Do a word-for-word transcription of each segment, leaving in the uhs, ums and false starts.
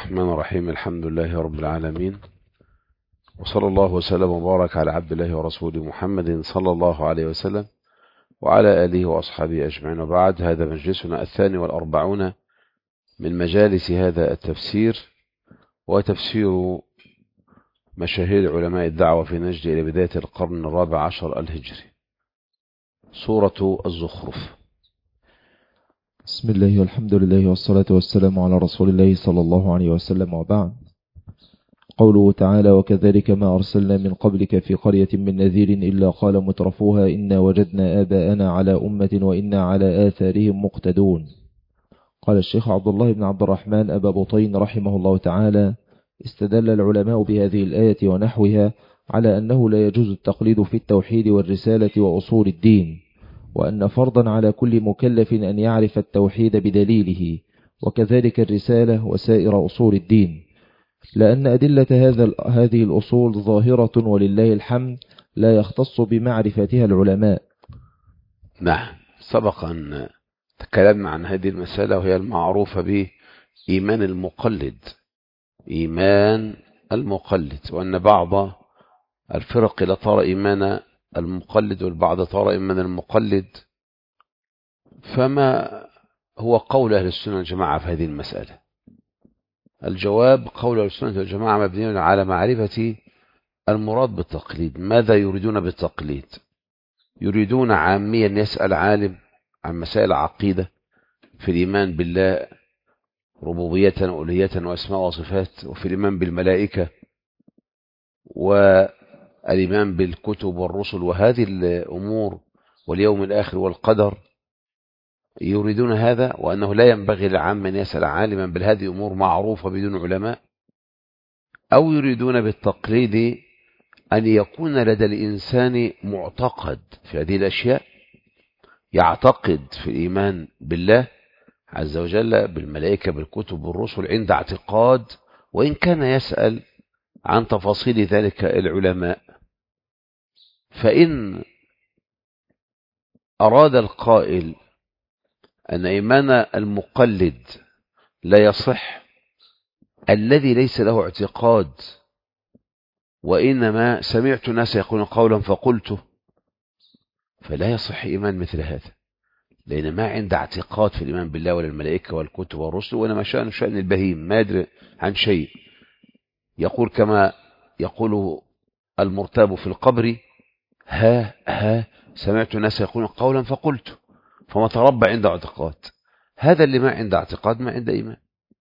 الرحمن الرحيم. الحمد لله رب العالمين، وصلى الله وسلم وبارك على عبد الله ورسوله محمد صلى الله عليه وسلم وعلى آله وأصحابه أجمعين، وبعد. هذا مجلسنا الثاني والأربعون من مجالس هذا التفسير، وتفسير مشاهير علماء الدعوة في نجد إلى بداية القرن الرابع عشر الهجري، سورة الزخرف. بسم الله والحمد لله والصلاة والسلام على رسول الله صلى الله عليه وسلم، وبعد. قوله تعالى: وكذلك ما أرسلنا من قبلك في قرية من نذير إلا قال مترفوها إنا وجدنا آباءنا على أمة وإنا على آثارهم مقتدون. قال الشيخ عبد الله بن عبد الرحمن أبا بطين رحمه الله تعالى: استدل العلماء بهذه الآية ونحوها على أنه لا يجوز التقليد في التوحيد والرسالة وأصول الدين، وأن فرضا على كل مكلف أن يعرف التوحيد بدليله، وكذلك الرسالة وسائر أصول الدين، لأن أدلة هذا هذه الأصول ظاهرة ولله الحمد لا يختص بمعرفتها العلماء. نعم، سبق أن تكلمنا عن هذه المسألة، وهي المعروفة بإيمان المقلد، إيمان المقلد، وأن بعض الفرق لا ترى إيمان المقلد والبعض ترى إيمان المقلد. فما هو قول أهل السنة والجماعة في هذه المسألة؟ الجواب: قول أهل السنة والجماعة مبني على معرفة المراد بالتقليد. ماذا يريدون بالتقليد؟ يريدون عاميا يسأل عالم عن مسائل عقيدة في الإيمان بالله ربوبية وألوهية وأسماء وصفات، وفي الإيمان بالملائكة والإيمان بالكتب والرسل وهذه الأمور واليوم الآخر والقدر. يريدون هذا، وأنه لا ينبغي لعام أن يسأل عالما بل هذه أمور معروفة بدون علماء. أو يريدون بالتقليد أن يكون لدى الإنسان معتقد في هذه الأشياء، يعتقد في الإيمان بالله عز وجل بالملائكة بالكتب بالرسل عند اعتقاد، وإن كان يسأل عن تفاصيل ذلك العلماء. فإن أراد القائل أن إيمان المقلد لا يصح الذي ليس له اعتقاد، وإنما سمعت ناس يقولون قولا فقلته، فلا يصح إيمان مثل هذا، لأن ما عند اعتقاد في الإيمان بالله ولا الملائكة والكتب والرسل، وإنما شأن شأن البهيم ما يدري عن شيء. يقول كما يقول المرتاب في القبر: ها ها سمعت ناس يقولون قولا فقلته، فما تربى عند اعتقاد. هذا اللي ما عند اعتقاد ما عند إيمان.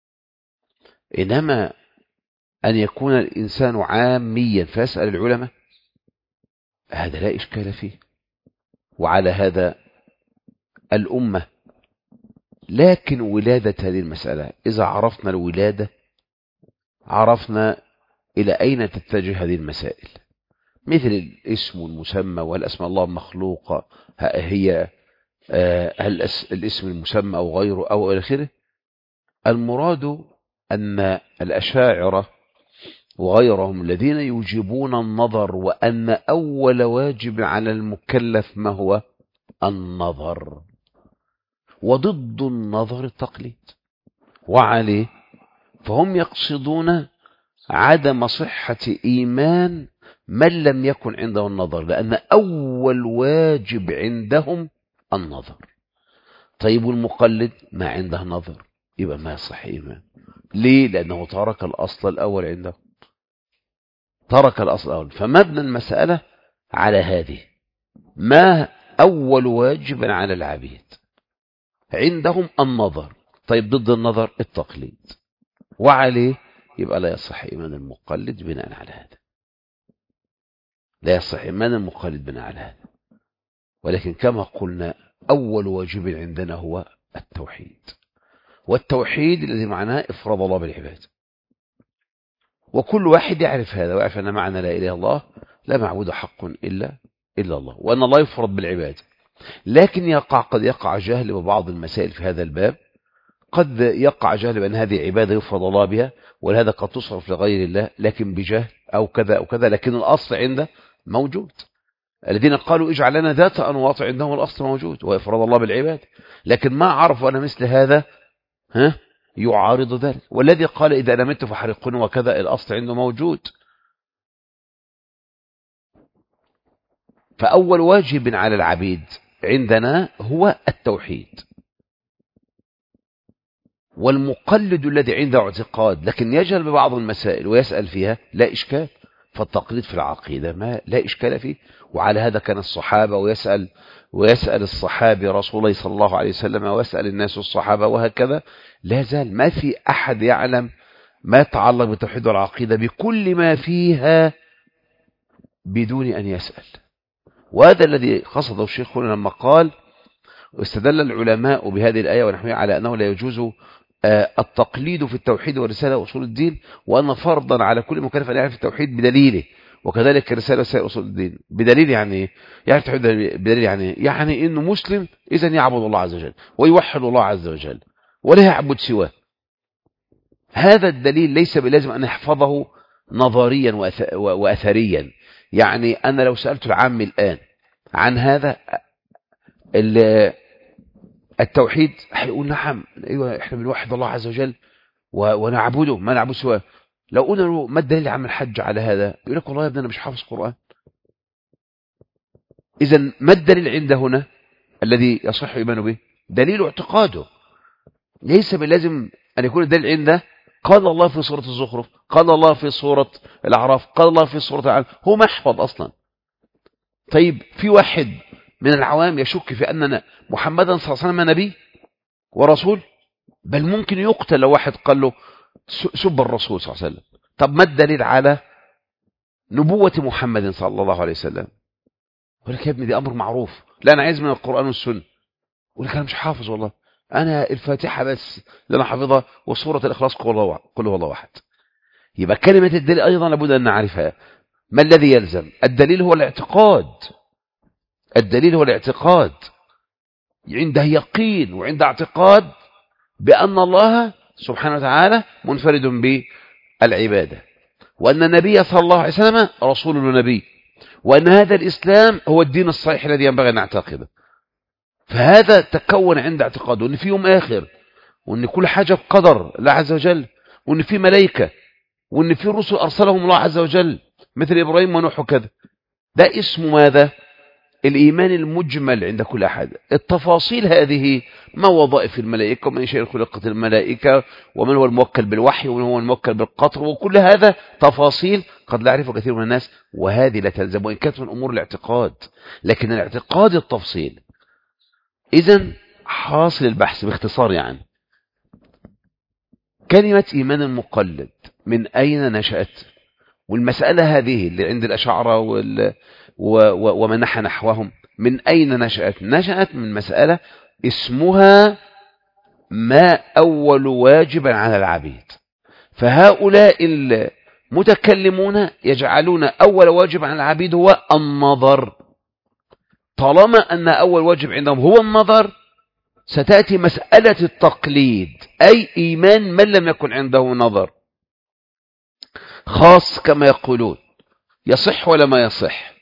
إنما أن يكون الإنسان عاميا فيسأل العلماء، هذا لا إشكال فيه، وعلى هذا الأمة. لكن ولادة هذه المسألة، إذا عرفنا الولادة عرفنا إلى أين تتجه هذه المسائل، مثل الاسم والمسمى، وهل أسماء الله مخلوقة، هي هل الاسم المسمى أو غيره أو إلى آخره. المراد أن الأشاعرة وغيرهم الذين يوجبون النظر، وأن أول واجب على المكلف ما هو؟ النظر، وضد النظر التقليد، وعليه فهم يقصدون عدم صحة إيمان من لم يكن عنده النظر، لأن أول واجب عندهم النظر. طيب المقلد ما عنده نظر، يبقى ما يصح إيمان. ليه؟ لأنه ترك الأصل الأول عنده، ترك الأصل الأول. فمبنى المسألة على هذه: ما أول واجب على العبيد؟ عندهم النظر. طيب ضد النظر التقليد، وعليه يبقى لا يصح إيمان المقلد بناء على هذا، لا يصح إيمان المقلد بناء على هذا. ولكن كما قلنا أول واجب عندنا هو التوحيد، والتوحيد الذي معناه إفراد الله بالعباد. وكل واحد يعرف هذا، ويعرف أن معنى لا إله إلا الله لا معبود حق إلا إلا الله، وأن الله يفرض بالعباد. لكن يقع قد يقع جهل ببعض المسائل في هذا الباب، قد يقع جهل بأن هذه عبادة يفرض الله بها، ولهذا قد تصرف لغير الله لكن بجهل أو كذا أو كذا، لكن الأصل عنده موجود. الذين قالوا اجعل لنا ذات أنواط عندهم الأصل موجود وإفراد الله بالعباد، لكن ما عرفوا أن مثل هذا ها يعارض ذلك. والذي قال إذا أنا مت فحرقوني وكذا الأصل عنده موجود. فأول واجب على العبيد عندنا هو التوحيد. والمقلد الذي عنده اعتقاد لكن يجهل ببعض المسائل ويسأل فيها لا إشكال، فالتقليد في العقيدة ما لا إشكال فيه. وعلى هذا كان الصحابة ويسأل ويسأل الصحابي رسول الله صلى الله عليه وسلم ويسأل الناس الصحابة وهكذا. لا زال ما في أحد يعلم ما يتعلق بالتوحيد والعقيدة بكل ما فيها بدون أن يسأل. وهذا الذي قصده الشيخ هنا لما قال واستدل العلماء بهذه الآية ونحوها على أنه لا يجوز التقليد في التوحيد والرسالة وأصول الدين، وأن فرضا على كل مكلف أن يعرف التوحيد بدليله، وكذلك الرسالة وسائر أصول الدين بدليل. يعني يعرف التوحيد بدليل يعني يعني إنه مسلم إذن يعبد الله عز وجل ويوحد الله عز وجل ولا يعبد سواه. هذا الدليل ليس بلازم أن يحفظه نظريا وأثريا. يعني أنا لو سألت العام الآن عن هذا التوحيد هيقول نعم ايوه احنا بنوحد الله عز وجل ونعبده ما نعبد سواه. لو قلنا له ما الدليل عن الحج على هذا يقول لك والله يا ابني انا مش حافظ قرآن. اذا ما الدليل عنده هنا الذي يصح ايمانه به؟ دليل اعتقاده. ليس بلازم ان يكون الدليل عنده قال الله في سورة الزخرف، قال الله في سورة الأعراف، قال الله في سورة العلم، هو ما يحفظ اصلا. طيب في واحد من العوام يشك في أننا محمدا صلى الله عليه وسلم نبي ورسول، بل ممكن يقتل لو واحد قال له سب الرسول صلى الله عليه وسلم. طب ما الدليل على نبوة محمد صلى الله عليه وسلم؟ يقول لك يا ابني دي أمر معروف، لا أنا عايز من القرآن والسنة. يقول لك أنا مش حافظ والله، أنا الفاتحة بس اللي أنا حافظها وسورة الإخلاص قل هو الله واحد. يبقى كلمة الدليل أيضا لابد أن نعرفها. ما الذي يلزم؟ الدليل هو الاعتقاد. الدليل هو الاعتقاد. عنده يقين وعنده اعتقاد بأن الله سبحانه وتعالى منفرد بالعبادة، وأن النبي صلى الله عليه وسلم رسول النبي، وأن هذا الإسلام هو الدين الصحيح الذي ينبغي أن نعتقده. فهذا تكون عند اعتقاده أن في يوم آخر، وأن كل حاجة بقدر الله عز وجل، وأن في ملائكة، وأن في رسل أرسلهم الله عز وجل مثل إبراهيم ونوح وكذا. ده اسمه ماذا؟ الإيمان المجمل عند كل أحد. التفاصيل هذه ما وظائف الملائكة ومن شيء خلقت الملائكة ومن هو الموكل بالوحي ومن هو الموكل بالقطر، وكل هذا تفاصيل قد لا يعرفها كثير من الناس، وهذه لا تلزم وإن كانت من أمور الاعتقاد، لكن الاعتقاد التفصيل. إذن حاصل البحث باختصار يعني كلمة إيمان المقلد من أين نشأت؟ والمسألة هذه اللي عند الأشاعرة وال ومن نحى نحوهم من أين نشأت؟ نشأت من مسألة اسمها ما أول واجب على العبيد. فهؤلاء المتكلمون يجعلون أول واجب على العبيد هو النظر. طالما أن أول واجب عندهم هو النظر، ستأتي مسألة التقليد، أي إيمان من لم يكن عنده نظر خاص كما يقولون، يصح ولا ما يصح.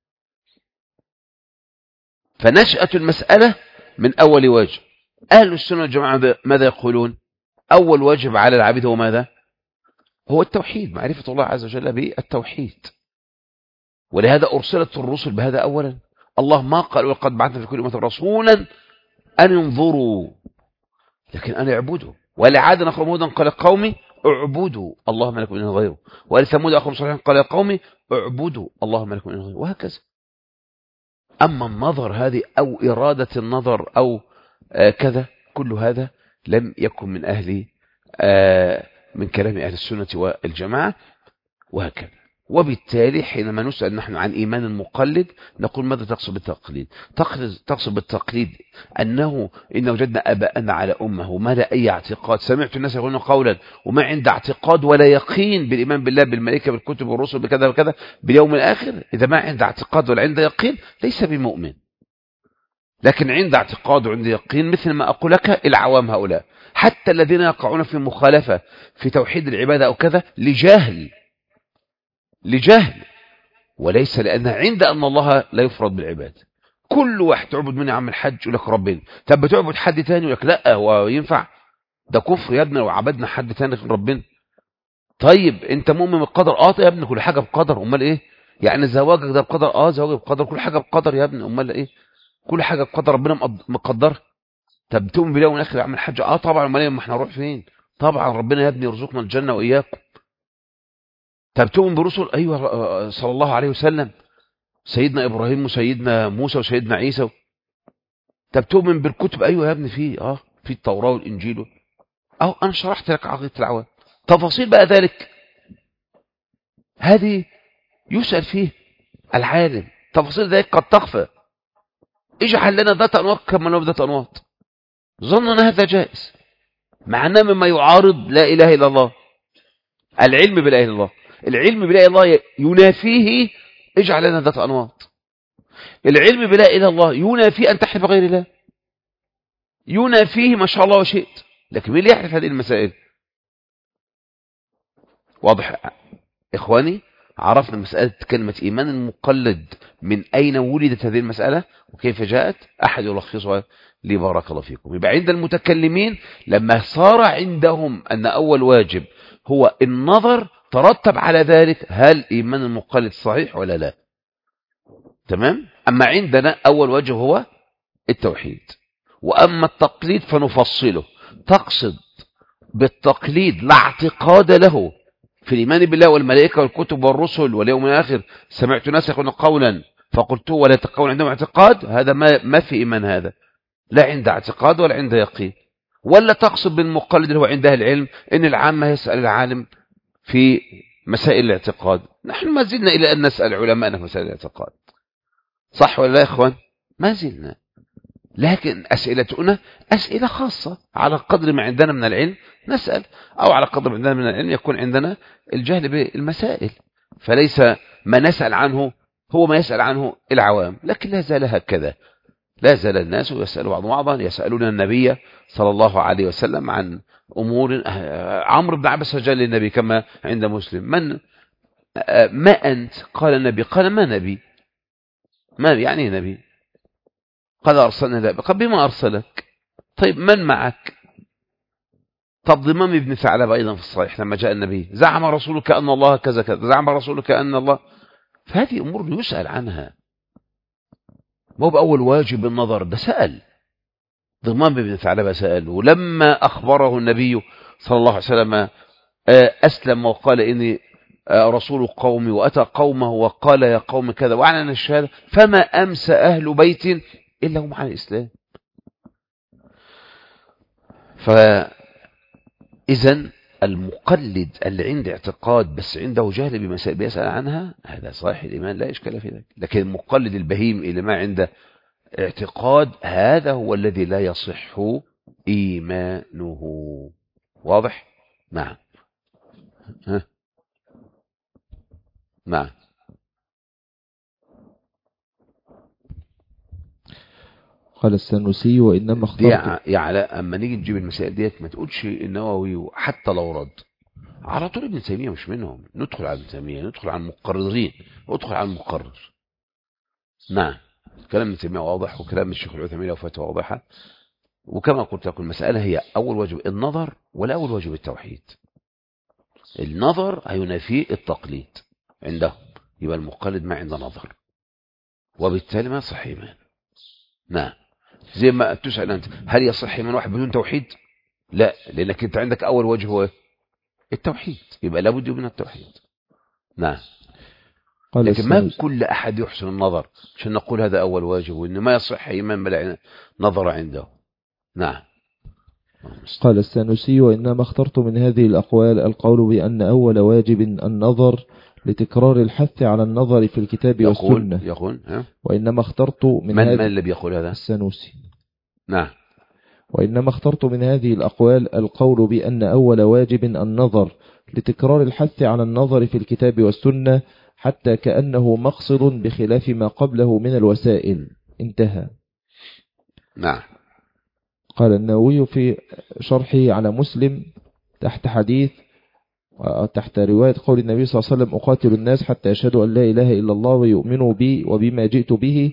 فنشأة المسألة من أول واجب. أهل السنة والجماعة ماذا يقولون؟ أول واجب على العبيد هو ماذا؟ هو التوحيد، معرفة الله عز وجل بالتوحيد. ولهذا أرسلت الرسل بهذا أولا. الله ما قال وقد بعثنا في كل أمة رسولا أن ينظروا، لكن أن يعبدوا. ولعاد أخر هودا قال قومي اعبدوا الله ما لكم من إله غيره، ولثمود أخر صالح قال يا قومي اعبدوا الله ما لكم من إله غيره، وهكذا. أما النظر هذه أو إرادة النظر أو آه كذا، كل هذا لم يكن من أهل آه من كلام أهل السنة والجماعة وهكذا. وبالتالي حينما نسأل نحن عن إيمان المقلد نقول ماذا تقصد بالتقليد؟ تقصد بالتقليد أنه إن وجدنا أباءنا على أمه وما لا أي اعتقاد، سمعت الناس يقولون قولا وما عند اعتقاد ولا يقين بالإيمان بالله بالملائكة بالكتب والرسل بكذا وكذا باليوم الآخر، إذا ما عند اعتقاد ولا عند يقين ليس بمؤمن. لكن عند اعتقاد وعند يقين مثل ما أقول لك العوام هؤلاء، حتى الذين يقعون في مخالفة في توحيد العبادة أو كذا لجهل لجهل وليس لأن عند أن الله لا يفرض بالعباد. كل واحد تعبد مني عم الحج يقول لك ربنا، طب بتعبد حد تاني يقول لك لا هو ينفع؟ ده كفر يا ابني لو عبدنا حد تاني غير ربنا. طيب انت مؤمن بالقدر؟ اه يا ابني كل حاجه بقدر. امال ايه يعني زواجك ده بقدر؟ اه زواجك بقدر. كل حاجه بقدر يا ابني. امال ايه كل حاجه بقدر؟ ربنا مقدرها. طب تؤمن بالله والاخر يا عم الحاج؟ اه طبعا. امال ايه؟ ما احنا هنروح فين؟ طبعا ربنا يا ابني يرزقنا الجنه واياكم. طب تؤمن برسل؟ ايوه صلى الله عليه وسلم، سيدنا ابراهيم وسيدنا موسى وسيدنا عيسى. طب تؤمن بالكتب؟ ايوه يا ابني في اه في التوراه والانجيل. اهو انا شرحت لك عقيده العوام. تفاصيل بقى ذلك هذه يسأل فيه العالم. تفاصيل ذلك قد تخفى. اجعل لنا ذات انواط كما لو ذات انواط. ظننا هذا جائز مع انه مما يعارض لا اله الا الله. العلم بلا اله الا الله، العلم بلا اله الا الله ينافيه اجعل لنا ذات انواط. العلم بلا اله الا الله ينافي ان تحلف غير الله، ينافيه ما شاء الله وشئت. لكن مين اللي يحلف هذه المسائل؟ واضح إخواني؟ عرفنا مسألة كلمة إيمان المقلد من أين ولدت هذه المسألة وكيف جاءت. أحد يلخصها لي بارك الله فيكم. يبقى عند المتكلمين لما صار عندهم أن أول واجب هو النظر ترتب على ذلك هل إيمان المقلد صحيح ولا لا. تمام. أما عندنا أول واجب هو التوحيد، وأما التقليد فنفصله. تقصد بالتقليد لا اعتقاد له في الإيمان بالله والملائكة والكتب والرسل واليوم الآخر. سمعت ناس يقولون قولا فقلت ولا تقول عندهم اعتقاد. هذا ما, ما في إيمان، هذا لا عنده اعتقاد ولا عنده يقين. ولا تقصد بالمقلد اللي هو عنده العلم إن العامة يسأل العالم في مسائل الاعتقاد. نحن ما زلنا إلى أن نسأل علماءنا في مسائل الاعتقاد، صح ولا لا يا إخوان؟ ما زلنا، لكن أسئلتنا أسئلة خاصة على قدر ما عندنا من العلم نسأل، أو على قدر ما عندنا من العلم يكون عندنا الجهل بالمسائل. فليس ما نسأل عنه هو ما يسأل عنه العوام، لكن لا زال هكذا. لا زال الناس يسأل بعضهم بعضا. يسألون النبي صلى الله عليه وسلم عن أمور. عمرو بن عبس جاء للنبي كما عند مسلم: من ما أنت؟ قال النبي. قال: ما نبي. ما يعني نبي؟ قال: أرسلنا لا. قال: بما أرسلك؟ طيب من معك؟ طب ضمام بن ثعلبة أيضا في الصحيح لما جاء النبي: زعم رسولك أن الله كذا كذا، زعم رسولك أن الله. فهذه أمور يسأل عنها. مو بأول واجب النظر، ده سأل. ضمام بن ثعلبة سأل، ولما أخبره النبي صلى الله عليه وسلم أسلم وقال إني رسول قومي، وأتى قومه وقال يا قوم كذا وأعلن الشهادة، فما أمس أهل بيت إلا هم على الإسلام. فإذن المقلد اللي عنده اعتقاد بس عنده جهل بمسائل بيسأل عنها، هذا صحيح الإيمان لا إشكال في ذلك. لكن المقلد البهيم اللي ما عنده اعتقاد هذا هو الذي لا يصح إيمانه. واضح؟ نعم. ها؟ نعم. قال السنوسي: وإنما اخترت. يا علاء أما نيجي نجيب المسائل ديت ما تقولش النووي حتى لو رد على طول ابن تيمية مش منهم. ندخل على ابن تيمية، ندخل على المقررين، ندخل على المقرر. نعم. كلام ابن تيمية واضح، وكلام الشيخ العثيمين له فتوى واضحة. وكما قلت لكم المسألة هي أول واجب النظر ولا أول واجب التوحيد. النظر هينافي التقليد عندهم، يبقى المقلد ما عنده نظر وبالتالي ما يصح إيمان. نعم. زي ما تسأل أنت هل يصح إيمان واحد بدون توحيد؟ لا، لأنك أنت عندك أول وجه هو التوحيد، يبقى لابد من التوحيد. نعم. لكن ما كل أحد يحسن النظر عشان نقول هذا أول واجب وإنه ما يصح إيمان بلا نظر عنده. نعم. قال السنوسي: وإنما اخترت من هذه الأقوال القول بأن أول واجب النظر لتكرار الحث على النظر في الكتاب يقول والسنة. يقول ها؟ وإنما اخترت من, من, هذه من اللي بيقول هذا؟ السنوسي. نعم. وإنما اخترت من هذه الأقوال القول بأن أول واجب النظر لتكرار الحث على النظر في الكتاب والسنة، حتى كأنه مقصد بخلاف ما قبله من الوسائل. انتهى. نعم. قال النووي في شرحه على مسلم تحت حديث تحت رواية قول النبي صلى الله عليه وسلم: أقاتل الناس حتى يشهدوا أن لا إله إلا الله ويؤمنوا بي وبما جئت به.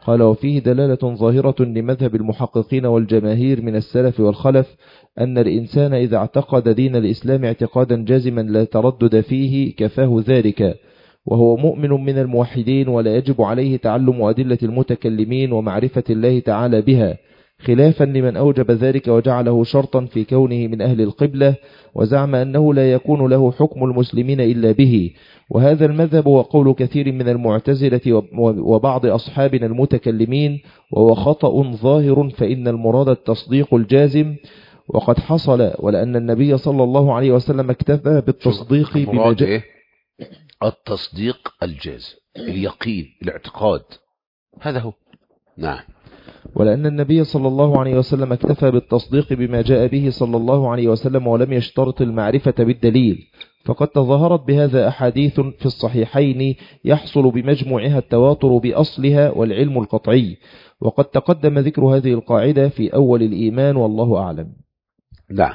قال: وفيه دلالة ظاهرة لمذهب المحققين والجماهير من السلف والخلف أن الإنسان إذا اعتقد دين الإسلام اعتقادا جازما لا تردد فيه كفاه ذلك، وهو مؤمن من الموحدين، ولا يجب عليه تعلم أدلة المتكلمين ومعرفة الله تعالى بها، خلافا لمن أوجب ذلك وجعله شرطا في كونه من أهل القبلة، وزعم أنه لا يكون له حكم المسلمين إلا به. وهذا المذهب وقول كثير من المعتزلة وبعض أصحابنا المتكلمين، وهو خطأ ظاهر، فإن المراد التصديق الجازم وقد حصل، ولأن النبي صلى الله عليه وسلم اكتفى بالتصديق بما جاء. إيه؟ التصديق الجازم، اليقين، الاعتقاد، هذا هو. نعم. ولأن النبي صلى الله عليه وسلم اكتفى بالتصديق بما جاء به صلى الله عليه وسلم، ولم يشترط المعرفة بالدليل، فقد تظاهرت بهذا أحاديث في الصحيحين يحصل بمجموعها التواتر بأصلها والعلم القطعي، وقد تقدم ذكر هذه القاعدة في أول الإيمان، والله أعلم. نعم.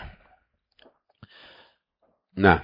نعم.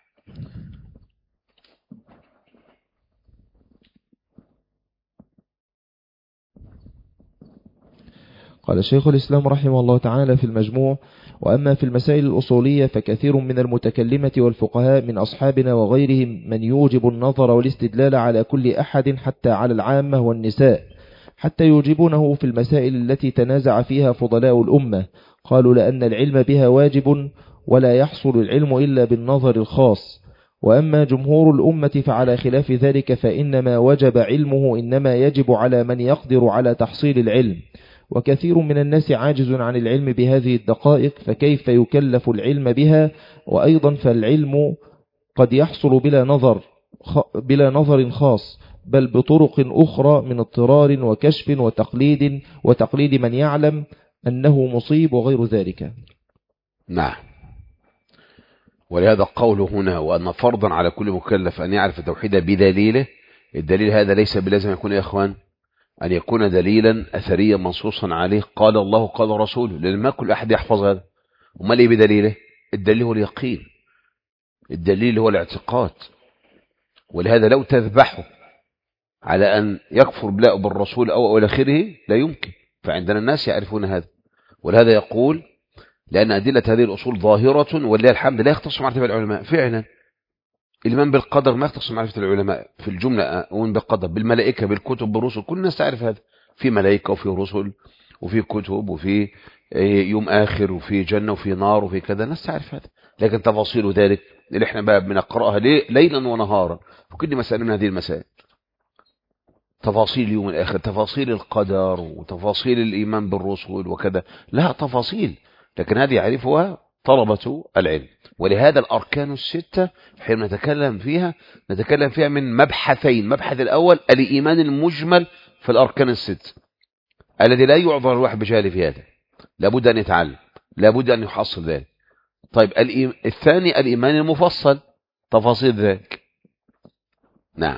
قال شيخ الإسلام رحمه الله تعالى في المجموع: وأما في المسائل الأصولية فكثير من المتكلمة والفقهاء من أصحابنا وغيرهم من يوجب النظر والاستدلال على كل أحد حتى على العامة والنساء، حتى يوجبونه في المسائل التي تنازع فيها فضلاء الأمة. قالوا لأن العلم بها واجب، ولا يحصل العلم إلا بالنظر الخاص. وأما جمهور الأمة فعلى خلاف ذلك، فإنما وجب علمه إنما يجب على من يقدر على تحصيل العلم، وكثير من الناس عاجز عن العلم بهذه الدقائق، فكيف يكلف العلم بها؟ وأيضا فالعلم قد يحصل بلا نظر بلا نظر خاص، بل بطرق أخرى من اضطرار وكشف وتقليد وتقليد من يعلم أنه مصيب وغير ذلك. نعم. ولهذا قول هنا: وأن فرضا على كل مكلف أن يعرف توحيده بدليله. الدليل هذا ليس بلازم يكون يا إخوان أن يكون دليلا أثريا منصوصا عليه قال الله قال رسوله، لأن ما كل أحد يحفظ هذا. وما ليه بدليله؟ الدليل هو اليقين، الدليل هو الاعتقاد. ولهذا لو تذبحه على أن يكفر بالله بالرسول أو إلى آخره لا يمكن، فعندنا الناس يعرفون هذا. ولهذا يقول: لأن أدلة هذه الأصول ظاهرة ولله الحمد لا يختص معرفة العلماء. فعلا الإيمان بالقدر ما يختص معرفة العلماء في الجملة، أؤمن بالقدر، بالملائكة، بالكتب، بالرسل، كل الناس تعرف هذا. في ملائكة وفي رسل وفي كتب وفي يوم آخر وفي جنة وفي نار وفي كذا، الناس تعرف هذا. لكن تفاصيل ذلك اللي احنا بقى بنقرأها ليلا ونهارا وكل مسألة من هذه المسائل، تفاصيل يوم الآخر، تفاصيل القدر وتفاصيل الإيمان بالرسل وكذا، لها تفاصيل، لكن هذه يعرفها طلبة العلم. ولهذا الأركان الستة حين نتكلم فيها نتكلم فيها من مبحثين: مبحث الأول الإيمان المجمل في الأركان الست الذي لا يعذر الواحد بجهله في هذا، لابد أن يتعلم، لابد أن يحصل ذلك. طيب الثاني الإيمان المفصل، تفاصيل ذلك. نعم.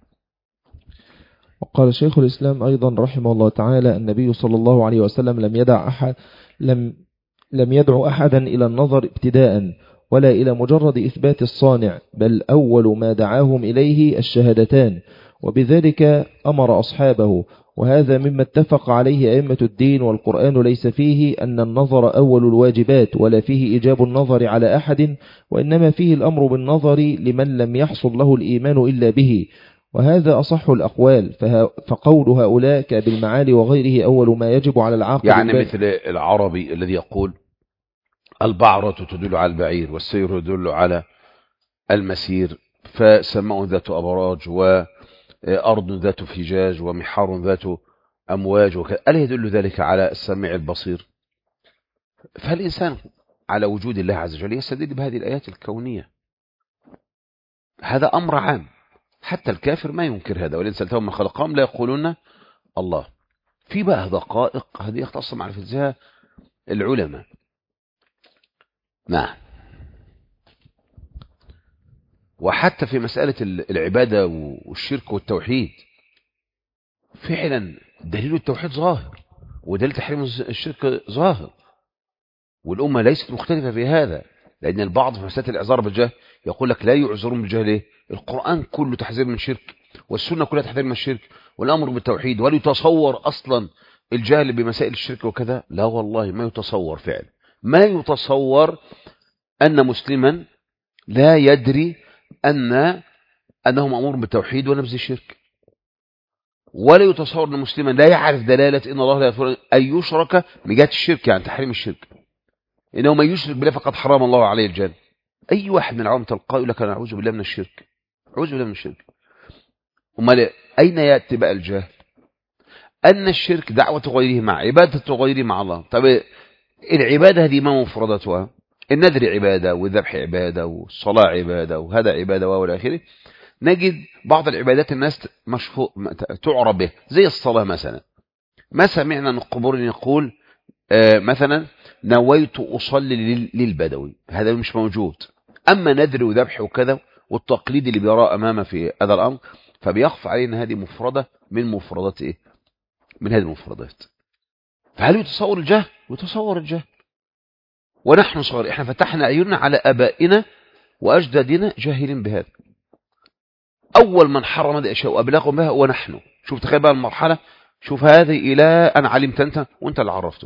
وقال شيخ الإسلام أيضا رحمه الله تعالى: النبي صلى الله عليه وسلم لم يدع أحد لم لم يدعو أحدا إلى النظر ابتداء ولا إلى مجرد إثبات الصانع، بل أول ما دعاهم إليه الشهادتان، وبذلك أمر أصحابه. وهذا مما اتفق عليه أئمة الدين، والقرآن ليس فيه أن النظر أول الواجبات، ولا فيه إيجاب النظر على أحد، وإنما فيه الأمر بالنظر لمن لم يحصل له الإيمان إلا به، وهذا أصح الأقوال. فقول هؤلاء كبالمعالي وغيره أول ما يجب على العاقل، يعني مثل العربي الذي يقول: البعرة تدل على البعير والسير يدل على المسير، فسماء ذات أبراج وأرض ذات فجاج ومحار ذات أمواج وكذا، ألا يدل ذلك على السميع البصير؟ فالإنسان على وجود الله عز وجل يستدل بهذه الآيات الكونية. هذا أمر عام، حتى الكافر ما ينكر هذا. ولئن سألتهم من خلقهم لا يقولون الله. في بقى دقائق هذه يختص معرفتها العلماء. نعم. وحتى في مسألة العبادة والشرك والتوحيد فعلا دليل التوحيد ظاهر، ودليل تحريم الشرك ظاهر، والأمة ليست مختلفة في هذا. لأن البعض في مسألة الإعذار بالجهل يقول لك لا يعذرون بالجهل. القرآن كله تحذير من الشرك، والسنة كلها تحذير من الشرك، والأمر بالتوحيد، ولا يتصور أصلا الجهل بمسائل الشرك وكذا؟ لا والله ما يتصور فعلا. ما يتصور أن مسلما لا يدري أن أنه مأمور بالتوحيد ونبذ الشرك، ولا يتصور أن مسلما لا يعرف دلالة إن الله لا يغفر أن يشرك من جهة الشرك، يعني تحريم الشرك، إنه من يشرك بالله فقد حرم الله عليه الجنة. أي واحد من العوام تلقاه يقول لك أنا أعوذ بالله من الشرك، أعوذ بالله من الشرك. أمال أين يأتي بقى الجهل؟ أن الشرك دعوة غيره مع عبادة غيره مع الله. طب العبادة هذه ما مفردتها؟ النذر عبادة، والذبح عبادة، والصلاة عبادة، وهذا عبادة والى آخره. نجد بعض العبادات الناس مشهور تعرب به، زي الصلاة مثلا. ما سمعنا من القبور يقول آه مثلا نويت أصلي للبدوي، هذا مش موجود. أما نذر وذبح وكذا والتقليد اللي بيراه أمامه في هذا الأمر، فبيخفى علينا هذه مفردة من مفردات إيه؟ من هذه المفردات. فهل يتصور الجهل؟ يتصور الجهل. ونحن صغار احنا فتحنا عيوننا على أبائنا وأجدادنا جاهلين بهذا. أول من حرم هذه الأشياء وأبلغهم بها هو نحن. شوف تخيل بقى المرحلة، شوف هذه إلى أن علمت أنت وأنت اللي عرفته.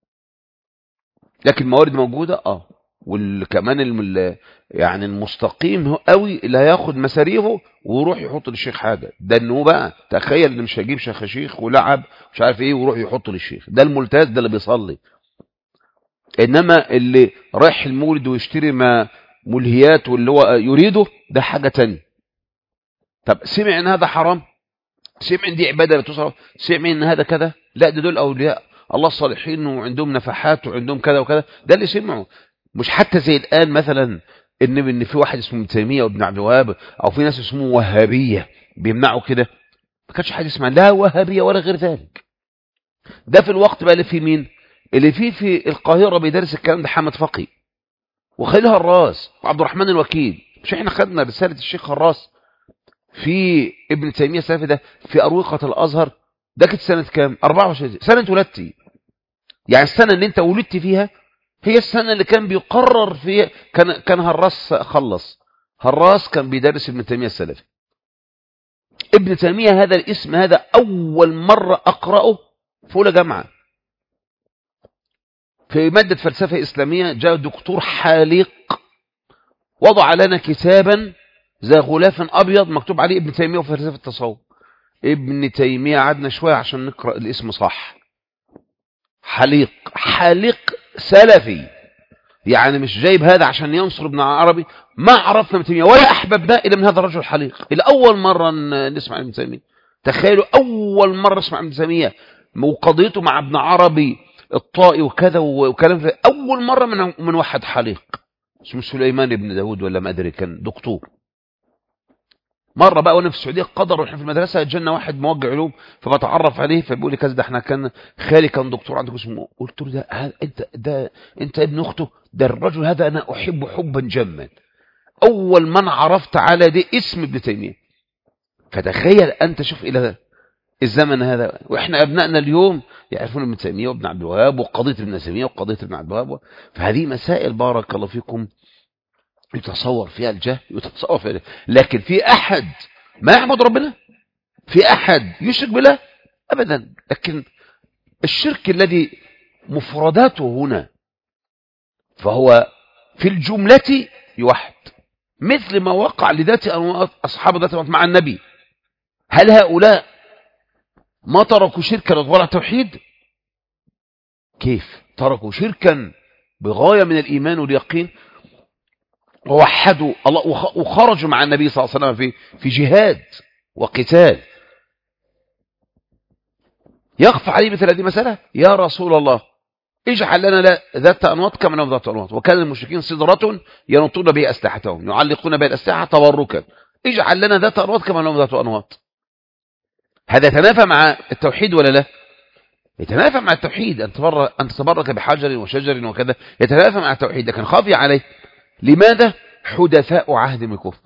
لكن الموارد موجودة اه والكمان الم... يعني المستقيم قوي اللي هياخد مساريفه ويروح يحط للشيخ حاجة. ده انه بقى تخيل اللي مش هيجيب شيخ شيخ ولعب مش عارف ايه ويروح يحط للشيخ، ده الملتاز، ده اللي بيصلي. انما اللي رايح المولد ويشتري ما ملهيات واللي هو يريده ده حاجة تانية. طب سمع ان هذا حرام، سمع ان دي عبادة بتصرف، سمع ان هذا كذا، لا ده دول اولياء الله الصالحين وعندهم نفحات وعندهم كذا وكذا، ده اللي سمعوا. مش حتى زي الآن مثلا ان ان في واحد اسمه ابن تيمية وابن عبد الوهاب او في ناس اسمه وهابية بيمنعوا كده. ما كانش حد يسمع لا وهابية ولا غير ذلك. ده في الوقت بقى اللي في مين اللي فيه في القاهرة بيدرس الكلام ده حامد فقي وخليل هراس وعبد الرحمن الوكيل. مش احنا خدنا رسالة الشيخ هراس في ابن تيمية السلفي ده في أروقة الأزهر؟ ده كانت سنة كام؟ أربعة وعشرين سنة ولدتي. يعني السنة اللي انت ولدت فيها هي السنة اللي كان بيقرر فيها. كان كان هراس خلص. هراس كان بيدرس ابن تيمية السلفي. ابن تيمية هذا الاسم هذا أول مرة أقرأه في أولى جامعة في مادة فلسفة إسلامية. جاء دكتور حالق وضع لنا كتابا زي غلاف أبيض مكتوب عليه ابن تيمية وفلسفة التصوف. ابن تيمية قعدنا شوية عشان نقرأ الاسم صح. حليق حليق سلفي، يعني مش جايب هذا عشان ينصر ابن عربي. ما عرفنا ابن تيمية ولا أحببنا إلا من هذا الرجل الحليق. إلى أول مرة نسمع ابن تيمية. تخيلوا أول مرة نسمع ابن تيمية وقضيته مع ابن عربي الطائي وكذا وكلام في أول مرة من من واحد حليق اسمه سليمان بن داود ولا ما أدري، كان دكتور. مرة بقى وانا في السعودية قدر واحنا في المدرسة جانا واحد موجه علوم فبتعرف عليه فبيقول لي كذا، ده احنا كان خالي كان دكتور عندكم اسمه. قلت له ده انت ده انت ابن اخته؟ ده الرجل هذا انا احبه حبا جما. اول من عرفت على ده اسم ابن تيمية. فتخيل انت شوف الى الزمن هذا واحنا ابنائنا اليوم يعرفون ابن تيمية وابن عبد الوهاب وقضية ابن تيمية وقضية ابن عبد الوهاب. فهذه مسائل بارك الله فيكم يتصور فيها الجهل، يتصور فيها. لكن في أحد ما يعبد ربنا؟ في أحد يشرك بالله؟ أبدا. لكن الشرك الذي مفرداته هنا فهو في الجملة يوحد، مثل ما وقع لذات أصحاب ذات مع النبي. هل هؤلاء ما تركوا شركا ولا توحيد؟ كيف تركوا شركا بغاية من الإيمان واليقين ووحدوا الله وخرجوا مع النبي صلى الله عليه وسلم في في جهاد وقتال؟ يخفى عليه مثل هذه المسألة. يا رسول الله اجعل لنا ذات أنواط كما لهم ذات أنواط. وكان المشركين صدرة ينطون به أسلحتهم يعلقون به الأسلحة تبركا. اجعل لنا ذات أنواط كما لهم ذات أنواط. هذا يتنافى مع التوحيد ولا لا؟ يتنافى مع التوحيد. أن تبرك, أن تتبرك بحجر وشجر وكذا يتنافى مع التوحيد، لكن خافي عليه. لماذا؟ حدثاء عهد بالكفر.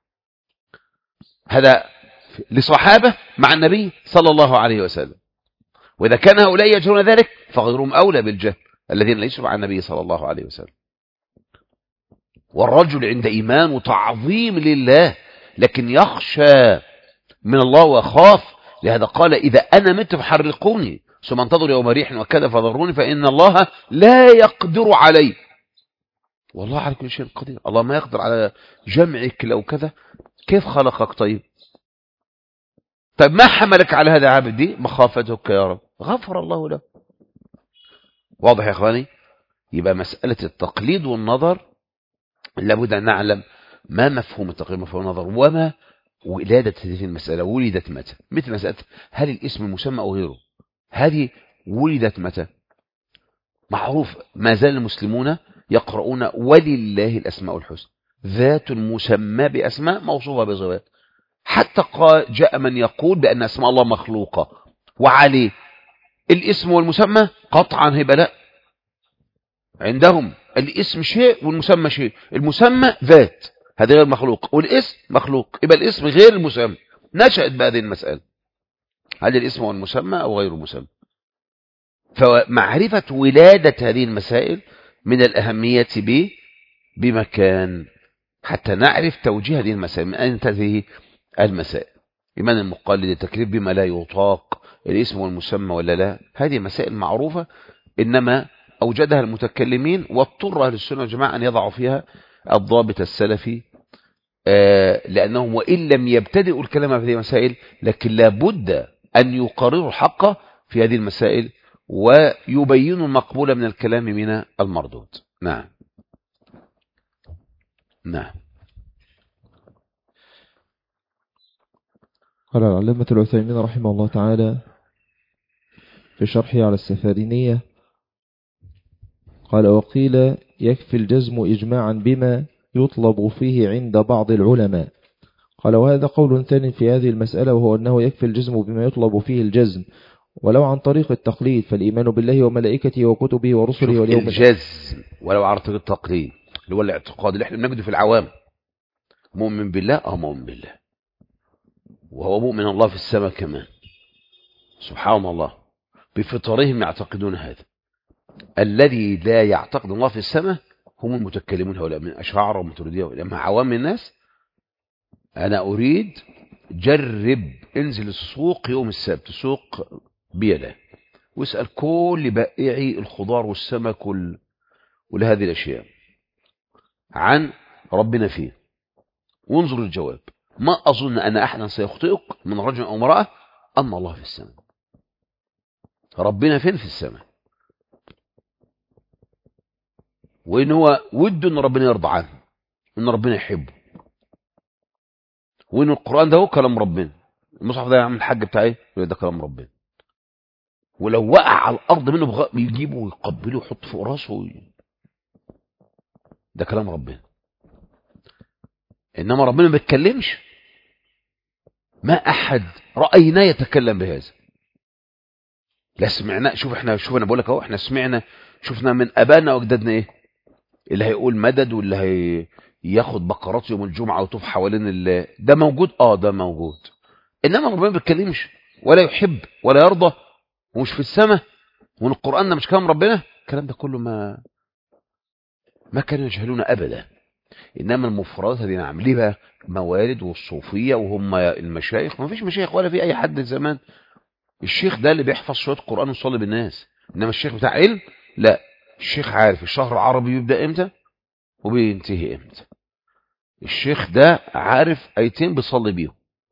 هذا لصحابة مع النبي صلى الله عليه وسلم. وإذا كان هؤلاء يجرون ذلك فغيرهم أولى بالجهل الذين ليسوا مع النبي صلى الله عليه وسلم. والرجل عند إيمان وتعظيم لله لكن يخشى من الله وخاف لهذا قال إذا أنا مت فحرقوني ثم انتظروا يوم ريح وكذا فضروني فإن الله لا يقدر علي. والله على كل شيء قدير. الله ما يقدر على جمعك لو كذا. كيف خلقك طيب؟ طيب ما حملك على هذا عبدي؟ مخافتك يا رب. غفر الله له. واضح يا اخواني؟ يبقى مسألة التقليد والنظر لابد أن نعلم ما مفهوم التقليد مفهوم النظر، وما ولادة هذه المسألة ولدت متى. مثل مسألة هل الاسم المسمى أو غيره، هذه ولدت متى؟ معروف ما زال المسلمون يقرؤون ولله الأسماء الحسنى، ذات مسمى بأسماء موصوفة بصفات. حتى جاء من يقول بأن أسماء الله مخلوقة، وعليه الاسم والمسمى قطعا هيبقى لا. عندهم الاسم شيء والمسمى شيء. المسمى ذات، هذا غير مخلوق، والاسم مخلوق، يبقى الاسم غير المسمى. نشأت بهذه المسألة، هل الاسم هو المسمى أو غير المسمى؟ فمعرفة ولادة هذه المسائل من الأهمية ب بمكان، حتى نعرف توجيه هذه المسائل من أين هذه المسائل. إيمان المقلد، التكليف بما لا يطاق، الاسم والمسمى ولا لا، هذه مسائل معروفة، إنما أوجدها المتكلمين، واضطر أهل السنة والجماعة أن يضعوا فيها الضابط السلفي، آه لأنهم وإن لم يبتدئوا الكلام في هذه المسائل لكن لابد أن يقرروا الحق في هذه المسائل ويبينوا المقبول من الكلام من المردود. نعم نعم. قال العلامة العثيمين رحمه الله تعالى في شرحه على السفارينية، قال وقيل يكفي الجزم إجماعا بما يطلب فيه عند بعض العلماء. قال وهذا قول ثاني في هذه المسألة، وهو أنه يكفي الجزم بما يطلب فيه الجزم ولو عن طريق التقليد، فالإيمان بالله وملائكته وكتبه ورسله واليوم الجزم ولو عن طريق التقليد اللي هو الاعتقاد اللي احنا بنجده في العوام. مؤمن بالله، اه مؤمن بالله، وهو مؤمن الله في السماء كمان، سبحان الله، بفطرهم يعتقدون هذا. الذي لا يعتقد الله في السماء هم المتكلمون هؤلاء من أشاعرة وماتريدية. لما عوام الناس أنا أريد جرب انزل السوق يوم السبت، سوق بيلا، واسأل كل بائعي الخضار والسمك وال... ولهذه الأشياء عن ربنا فيه، وانظر الجواب. ما أظن أن أحدا سيخطئك من رجل أو امرأة أن الله في السماء. ربنا فين؟ في السماء. وإن هو ود أن ربنا يرضى عنه، أن ربنا يحبه، وإن القرآن ده هو كلام ربنا. المصحف ده يعمل الحاج بتاعي ده كلام ربنا، ولو وقع على الأرض منه بغ... يجيبه ويقبله ويحط فوق راسه وي... ده كلام ربنا. إنما ربنا ما بيتكلمش، ما أحد رأينا يتكلم بهذا، لا سمعنا. شوف احنا شوف انا بقول لك اهو، احنا سمعنا شفنا من ابائنا واجدادنا ايه اللي هيقول مدد، واللي هي ياخد بقرات يوم الجمعه ويطوف حوالين ال... ده موجود، اه ده موجود. انما ربنا ما بيتكلمش ولا يحب ولا يرضى ومش في السماء، وان القران ده مش كلام ربنا. الكلام ده كله ما ما كانوا يجهلون ابدا. انما المفردات هذه نعم ليه بقى؟ موارد والصوفيه وهم المشايخ. ما فيش مشايخ ولا في اي حد زمان. الشيخ ده اللي بيحفظ شويه قران ويصلي بالناس، انما الشيخ بتاع علم لا. الشيخ عارف الشهر العربي بيبدا امتى وبينتهي امتى. الشيخ ده عارف ايتين بيصلي بيهم.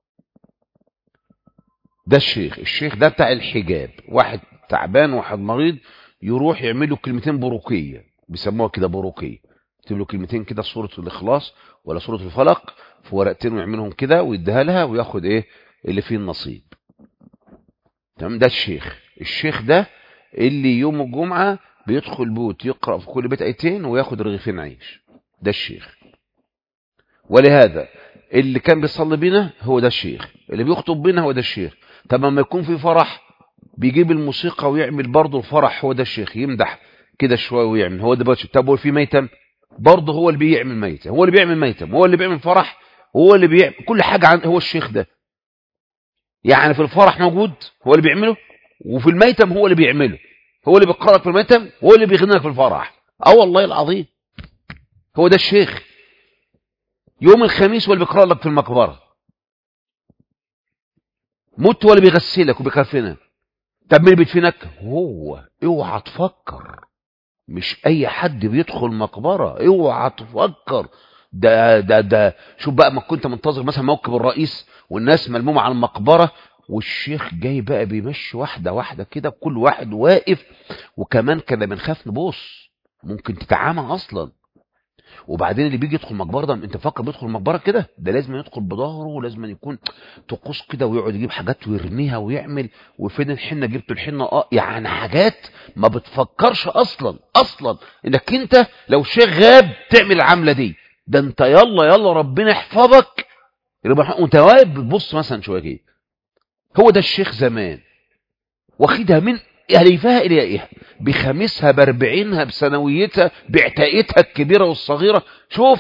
ده الشيخ. الشيخ ده بتاع الحجاب، واحد تعبان واحد مريض يروح يعمل له كلمتين بروقيه، بيسموها كده بروقيه، يكتب له كلمتين كده سوره الاخلاص ولا سوره الفلق في ورقتين ويعملهم كده ويديها لها وياخد ايه اللي فيه النصيب. تمام؟ ده الشيخ. الشيخ ده اللي يوم الجمعه بيدخل بيوت يقرأ في كل بيت ايتين وياخد رغيفين عيش. ده الشيخ. ولهذا اللي كان بيصلي بينا هو ده الشيخ، اللي بيخطب بينا هو ده الشيخ. طب لما يكون في فرح بيجيب الموسيقى ويعمل برضه الفرح، هو ده الشيخ. يمدح كده شويه ويعمل، هو ده بقى. طب في ميتم برضه هو اللي بيعمل ميتم، هو اللي بيعمل ميتم، هو اللي بيعمل فرح، هو اللي بيعمل كل حاجه عن هو الشيخ ده. يعني في الفرح موجود هو اللي بيعمله، وفي الميتم هو اللي بيعمله، هو اللي بيقرأ لك في الميتم، هو اللي بيغني لك في الفرح. اه والله العظيم هو ده الشيخ. يوم الخميس هو اللي بيقرأ لك في المقبرة. مت ولا بيغسلك وبيكفنك. طب مين بيدفنك؟ هو. اوعى تفكر، مش اي حد بيدخل مقبره، اوعى تفكر. ده ده ده شوف بقى، ما كنت منتظر مثلا موكب الرئيس والناس ملمومه على المقبره، والشيخ جاي بقى بيمشي واحده واحده كده، كل واحد واقف، وكمان كده بنخاف نبص، ممكن تتعامى اصلا. وبعدين اللي بيجي يدخل مقبره ده، انت فاكر بيدخل مقبره كده؟ ده لازم يدخل بظهره، ولازم يكون طقوس كده، ويقعد يجيب حاجات ويرميها ويعمل، وفين الحنه؟ جبت الحنه؟ اه يعني حاجات ما بتفكرش اصلا اصلا انك انت لو شيخ غاب تعمل العمله دي. ده انت يلا يلا ربنا يحفظك، وانت واقف بتبص مثلا شويه كده. هو ده الشيخ زمان، واخدها من ألفها إلى يائها، بخمسها باربعينها بسنويتها بعتائتها الكبيرة والصغيرة. شوف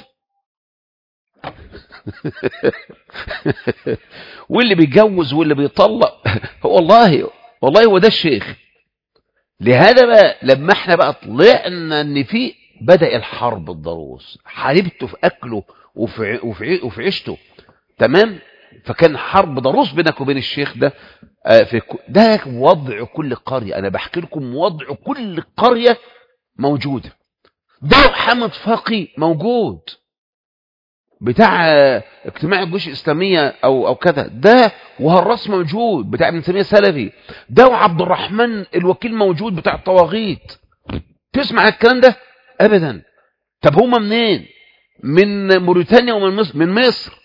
واللي بيتجوز واللي بيطلق والله والله هو ده الشيخ. لهذا بقى لما احنا بقى طلعنا ان في بدأ الحرب الضروس، حاربته في أكله وفي, وفي, وفي عيشته، تمام. فكان حرب ضروس بينك وبين الشيخ ده. في ده وضع كل قرية، أنا بحكي لكم وضع كل قرية موجودة. ده حمد فقي موجود بتاع اجتماع الجيوش الإسلامية أو أو كذا، ده وهالراس موجود بتاع ابن تيمية سلفي، ده وعبد الرحمن الوكيل موجود بتاع الطواغيت. تسمع الكلام ده؟ أبدا. طب هما منين؟ من موريتانيا ومن مصر. من مصر.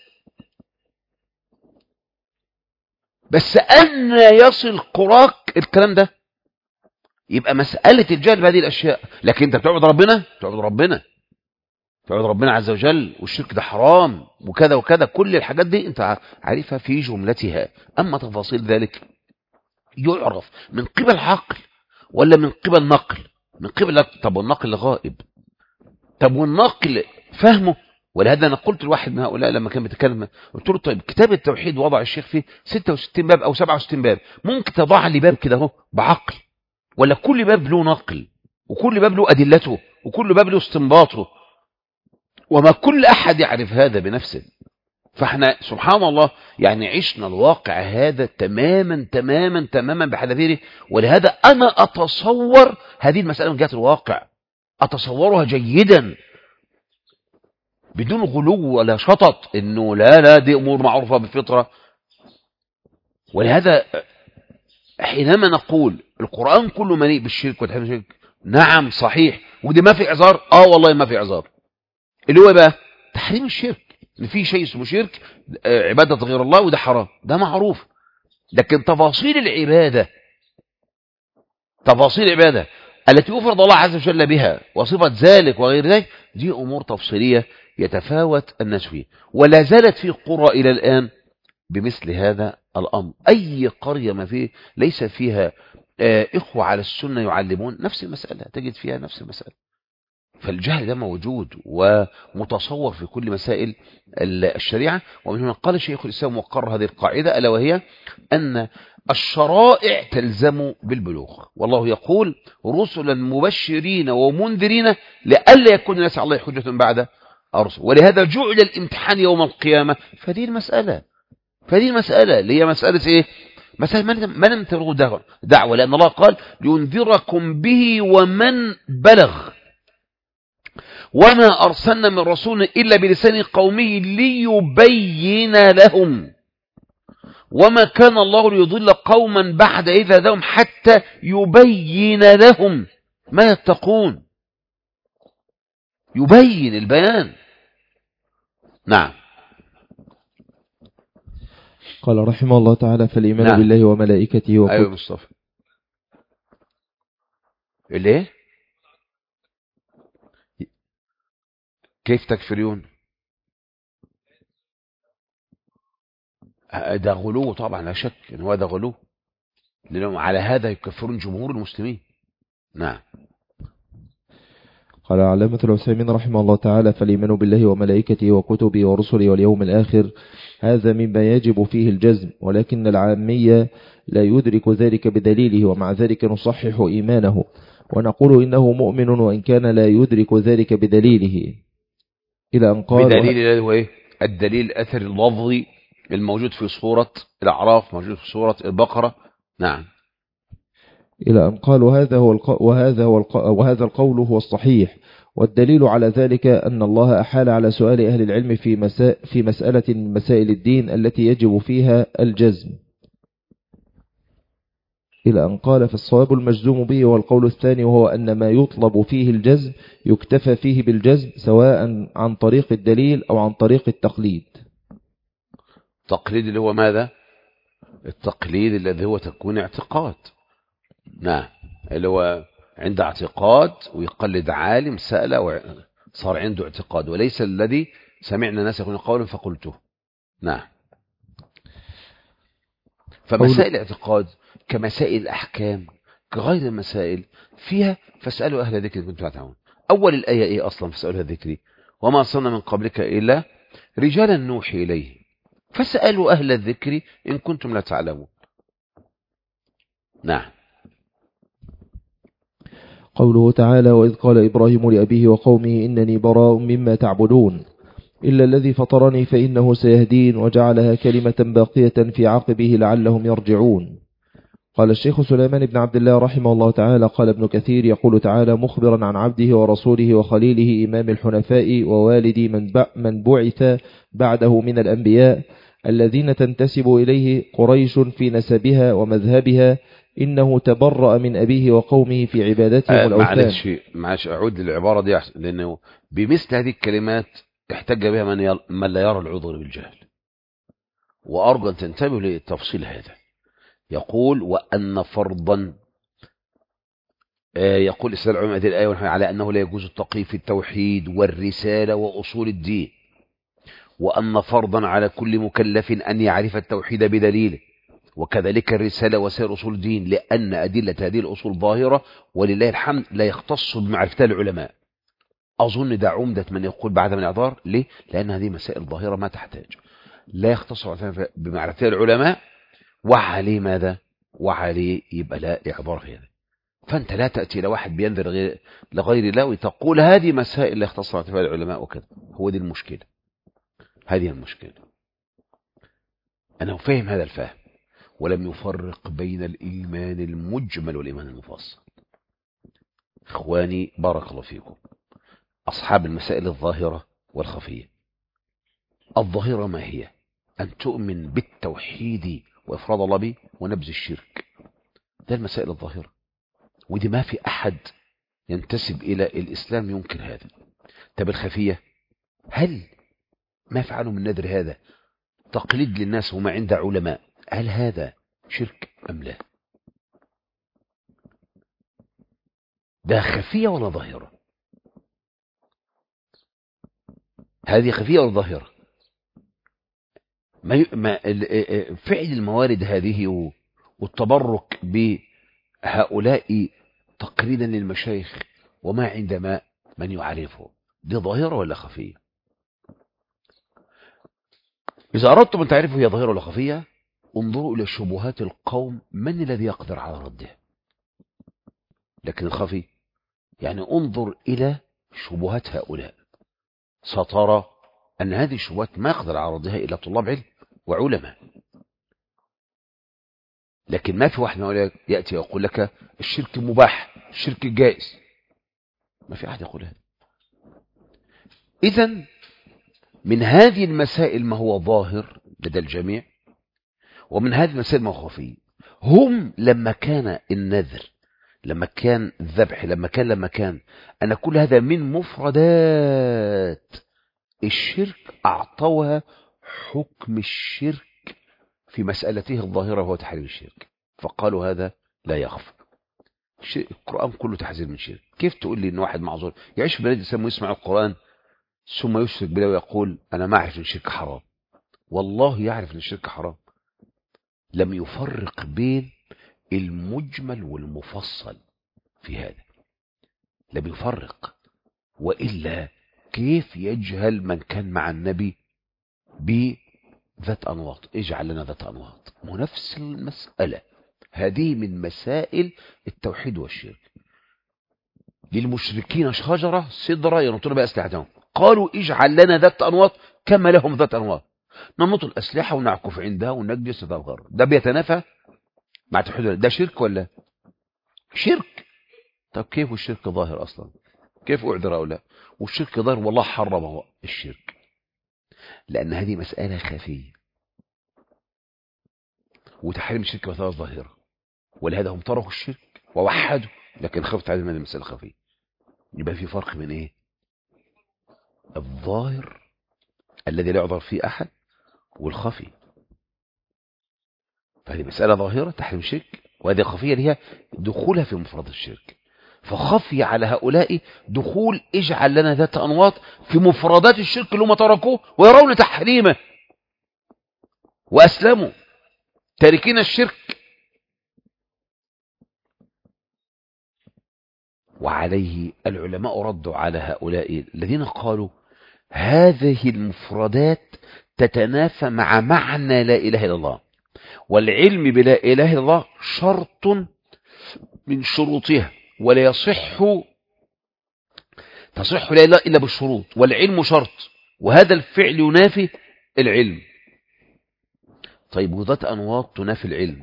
بس أن يصل قراك الكلام ده؟ يبقى مسألة الجهل بهذه الأشياء. لكن أنت بتعبد ربنا، بتعبد ربنا تعبد ربنا عز وجل، والشرك ده حرام وكذا وكذا، كل الحاجات دي انت عارفها في جملتها. اما تفاصيل ذلك يعرف من قبل عقل ولا من قبل نقل؟ من قبل. طب والنقل غائب، طب والنقل فهمه. ولهذا انا قلت لواحد من هؤلاء لما كان بيتكلم، قلت له طيب كتاب التوحيد وضع الشيخ فيه ستة وستين باب او سبعة وستين باب، ممكن تضع لي باب كده اهو بعقل؟ ولا كل باب له نقل، وكل باب له ادلته، وكل باب له استنباطه؟ وما كل أحد يعرف هذا بنفسه. فاحنا سبحان الله يعني عشنا الواقع هذا تماما تماما تماما بحذافيره. ولهذا أنا أتصور هذه المسألة من جهة الواقع، أتصورها جيدا بدون غلو ولا شطط، إنه لا لا دي أمور معروفة بالفطرة. ولهذا حينما نقول القرآن كله مليء بالشرك وتحريم الشرك، نعم صحيح، ودي ما في إعذار. آه والله ما في إعذار. اللي هو بقى تحريم الشرك، ان في شيء اسمه شرك، عبادة غير الله، وده حرام، ده معروف. لكن تفاصيل العبادة، تفاصيل العبادة التي يفرض الله عز وجل بها وصفة ذلك وغير ذلك، دي أمور تفصيلية يتفاوت الناس فيه. ولا زالت في قرى إلى الآن بمثل هذا الأمر. أي قرية ما فيه ليس فيها إخوة على السنة يعلمون نفس المسألة، تجد فيها نفس المسألة. فالجهل ده موجود ومتصور في كل مسائل الشريعة. ومن هنا قال شيخ الإسلام وقر هذه القاعدة، ألا وهي أن الشرائع تلزم بالبلوغ، والله يقول رسلا مبشرين ومنذرين لئلا يكون الناس على الله حجة بعد الرسل. ولهذا جعل الامتحان يوم القيامة. فدي المسألة فدي المسألة اللي هي مسألة إيه؟ مسألة من لم تبلغوا دعوة، لأن الله قال لينذركم به ومن بلغ وما أرسلنا من رسول إلا بلسان قومه ليبين لهم وما كان الله ليضل قوما بعد إذ هداهم حتى يبين لهم ما يتقون. يبين البيان. نعم. قال رحمه الله تعالى فالإيمان نعم. بالله وملائكته وكتبه. أيوة مصطفى. ليه؟ كيف تكفرون؟ ده غلو طبعا، لا شك ان هو ده غلو، لأنهم على هذا يكفرون جمهور المسلمين. نعم. قال علامة العثيمين رحمه الله تعالى فالإيمان بالله وملائكته وكتبه ورسله واليوم الآخر هذا مما يجب فيه الجزم، ولكن العامية لا يدرك ذلك بدليله، ومع ذلك نصحح إيمانه ونقول إنه مؤمن وإن كان لا يدرك ذلك بدليله، إلى أن قال بدليل هو إيه؟ الدليل الأثر اللفظي الموجود في سورة الأعراف، موجود في سورة البقرة. نعم. إلى أن قالوا هذا هو الق... وهذا هو الق... وهذا القول هو الصحيح، والدليل على ذلك أن الله أحال على سؤال أهل العلم في, مسا... في مسألة من مسائل الدين التي يجب فيها الجزم، إلى أن قال فالصواب المجزوم به والقول الثاني، وهو أن ما يطلب فيه الجزم يكتفى فيه بالجزم سواء عن طريق الدليل أو عن طريق التقليد. التقليد اللي هو ماذا؟ التقليد الذي هو تكون اعتقاد. نعم، اللي هو عند اعتقاد ويقلد عالم سأل وصار عنده اعتقاد، وليس الذي سمعنا ناس يقولون قولا فقلته. نعم. فمسائل الاعتقاد كمسائل الأحكام كغير المسائل فيها فاسألوا أهل الذكر إن كنتم لا تعلمون. أول الآية إيه أصلا؟ فاسألوا أهل الذكر وما أرسلنا من قبلك إلا رجالا نوحي إليه فاسألوا أهل الذكر إن كنتم لا تعلمون. نعم. قوله تعالى وإذ قال إبراهيم لأبيه وقومه إنني براء مما تعبدون إلا الذي فطرني فإنه سيهدين وجعلها كلمة باقية في عقبه لعلهم يرجعون. قال الشيخ سليمان بن عبد الله رحمه الله تعالى قال ابن كثير يقول تعالى مخبرا عن عبده ورسوله وخليله إمام الحنفاء ووالد من بعث بعده من الأنبياء الذين تنتسب إليه قريش في نسبها ومذهبها إنه تبرأ من أبيه وقومه في عبادتهم آه الأوثان. معلش معلش أعود للعبارة دي لأنه بمثل هذه الكلمات احتج بها من, يل... من لا يرى العذر بالجهل، وأرجو أن تنتبهوا للتفصيل هذا. يقول وأن فرضا آه يقول إسلام العلماء هذه الآية على أنه لا يجوز التقي في التوحيد والرسالة وأصول الدين، وأن فرضا على كل مكلف أن يعرف التوحيد بدليله، وكذلك الرسالة وسائر أصول الدين، لأن أدلة هذه الأصول ظاهرة ولله الحمد لا يختص بمعرفتها العلماء. أظن ده عمدة من يقول بعد من الإعذار. ليه؟ لأن هذه مسائل ظاهرة ما تحتاج لا يختص بمعرفتها العلماء، وعليه ماذا؟ وعليه يبقى لا إعذار في هذا. فأنت لا تأتي لواحد بينذر غير لغير الله وتقول هذه مسائل لا يختص بمعرفتها العلماء وكذا. هو دي المشكلة، هذه المشكلة. أنا فاهم هذا الفهم، ولم يفرق بين الإيمان المجمل والإيمان المفصل. إخواني بارك الله فيكم، أصحاب المسائل الظاهرة والخفية. الظاهرة ما هي؟ أن تؤمن بالتوحيد وإفراد الله به ونبذ الشرك. ده المسائل الظاهرة، ودي ما في أحد ينتسب إلى الإسلام ينكر هذا. طب الخفية، هل ما فعلوا من نذر هذا تقليد للناس وما عند علماء، هل هذا شرك أم لا؟ ده خفية ولا ظاهرة؟ هذه خفية ولا ظاهرة؟ ما ما فعل الموارد هذه والتبرك بهؤلاء تقليدا للمشايخ وما عندما من يعرفه، دي ظاهرة ولا خفية؟ إذا أردتم أن تعرفوا هي ظاهرة ولا خفية، انظروا إلى شبهات القوم، من الذي يقدر على ردها؟ لكن الخفي يعني انظر إلى شبهات هؤلاء، سترى أن هذه الشبهات ما يقدر على ردها إلا طلاب علم وعلماء. لكن ما في واحد ما يأتي يقول لك الشرك مباح، الشرك جائز، ما في أحد يقول هذا. إذن من هذه المسائل ما هو ظاهر لدى الجميع، ومن هذه المسائل ما هو خفي. هم لما كان النذر، لما كان الذبح، لما كان لما كان أن كل هذا من مفردات الشرك، أعطوها حكم الشرك في مسألته الظاهرة وهو تحريم الشرك، فقالوا هذا لا يخفى. القرآن كله تحذير من الشرك. كيف تقول لي إن واحد معذور يعيش في بلد الإسلام ويسمع القرآن ثم يشرك بالله ويقول أنا ما أعرف إن الشرك حرام؟ والله يعرف إن الشرك حرام، لم يفرق بين المجمل والمفصل في هذا، لم يفرق. وإلا كيف يجهل من كان مع النبي بذات أنواط؟ اجعل لنا ذات أنواط، ونفس المسألة هذه من مسائل التوحيد والشرك. للمشركين شجرة سدرة ينطون بأسلحتهم، قالوا اجعل لنا ذات أنواط كما لهم ذات أنواط. نمط الأسلحة ونعكف عندها ونجلس نتظاهر، ده بيتنافى مع توحيد الله. ده شرك ولا شرك؟ طب كيف الشرك ظاهر أصلا؟ كيف أعذر هؤلاء والشرك ظاهر والله حرمه الشرك؟ لأن هذه مسألة خفية، وتحريم الشرك مسألة ظاهرة، ولهذا هم تركوا الشرك ووحدوا، لكن خفت عليهم هذه المسألة خفية. يبقى في فرق بين ايه؟ الظاهر الذي لا يعذر فيه أحد، والخفي. فهذه مسألة ظاهرة تحريم الشرك، وهذه خفية اللي هي دخولها في مفرد الشرك. فخفي على هؤلاء دخول اجعل لنا ذات أنواط في مفردات الشرك اللي هم تركوه ويرون تحريمه وأسلموا تاركين الشرك. وعليه العلماء ردوا على هؤلاء الذين قالوا هذه المفردات تتنافى مع معنى لا إله إلا الله، والعلم بلا إله إلا الله شرط من شروطها، ولا يصح تصح لا إله إلا بالشروط، والعلم شرط، وهذا الفعل ينافي العلم. طيب وذات أنواط تنافي العلم،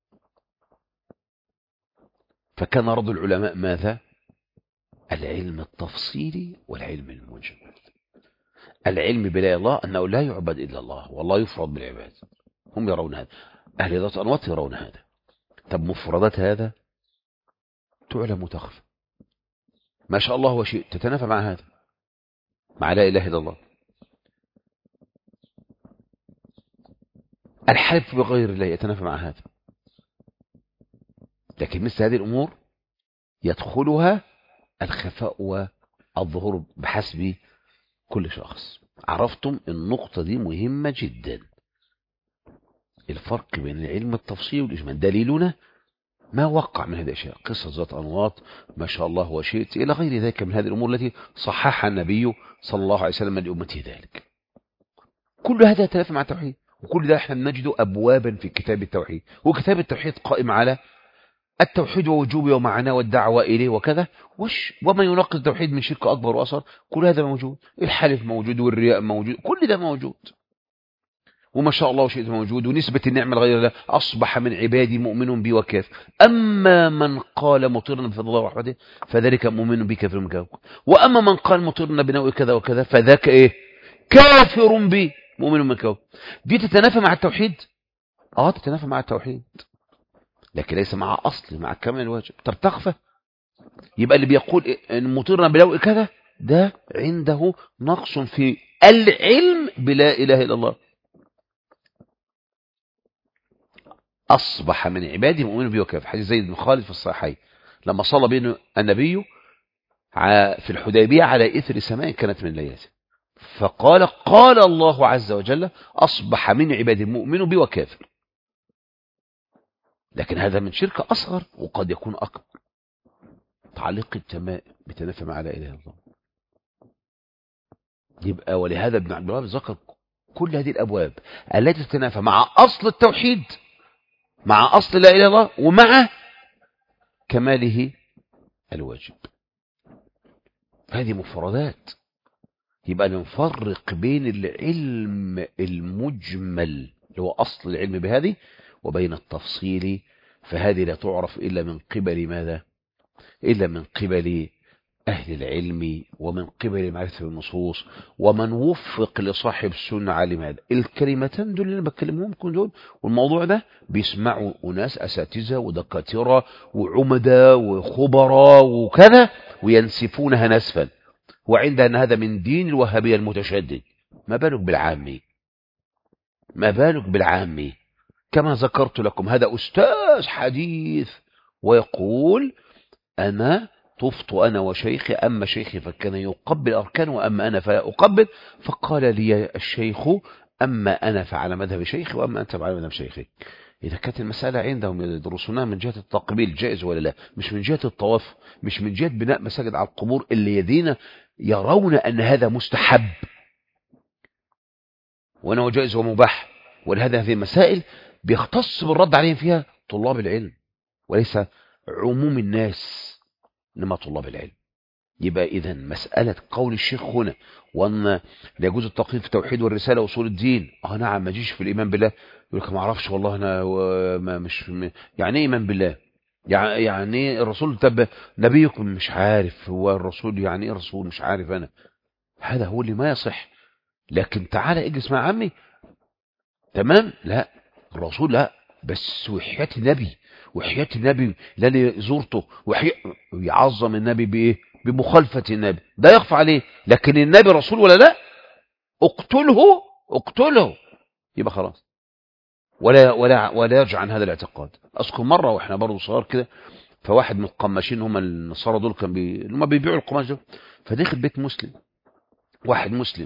فكان رد العلماء ماذا؟ العلم التفصيلي والعلم المجمل. العلم بلا الله أنه لا يعبد إلا الله والله يفرض بالعباد، هم يرون هذا، أهل ذات أنواط يرون هذا. طب مفردات هذا تعلم وتخفى، ما شاء الله وشيء تتنافى مع هذا، مع لا إله إلا الله. الحلف بغير الله يتنافى مع هذا، لكن مثل هذه الأمور يدخلها الخفاء والظهور بحسب كل شخص. عرفتم النقطة دي مهمة جدا، الفرق بين العلم التفصيلي والإجمال. دليلنا ما وقع من هذه الأشياء، قصة ذات أنواط ما شاء الله وشئت إلى غير ذلك من هذه الأمور التي صححها النبي صلى الله عليه وسلم لأمته ذلك. كل هذا يتنافى مع التوحيد، وكل ده احنا نجد أبوابا في كتاب التوحيد، وكتاب التوحيد قائم على التوحيد ووجوبه ومعناه والدعوة إليه وكذا، وش وما يناقض التوحيد من شرك أكبر وأصغر، كل هذا موجود. الحلف موجود والرياء موجود، كل ده موجود، وما شاء الله وشئت موجود، ونسبة النعمة لغير الله. أصبح من عبادي مؤمن بي وكافر، أما من قال مطرنا بفضل الله وحده فذلك مؤمن بي كافر بك، وأما من قال مطرنا بنوء كذا وكذا فذاك إيه؟ كافر بي مؤمن بك. دي تتنافى مع التوحيد؟ آه تتنافى مع التوحيد، لكن ليس مع أصل، مع كمال الواجب. طب تخفى؟ يبقى اللي بيقول إن مطرنا بنوء كذا ده عنده نقص في العلم بلا إله إلا الله. أصبح من عبادي مؤمن بي وكافر، حديث زيد بن خالد في الصحيحين لما صلى بين النبي في الحديبية على إثر سماء كانت من ليلته، فقال قال الله عز وجل أصبح من عبادي مؤمن بي وكافر. لكن هذا من شرك أصغر وقد يكون أكبر. تعليق التماء بتنافى مع لا إله إلا الله. يبقى ولهذا ابن عبد الوهاب ذكر كل هذه الأبواب التي تتنافى مع أصل التوحيد، مع أصل لا إله إلا الله، ومع كماله الواجب. هذه مفردات. يبقى نفرق بين العلم المجمل اللي هو أصل العلم بهذه، وبين التفصيل، فهذه لا تعرف إلا من قبل ماذا؟ إلا من قبل أهل العلم، ومن قبل معرفة النصوص، ومن وفق لصاحب السنة علم هذا. الكلمتان دول اللي أنا بكلمهم كن دول، والموضوع ده بيسمعوا أناس أساتذة ودكاترة وعمدة وخبراء وكذا، وينسفونها نسفا، وعند أن هذا من دين الوهابية المتشدد. ما بالك بالعامي؟ ما بالك بالعامي؟ كما ذكرت لكم هذا أستاذ حديث ويقول أنا طفت أنا وشيخي، أما شيخي فكان يقبل أركان وأما أنا فلا أقبل، فقال لي الشيخ أما أنا فعلى مذهب شيخي وأما أنت فعلى مذهب شيخي. إذا كانت المسألة عندهم يدرسونها من جهة التقبيل جائز ولا لا، مش من جهة الطواف، مش من جهة بناء مساجد على القبور اللي يدين يرون أن هذا مستحب وأنه جائز ومباح. ولهذا هذه المسائل بيختص بالرد عليهم فيها طلاب العلم وليس عموم الناس، إنما طلاب العلم. يبقى إذا مسألة قول الشيخ هنا وأن لا يجوز التقييد في التوحيد والرسالة وأصول الدين، اه نعم، ما جيش في الإيمان بالله يقول لك ما أعرفش والله أنا ما مش يعني إيه إيمان بالله، يعني يعني الرسول تب نبيكم مش عارف هو الرسول يعني إيه رسول مش عارف أنا، هذا هو اللي ما يصح. لكن تعالى اجلس مع عمي تمام، لا الرسول لا، بس وحياة النبي وحياة النبي اللي زورته وحي... يعظم النبي بايه؟ بمخالفة النبي، ده يخفى عليه. لكن النبي رسول ولا لا؟ اقتله اقتله يبقى خلاص، ولا ولا ولا يرجع عن هذا الاعتقاد. اذكر مره واحنا برضه صغار كده، فواحد من القماشين هم النصارى دول كان بي... هم بيبيعوا القماش ده، فدخل بيت مسلم واحد مسلم،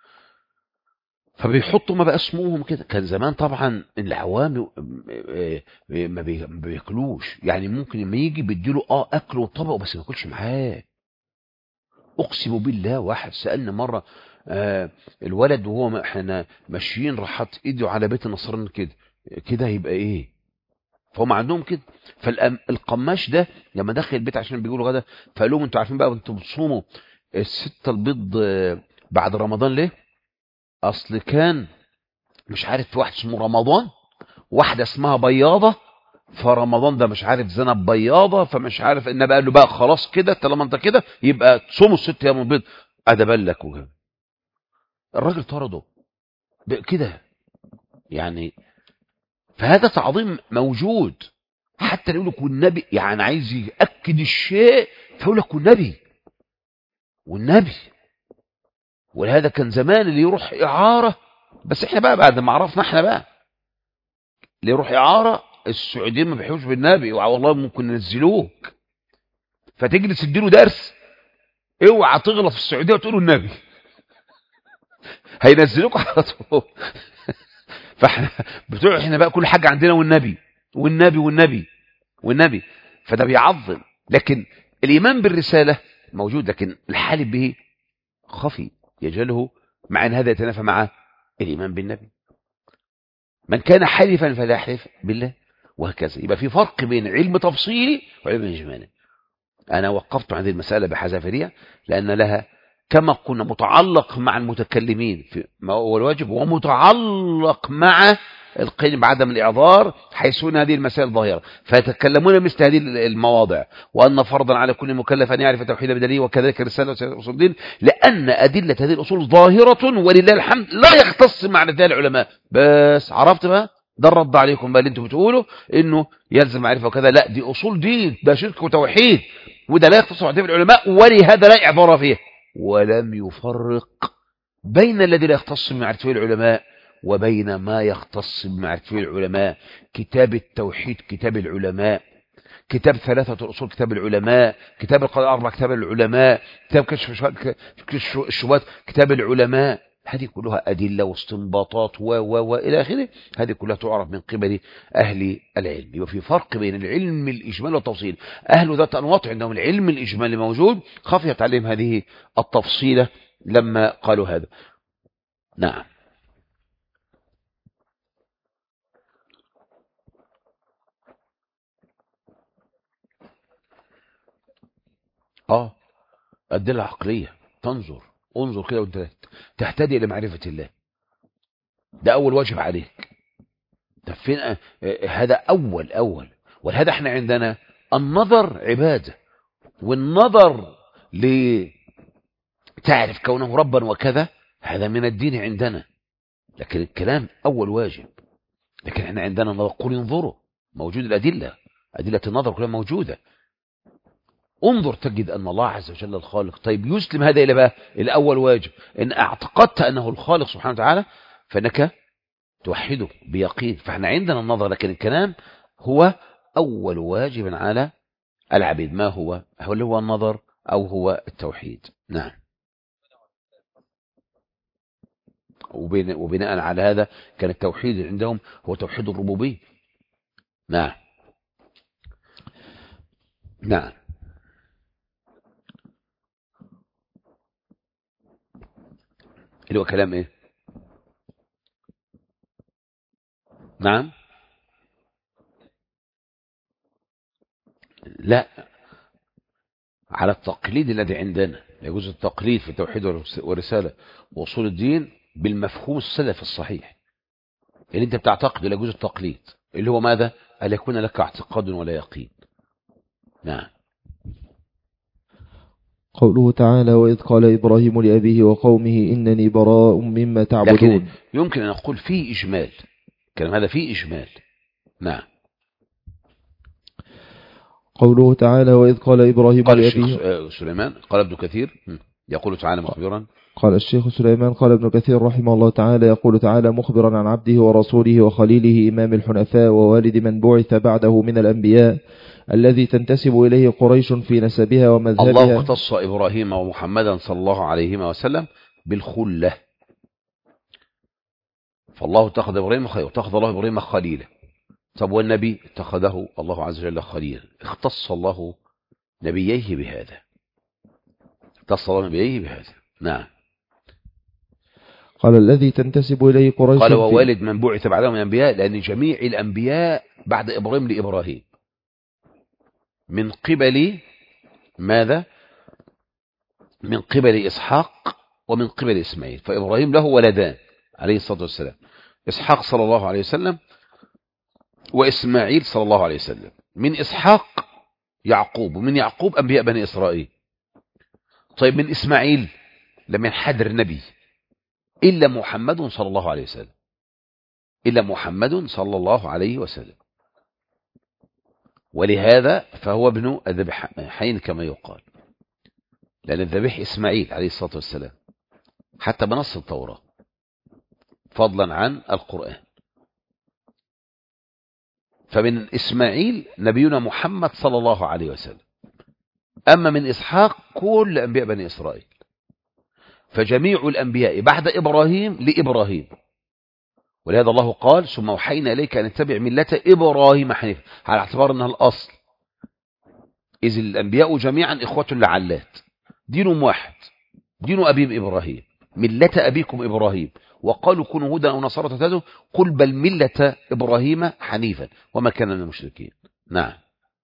فبيحطوا ما بقى اسمهم كده. كان زمان طبعا العوام ما بياكلوش، يعني ممكن لما يجي بيديله اه اكل وطبق بس ما ياكلش معاه. اقسم بالله واحد سالنا مره آه الولد وهو احنا ماشيين راح حط ايده على بيت النصراني كده كده هيبقى ايه؟ فهم عندهم كده. فالقماش ده لما دخل البيت عشان بيقولوا غدا، فقال لهم انتوا عارفين بقى انتوا بتصوموا الستة البيض بعد رمضان ليه؟ اصل كان مش عارف واحد اسمه رمضان واحدة اسمها بياضة، فرمضان ده مش عارف زنب بياضة، فمش عارف النبي قال له بقى خلاص كده طالما انت كده يبقى تصوموا الست ايام البيض ادبا لك وكده. الراجل طرده كده يعني. فهذا تعظيم موجود، حتى يقول لك والنبي، يعني عايز يأكد الشيء فيقول لك والنبي والنبي. ولهذا كان زمان اللي يروح إعارة، بس احنا بقى بعد ما عرفنا احنا بقى اللي يروح إعارة السعوديين ما بيحبوش بالنبي، والله ممكن ينزلوك فتجلس تديله درس اوعى تغلط في السعودية وتقولوا النبي هينزلوك على طول. فاحنا بتوع احنا بقى كل حاجة عندنا والنبي والنبي والنبي والنبي، فده بيعظم. لكن الإيمان بالرسالة موجود، لكن الحالف به خفي يجهله، مع ان هذا يتنافى مع الإيمان بالنبي. من كان حالفا فلا يحلف بالله، وهكذا. يبقى في فرق بين علم تفصيلي وعلم إجمالي. أنا وقفت عن هذه المسألة بحذافيرها لأن لها كما قلنا متعلق مع المتكلمين في ما هو الواجب، ومتعلق مع القيم بعدم الإعذار حيث أن هذه المسائل ظاهرة، فيتكلمون مثل هذه المواضع. وأن فرضا على كل مكلف أن يعرف التوحيد بدليل وكذلك الرسالة وأصول الدين، لأن أدلة هذه الأصول ظاهرة ولله الحمد لا يختص مع رجال العلماء. بس عرفت بقى ده الرد عليكم بقى اللي انتم بتقولوا انه يلزم معرفه وكذا، لا دي اصول دين، ده شرك وتوحيد، وده لا يختص مع العلماء، ولهذا لا اعذار فيه. ولم يفرق بين الذي لا يختص بمعرفه العلماء وبين ما يختص بمعرفه العلماء. كتاب التوحيد كتاب العلماء، كتاب ثلاثة الأصول كتاب العلماء، كتاب القواعد الأربع كتاب العلماء، كتاب كشف الشبهات كتاب العلماء. هذه كلها أدلة واستنباطات و و وإلى آخره، هذه كلها تعرف من قبل أهل العلم. يبقى في فرق بين العلم الإجمالي والتفصيل. أهل ذات أنواط عندهم العلم الإجمالي موجود، خفيت عليهم هذه التفصيلة لما قالوا هذا. نعم. آه أدلة عقلية، تنظر انظر كده وانت تهتدي إلى معرفة الله، ده أول واجب عليك. طب فين أه هذا أول أول ولهذا احنا عندنا النظر عبادة، والنظر لتعرف كونه ربا وكذا هذا من الدين عندنا، لكن الكلام أول واجب. لكن احنا عندنا نظر، قل انظروا، موجود الأدلة، أدلة النظر كلها موجودة. انظر تجد أن الله عز وجل الخالق. طيب يسلم هذا إلى بقى الأول واجب، إن اعتقدت أنه الخالق سبحانه وتعالى فإنك توحده بيقين. فاحنا عندنا النظر، لكن الكلام هو أول واجب على العبيد. ما هو؟ هل هو النظر أو هو التوحيد؟ نعم. وبناء على هذا كان التوحيد عندهم هو توحيد الربوبية. نعم نعم. اللي هو كلام ايه؟ نعم. لا على التقليد الذي عندنا. يجوز التقليد في التوحيد والرسالة وأصول الدين بالمفهوم السلف الصحيح اللي انت بتعتقد. لا يجوز التقليد اللي هو ماذا؟ أن يكون لك اعتقاد ولا يقين. نعم. قوله تعالى وإذ قال إبراهيم لأبيه وقومه إنني براء مما تعبدون. يمكن أن نقول فيه إجمال، كلام هذا فيه إجمال. نعم. قوله تعالى وإذ قال إبراهيم قال لأبيه الشيخ سليمان قال ابن كثير يقول تعالى مخبرا. قال الشيخ سليمان قال ابن كثير رحمه الله تعالى يقول تعالى مخبرا عن عبده ورسوله وخليله إمام الحنفاء ووالد من بعث بعده من الأنبياء الذي تنتسب إليه قريش في نسبها ومذهبها. الله اختص إبراهيم ومحمدا صلى الله عليه وسلم بالخلة، فالله اتخذ إبراهيم خليلا واتخذ الله إبراهيم خليلا. طب والنبي اتخذه الله عز وجل خليلا، اختص الله نبيه بهذا، اختص الله نبيه بهذا. نعم. قال الذي تنتسب إليه قريش قال ووالد من بعث بعده من الأنبياء، لأن جميع الأنبياء بعد إبراهيم لإبراهيم من قبل ماذا؟ من قبل إسحاق ومن قبل إسماعيل. فإبراهيم له ولدان عليه الصلاة والسلام، إسحاق صلى الله عليه وسلم وإسماعيل صلى الله عليه وسلم. من إسحاق يعقوب، ومن يعقوب أنبياء بني إسرائيل. طيب من إسماعيل لم ينحدر نبي إلا محمد صلى الله عليه وسلم، إلا محمد صلى الله عليه وسلم، ولهذا فهو ابن الذبيحين كما يقال، لأن الذبيح إسماعيل عليه الصلاة والسلام حتى بنص التوراة فضلا عن القرآن. فمن إسماعيل نبينا محمد صلى الله عليه وسلم. أما من إسحاق كل أنبياء بني إسرائيل. فجميع الأنبياء بعد إبراهيم لإبراهيم، ولهذا الله قال ثم أوحينا إليك أن تتبع ملة إبراهيم حنيفا، على اعتبار أنها الأصل، إذ الأنبياء جميعا إخوة لعلات، دينهم واحد، دين أبيهم إبراهيم، ملة أبيكم إبراهيم، وقالوا كونوا هدى أو نصارى تهتدوا، قل بل ملة إبراهيم حنيفا وما كان من المشركين. نعم.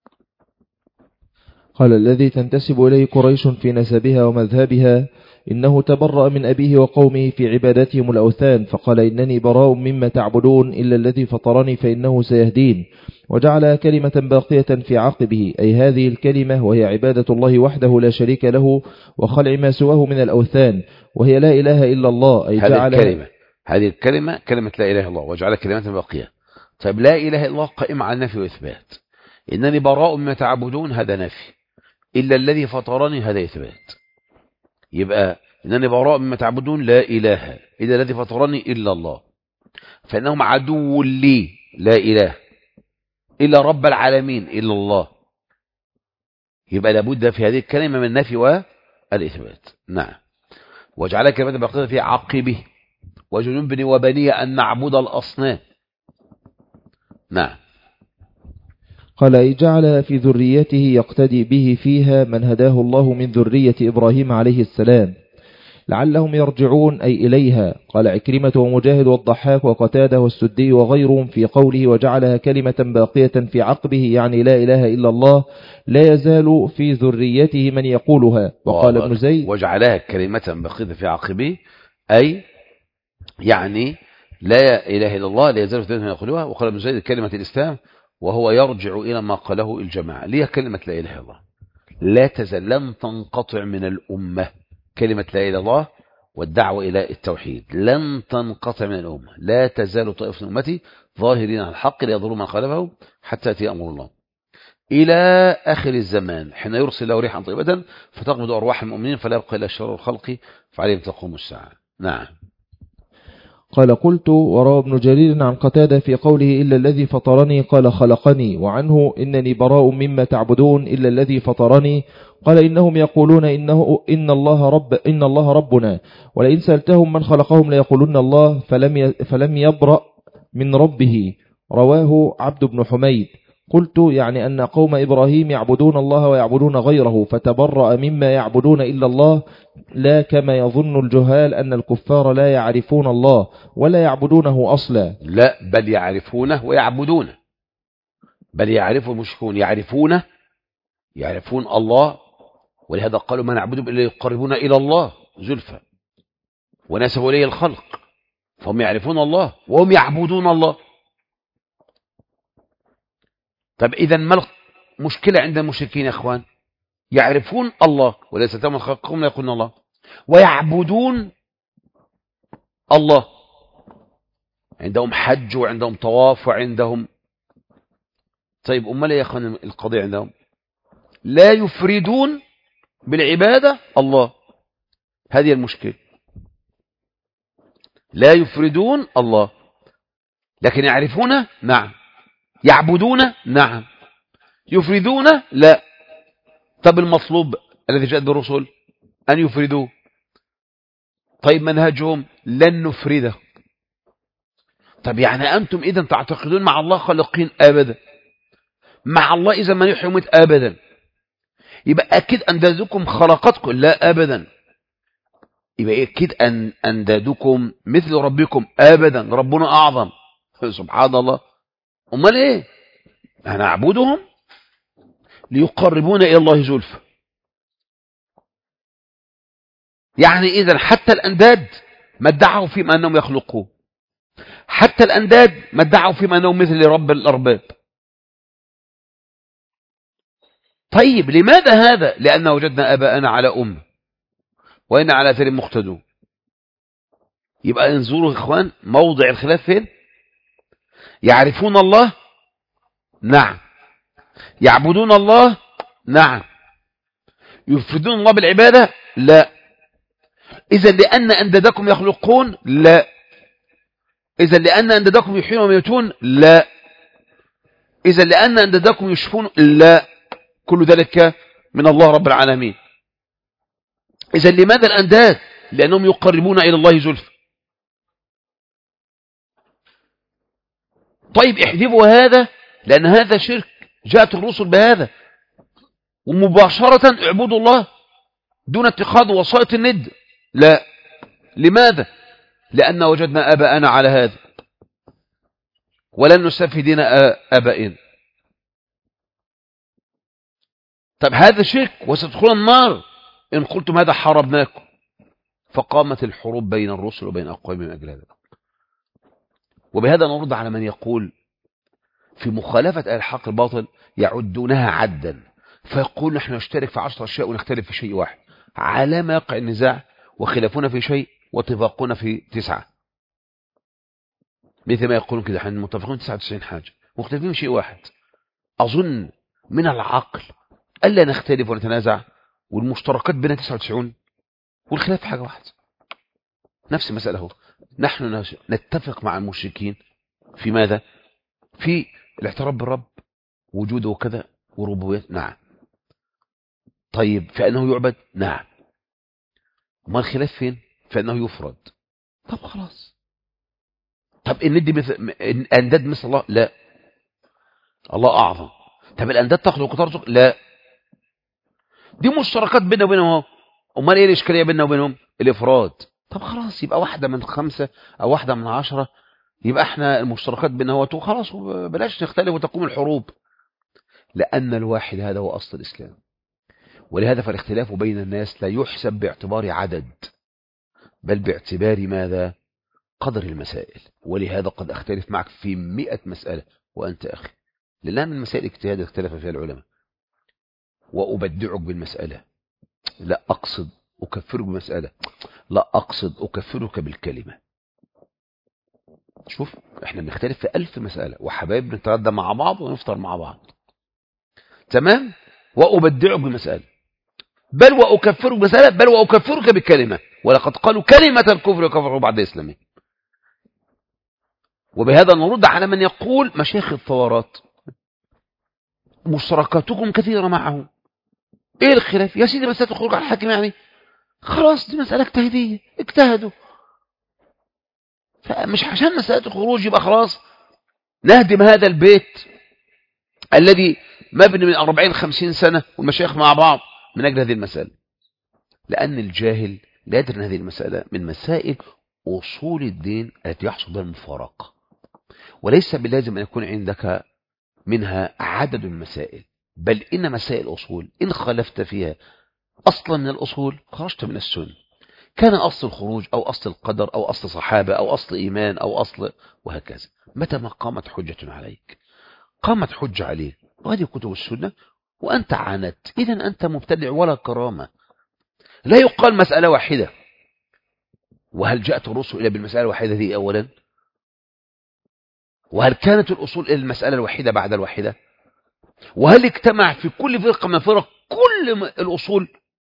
قال الذي تنتسب إليه قريش في نسبها ومذهبها إنه تبرأ من أبيه وقومه في عبادتهم الأوثان، فقال إنني براء مما تعبدون إلا الذي فطرني فإنه سيهدين، وجعلها كلمة باقية في عقبه، أي هذه الكلمة وهي عبادة الله وحده لا شريك له وخلع ما سواه من الأوثان، وهي لا إله إلا الله. أي هذه جعل الكلمة هذه الكلمة كلمة لا إله إلا الله وجعلها كلمة باقية. طيب لا إله إلا الله قائمة على النفي وإثبات. إنني براء مما تعبدون هذا نفي، إلا الذي فطرني هذا إثبات. يبقى إنني براء مما تعبدون لا إله إلا الذي فطرني إلا الله، فإنهم عدو لي لا إله إلا رب العالمين إلا الله. يبقى لابد في هذه الكلمة من النفي والإثبات. نعم. وجعل كلمة باقية في عقبه وجنبني وبني أن نعبد الأصنام. نعم. قال أي جعل في ذريته يقتدي به فيها من هداه الله من ذرية إبراهيم عليه السلام لعلهم يرجعون أي إليها. قال عكرمة ومجاهد والضحاك وقتادة والسدي وغيرهم في قوله وجعلها كلمة باقية في عقبه يعني لا إله إلا الله لا يزال في ذريته من يقولها. وقال ابن زيد وجعلها كلمة باقية في عقبه أي يعني لا إله إلا الله لا يزال في ذريته من يقولها. وقال ابن زيد كلمة الإسلام وهو يرجع إلى ما قاله الجماعة. ليه كلمة لا إله إلا الله لا تزال لن تنقطع من الأمة. كلمة لا إله إلا الله والدعوة إلى التوحيد لن تنقطع من الأمة. لا تزال طائفة من أمتي ظاهرين على الحق لا يضرون من خالفهم حتى يأتي أمر الله إلى آخر الزمان حين يرسل له ريحا طيبة فتقبض أرواح المؤمنين فلا يبقى إلا شر الخلق فعليهم تقوم الساعة. نعم. قال قلت وروى ابن جرير عن قتادة في قوله إلا الذي فطرني قال خلقني، وعنه إنني براء مما تعبدون إلا الذي فطرني قال إنهم يقولون إنه إن الله رب إن الله ربنا ولئن سألتهم من خلقهم ليقولون الله فلم فلم يبرأ من ربه. رواه عبد بن حميد. قلت يعني أن قوم إبراهيم يعبدون الله ويعبدون غيره فتبرأ مما يعبدون إلا الله، لا كما يظن الجهال أن الكفار لا يعرفون الله ولا يعبدونه أصلا. لا بل يعرفونه ويعبدونه. بل يعرف المشركون يعرفونه يعرفون الله ولهذا قالوا ما نعبدهم إلا يقربون إلى الله زلفى ونسبوا إليه الخلق، فهم يعرفون الله وهم يعبدون الله. طب إذا ما المشكلة عند المشركين يا أخوان؟ يعرفون الله وليس تم خلقهم لا يقولون الله، ويعبدون الله، عندهم حج وعندهم طواف وعندهم. طيب أمال يا أخوان القضية عندهم؟ لا يفردون بالعبادة الله، هذه المشكلة. لا يفردون الله، لكن يعرفونه نعم، يعبدونه نعم، يفردونه لا. طب المطلوب الذي جاء بالرسل أن يفردوه. طيب منهجهم لن نفرده. طب يعني أنتم إذن تعتقدون مع الله خالقين أبدا، مع الله إذا من يحيي ويميت أبدا، يبقى أكيد أندادكم خلقتكم لا أبدا، يبقى أكيد أن أندادكم مثل ربكم أبدا، ربنا أعظم سبحان الله. أمال إيه؟ أنا أعبدهم ليقربون إلى الله زلفى. يعني إذن حتى الأنداد ما ادعوا فيما أنهم يخلقون، حتى الأنداد ما ادعوا فيما أنهم مثل رب الأرباب. طيب لماذا هذا؟ لأن وجدنا آباءنا على أمة وإن على أثر مقتدون. يبقى انظروا يا إخوان موضع الخلاف فين؟ يعرفون الله نعم، يعبدون الله نعم، يفردون الله بالعبادة لا. إذا لأن أندادكم يخلقون لا، إذا لأن أندادكم يحيون ويميتون لا، إذا لأن أندادكم يشفون لا، كل ذلك من الله رب العالمين. إذا لماذا الأنداد؟ لأنهم يقربون إلى الله زلفى. طيب احذفوا هذا لأن هذا شرك، جاءت الرسل بهذا، ومباشرة اعبدوا الله دون اتخاذ وسائط الند لا. لماذا؟ لأن وجدنا آباءنا على هذا ولن نستفي دين آبائنا. طب هذا شرك وستدخلون النار إن قلتم هذا حاربناكم. فقامت الحروب بين الرسل وبين أقوام من أجل هذا. وبهذا نرد على من يقول في مخالفة أهل الحق الباطل يعدونها عدا، فيقول نحن نشترك في عشر أشياء ونختلف في شيء واحد، على ما يقع النزاع وخلافنا في شيء واتفاقنا في تسعة. مثل ما يقولون كده احنا متفقون تسعة وتسعين حاجة مختلفين في شيء واحد. أظن من العقل ألا نختلف ونتنازع والمشتركات بين تسعة وتسعين والخلاف حاجة واحدة. نفس المسألة هو نحن نتفق مع المشركين في ماذا؟ في الاعتراف بالرب وجوده وكذا وربوبيته نعم. طيب فإنه يعبد نعم. ما الخلاف فين؟ فإنه يفرد. طب خلاص. طب الندي مثل أنداد مثل الله لا، الله أعظم. طب الأنداد تخلق وترزق لا، دي مشتركات بيننا وبينهم. امال ايه الاشكاليه بيننا وبينهم؟ الافراد. طب خلاص يبقى واحده من خمسه او واحده من عشره، يبقى احنا المشتركات بيننا هو خلاص بلاش نختلف وتقوم الحروب. لان الواحد هذا هو اصل الاسلام. ولهذا فالاختلاف بين الناس لا يحسب باعتبار عدد بل باعتبار ماذا؟ قدر المسائل. ولهذا قد اختلف معك في مئة مسألة وانت اخي، لان من مسائل اجتهاد اختلف فيها العلماء، وأبدعك بالمسألة لا أقصد أكفرك بمسألة، لا أقصد أكفرك بالكلمة. شوف احنا بنختلف في ألف مسألة وحبايب نتغدى مع بعض ونفطر مع بعض تمام، وأبدعك بمسألة بل وأكفرك بمسألة بل وأكفرك بالكلمة. ولقد قالوا كلمة الكفر وكفروا بعد إسلامه. وبهذا نرد على من يقول مشايخ الثورات مشتركاتكم كثيرة معه، ايه الخلاف يا سيدي؟ مسألة الخروج على الحاكم يعني خلاص دي مسألة اجتهادية اجتهدوا، فمش عشان مسألة الخروج يبقى خلاص نهدم هذا البيت الذي مبني من أربعين خمسين سنة والمشايخ مع بعض من أجل هذه المسألة. لأن الجاهل لا يدري أن هذه المسألة من مسائل أصول الدين التي يحصل بها المفارقة، وليس باللازم أن يكون عندك منها عدد المسائل، بل إن مسائل أصول إن خالفت فيها أصلا من الأصول خرجت من السنة. كان أصل الخروج أو أصل القدر أو أصل صحابة أو أصل إيمان أو أصل وهكذا. متى ما قامت حجة عليك، قامت حجة عليك وهذه كتب السنة وأنت عاندت، إذن أنت مبتدع ولا كرامة. لا يقال مسألة واحدة. وهل جاءت الرسل إلى بالمسألة الواحدة دي أولا؟ وهل كانت الأصول إلى المسألة الواحدة بعد الواحدة؟ وهل اجتمع في كل فرقة من فرق كل الأصول؟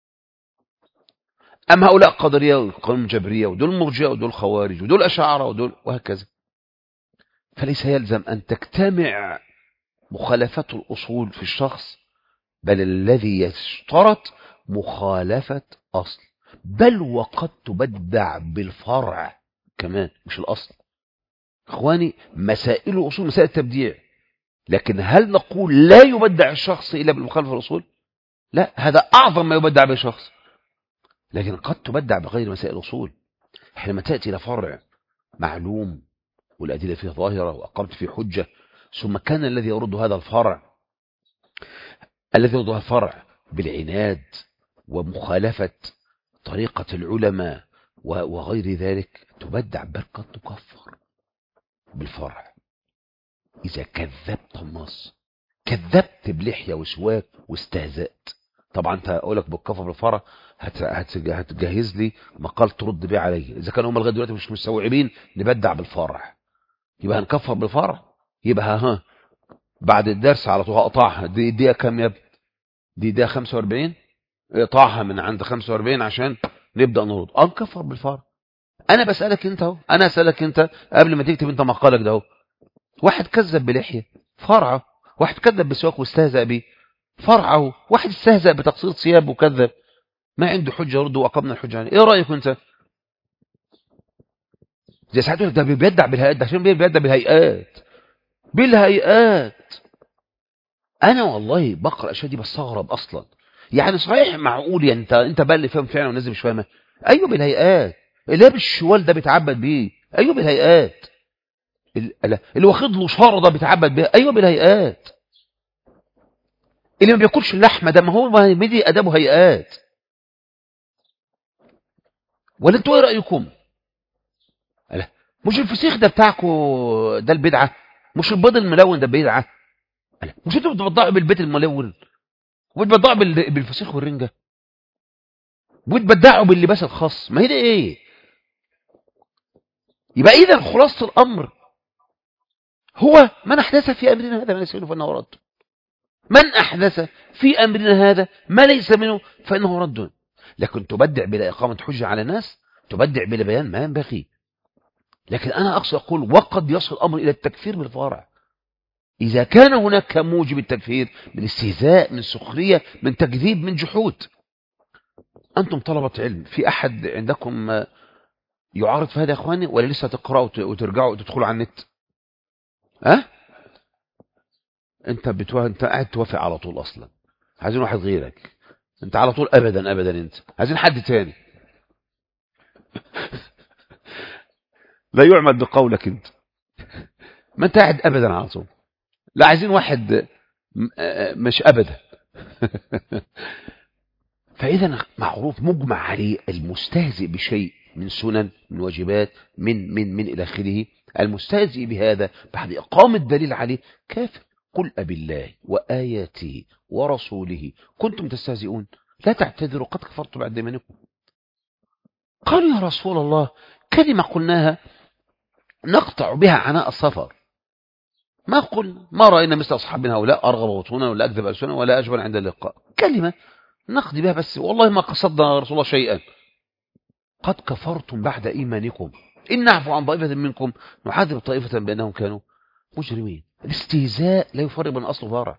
أم هؤلاء قدرية وقوم جبرية ودول مرجئة ودول خوارج ودول أشاعرة ودول وهكذا؟ فليس يلزم أن تجتمع مخالفة الأصول في الشخص، بل الذي يشترط مخالفة أصل، بل وقد تبدع بالفرع كمان مش الأصل. إخواني، مسائل الأصول مسائل التبديع، لكن هل نقول لا يبدع الشخص إلا بالمخالفة الأصول؟ لا، هذا أعظم ما يبدع به الشخص، لكن قد تبدع بغير مسائل الأصول. حينما تأتي إلى فرع معلوم والأدلة فيه ظاهرة وأقمت فيه حجة، ثم كان الذي يرد هذا الفرع الذي يرد هذا الفرع بالعناد ومخالفة طريقة العلماء وغير ذلك، تبدع، بل قد تكفر بالفرع إذا كذبت النص، كذبت بلحية وسواك واستهزأت. طبعا انت اقولك بالكفر بالفرع هتجهز لي مقال ترد بيه عليه. اذا كانوا هم لغايه دلوقتي مش مستوعبين نبدع بالفرع، يبقى هنكفر بالفرع، يبقى ها بعد الدرس على طول هقطعها. دي دقيقه كام يا ابني؟ دي دقيقه خمسة وأربعين، اقطعها من عند خمسة وأربعين عشان نبدا نرد. اه نكفر بالفرع. انا بسالك انت اهو، انا اسالك انت قبل ما تكتب انت مقالك ده اهو، واحد كذب بلحيه فرعه، واحد كذب بسواك واستهزأ بيه فرعه، واحد استهزأ بتقصير ثياب وكذب، ما عنده حجه يرد واقمنا الحجه عليه. ايه رايك انت؟ زي ساعات ده بيبدع بالهيئات، ده عشان بيبدع بالهيئات بالهيئات. انا والله بقرا الاشياء دي بستغرب اصلا. يعني صحيح معقول يعني انت انت بقى اللي فاهم فعلا والناس مش فاهمه؟ ايوه بالهيئات. اللي لابس الشوال ده بيتعبد بيه، ايوه بالهيئات. اللي واخد له شاره ده بيتعبد بيه، ايوه بالهيئات. اللي ما بياكلش اللحمه ده، ما هو ما دي ادابه هيئات. ولا انتوا ايه رايكم؟ لا، مش الفسيخ ده بتاعكم ده البدعه؟ مش البيض الملون ده بدعه؟ مش انتوا بتبضعوا بالبيت الملون وبتبضعوا بالفسيخ والرنجه وبتبدعوا باللباس الخاص؟ ما هي ده ايه؟ يبقى اذا خلاصه الامر هو من احدث في امرنا هذا ما ليس منه فانه رد. من احدث في امرنا هذا ما ليس منه فانه رد. لكن تبدع بلا اقامه حجه على الناس، تبدع بلا بيان ما ينبغي. لكن انا اقصد اقول وقد يصل الامر الى التكفير بالفرع اذا كان هناك موجب التكفير من استهزاء، من سخريه، من تكذيب، من جحود. انتم طلبه علم، في احد عندكم يعارض في هذا يا اخواني، ولا لسه تقراوا وترجعوا وتدخلوا على النت؟ ها أه؟ انت بتوافق، انت قاعد توافق على طول اصلا. عايزين واحد غيرك انت على طول. ابدا ابدا، انت عايزين حد تاني. لا يعمل بقولك انت، ما انت قاعد ابدا على طول. لا، عايزين واحد مش ابدا. فاذا معروف مجمع عليه المستهزئ بشيء من سنن، من واجبات، من من من الى اخره، المستهزئ بهذا بعد اقامه دليل عليه كافر. قل أبالله وآياته ورسوله كنتم تستهزئون لا تعتذروا قد كفرتم بعد إيمانكم. قالوا يا رسول الله كلمة قلناها نقطع بها عناء السفر، ما قلنا ما رأينا مثل أصحابنا هؤلاء أرغب بطونا ولا أكذب ألسنا ولا أجبن عند اللقاء، كلمة نقضي بها بس والله ما قصدنا يا رسول الله شيئا. قد كفرتم بعد إيمانكم إن نعفو عن طائفة منكم نعذب طائفة بأنهم كانوا مجرمين. الاستهزاء لا يفرق بين أصل وفرع.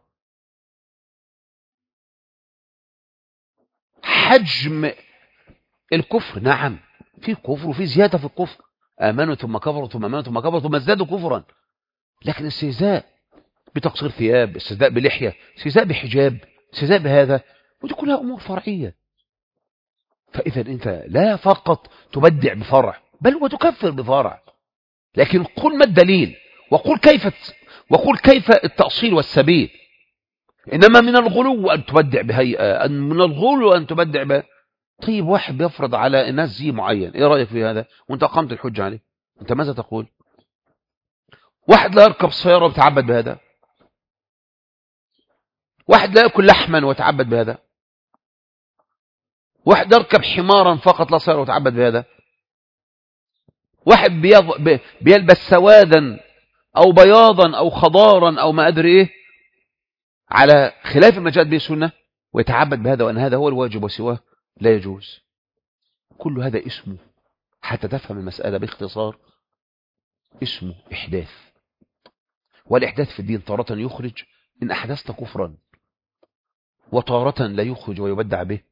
حجم الكفر، نعم في كفر وفي زيادة في الكفر، آمنوا ثم كفروا ثم آمنوا ثم كفروا ثم ازدادوا كفرا. لكن استهزاء بتقصير ثياب، استهزاء بلحية، استهزاء بحجاب، استهزاء بهذا، ودي كلها أمور فرعية. فإذا أنت لا فقط تبدع بفرع بل وتكفر بفرع. لكن قل ما الدليل، وقل كيف وقل كيف التأصيل والسبيل. إنما من الغلو أن تبدع بهيئة، أن من الغلو أن تبدع ب... طيب واحد بيفرض على الناس زي معين، إيه رأيك في هذا؟ وأنت أقمت الحجة عليه، أنت ماذا تقول؟ واحد لا يركب سيارة ويتعبد بهذا، واحد لا يأكل لحما ويتعبد بهذا، واحد يركب حمارا فقط لا سيارة ويتعبد بهذا، واحد بيض... بيلبس سوادا أو بياضا أو خضارا أو ما أدري إيه على خلاف ما جاءت به السنة ويتعبد بهذا، وأن هذا هو الواجب وسواه لا يجوز. كل هذا اسمه، حتى تفهم المسألة باختصار، اسمه إحداث. والإحداث في الدين تارة يخرج إن أحدثت كفرا، وتارة لا يخرج ويبدع به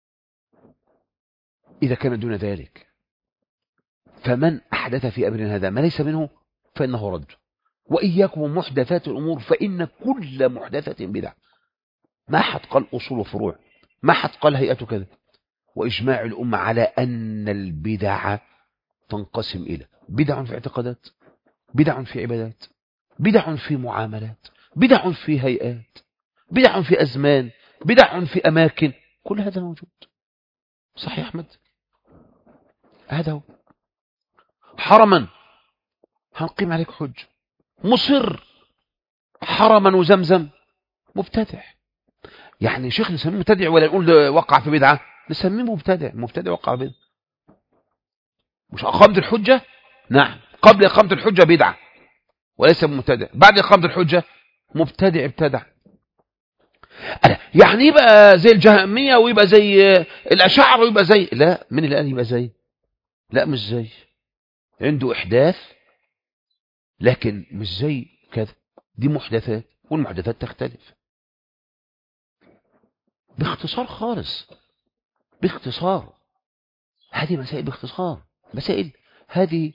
إذا كان دون ذلك. فمن أحدث في أمر هذا ما ليس منه فإنه رد. وإياكم ومحدثات الأمور فإن كل محدثة بدعة. ما حد قال أصول وفروع، ما حد قال هيئة كذا. وإجماع الأمة على أن البدع تنقسم إلى بدع في اعتقادات، بدع في عبادات، بدع في معاملات، بدع في هيئات، بدع في أزمان، بدع في أماكن. كل هذا موجود. صحيح أحمد؟ هذا هو. حرما هنقيم عليك حج، مصر حرما وزمزم مبتدع. يعني شيخ نسميه مبتدع ولا نقول وقع في بدعة؟ نسميه مبتدع. مبتدع وقع في بدعة. مش أقامة الحجة؟ نعم، قبل إقامة الحجة بدعة وليس مبتدع، بعد إقامة الحجة مبتدع ابتدع. يعني يبقى زي الجهمية ويبقى زي الأشاعرة ويبقى زي، لا، من اللي قال يبقى زي؟ لا مش زي، عنده إحداث لكن مش زي كذا. دي محدثات، والمحدثات تختلف. باختصار خالص، باختصار هذه مسائل، باختصار مسائل هذه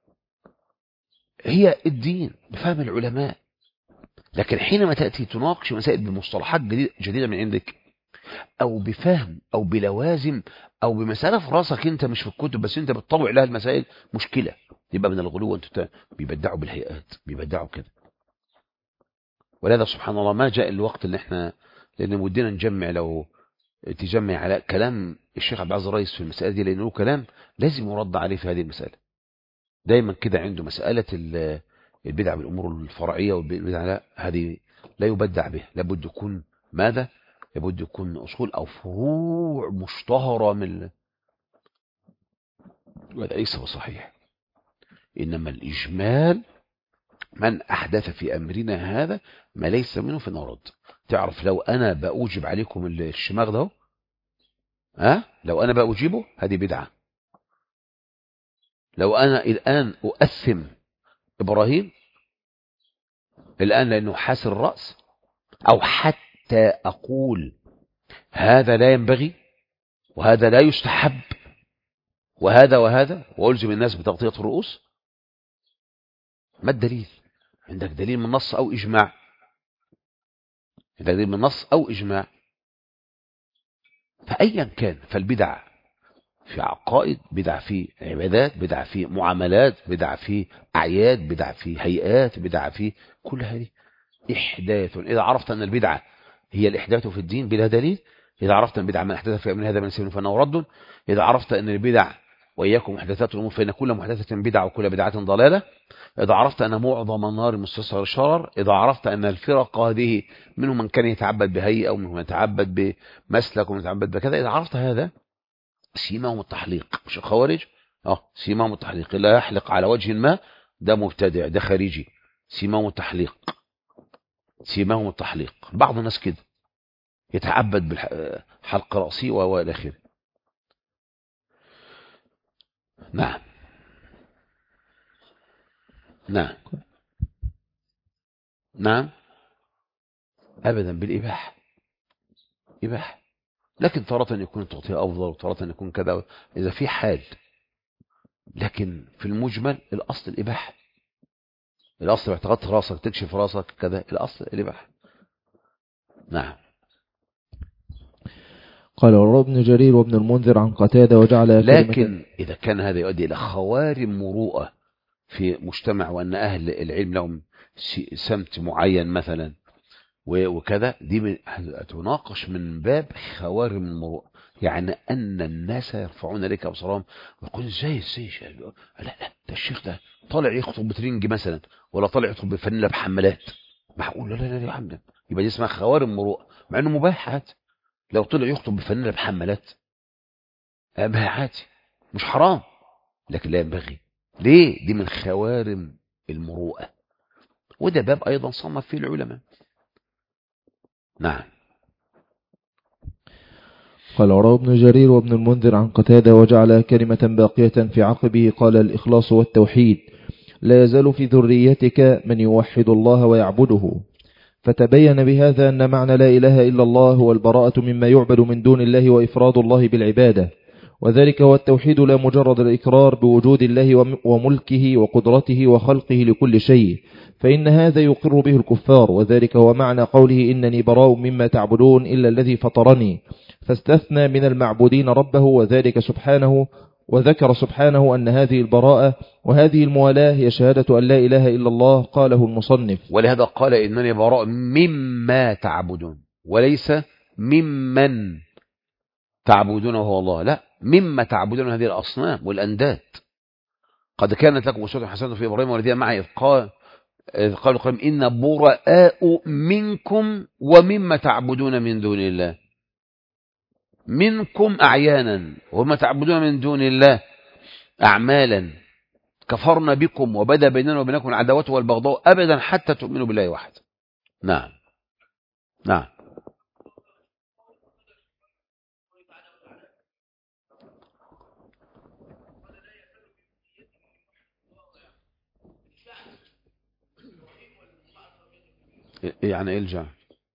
هي الدين بفهم العلماء. لكن حينما تأتي تناقش مسائل بمصطلحات جديدة من عندك، أو بفهم أو بلوازم أو بمسألة في راسك أنت مش في الكتب بس أنت بتطوع لها المسائل، مشكلة. يبقى من الغلو أنت بيبدعوا بالهيئات، بيبدعوا كده. ولهذا سبحان الله ما جاء الوقت اللي احنا، لأن ودينا نجمع، لو تجمع على كلام الشيخ عبد العزيز الرئيس في المسألة دي، لأنه كلام لازم يرد عليه في هذه المسألة. دايما كده عنده مسألة البدع بالأمور الفرعية والبدع لا، هذه لا يبدع به، لابد يكون ماذا؟ لابد يكون أصول أو فروع مشتهرة من، وهذا ليس بصحيح. إنما الإجمال من أحدث في أمرنا هذا ما ليس منه فنرد. تعرف لو أنا بأوجب عليكم الشماغ ده، ها، لو أنا بأوجبه هذه بدعة. لو أنا الآن أؤثم إبراهيم الآن لأنه حاسر الرأس، أو حتى أقول هذا لا ينبغي وهذا لا يستحب وهذا وهذا، وألزم الناس بتغطية الرؤوس، ما الدليل؟ عندك دليل من نص أو إجماع؟ عندك دليل من نص أو إجماع؟ فأيا كان، فالبدع في عقائد، بدع في عبادات، بدع في معاملات، بدع في أعياد، بدع في هيئات، بدع في كل هذه إحداث. إذا عرفت أن البدعة هي الإحداث في الدين بلا دليل، إذا عرفت أن البدعة من أحدث في أمر هذا من سبيل فإنه رد، إذا عرفت أن البدع وإياكم محدثات الأمور فإن كل محدثة بدعة وكل بدعة ضلالة، إذا عرفت أن معظم النار مستصغر الشرر، إذا عرفت أن الفرق هذه منهم من كان يتعبد بهيئة أو منهم يتعبد بمسلك ومن يتعبد بكذا، إذا عرفت هذا سيماهم التحليق. مش الخوارج، اه سيماهم التحليق، لا يحلق على وجه ما ده مبتدع، ده خارجي. سيماهم التحليق، سيماهم التحليق. بعض الناس كده يتعبد بالحلق رأسي والى اخره. نعم نعم نعم ابدا بالاباحه، اباحه. لكن تارة يكون التغطية افضل وتارة يكون كذا اذا في حال، لكن في المجمل الاصل الاباحه. الاصل اعتقدت راسك تكشف راسك كذا، الاصل الاباحه. نعم. قال وروى ابن جرير وابن المنذر عن قتادة وجعل لكن إذا كان هذا يؤدي إلى خوارم مروءة في مجتمع، وأن أهل العلم لهم سمت معين مثلا، وكذا، دي تناقش من باب خوارم المروءة، يعني أن الناس يرفعون إليك أبصارهم ويقولون ازاي ازاي لا لا ده الشيخ ده طالع يخطب بترنج مثلا، ولا طالع يخطب بفانيلا بحمالات، معقول؟ لا لا لا يا عم، يبقى دي اسمها خوارم المروءة، مع انه مباح عادي. لو طلع يخطب بفانيلا بحمالات مباح عادي، مش حرام، لكن لا ينبغي. ليه؟ دي من خوارم المروءة، وده باب أيضا صنف فيه العلماء. نعم. قال روى ابن جرير وابن المنذر عن قتادة وجعل كلمة باقية في عقبه قال الإخلاص والتوحيد، لا يزال في ذريتك من يوحد الله ويعبده. فتبين بهذا أن معنى لا إله إلا الله هو البراءة مما يعبد من دون الله وإفراد الله بالعبادة، وذلك هو التوحيد، لا مجرد الإقرار بوجود الله وملكه وقدرته وخلقه لكل شيء، فإن هذا يقر به الكفار، وذلك هو معنى قوله إنني براء مما تعبدون إلا الذي فطرني، فاستثنى من المعبودين ربه، وذلك سبحانه، وذكر سبحانه أن هذه البراءة وهذه الموالاة هي شهادة أن لا إله إلا الله. قاله المصنف. ولهذا قال إنني براء مما تعبدون، وليس ممن تعبدون وهو الله، لا، مما تعبدون هذه الأصنام والأنداد. قد كانت لكم أسوة حسنة في إبراهيم والذين معه إذ قال إذ قالوا قال إن براء منكم ومما تعبدون من دون الله. منكم أعيانا، وما تعبدون من دون الله أعمالا، كفرنا بكم وبدا بيننا وبينكم العداوة والبغضاء أبدا حتى تؤمنوا بالله وحده. نعم نعم. يعني ايه الجعل؟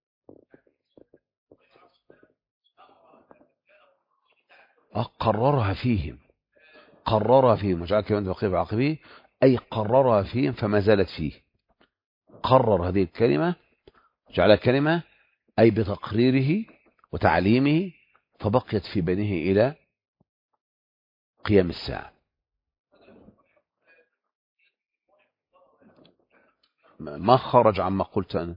قررها فيهم، قررها فيهم وجعل كلمة بقية بعقبه، أي قررها فيهم فما زالت فيه. قرر هذه الكلمة، جعلها كلمة أي بتقريره وتعليمه، فبقيت في بينه إلى قيام الساعة. ما خرج عما قلت أنا،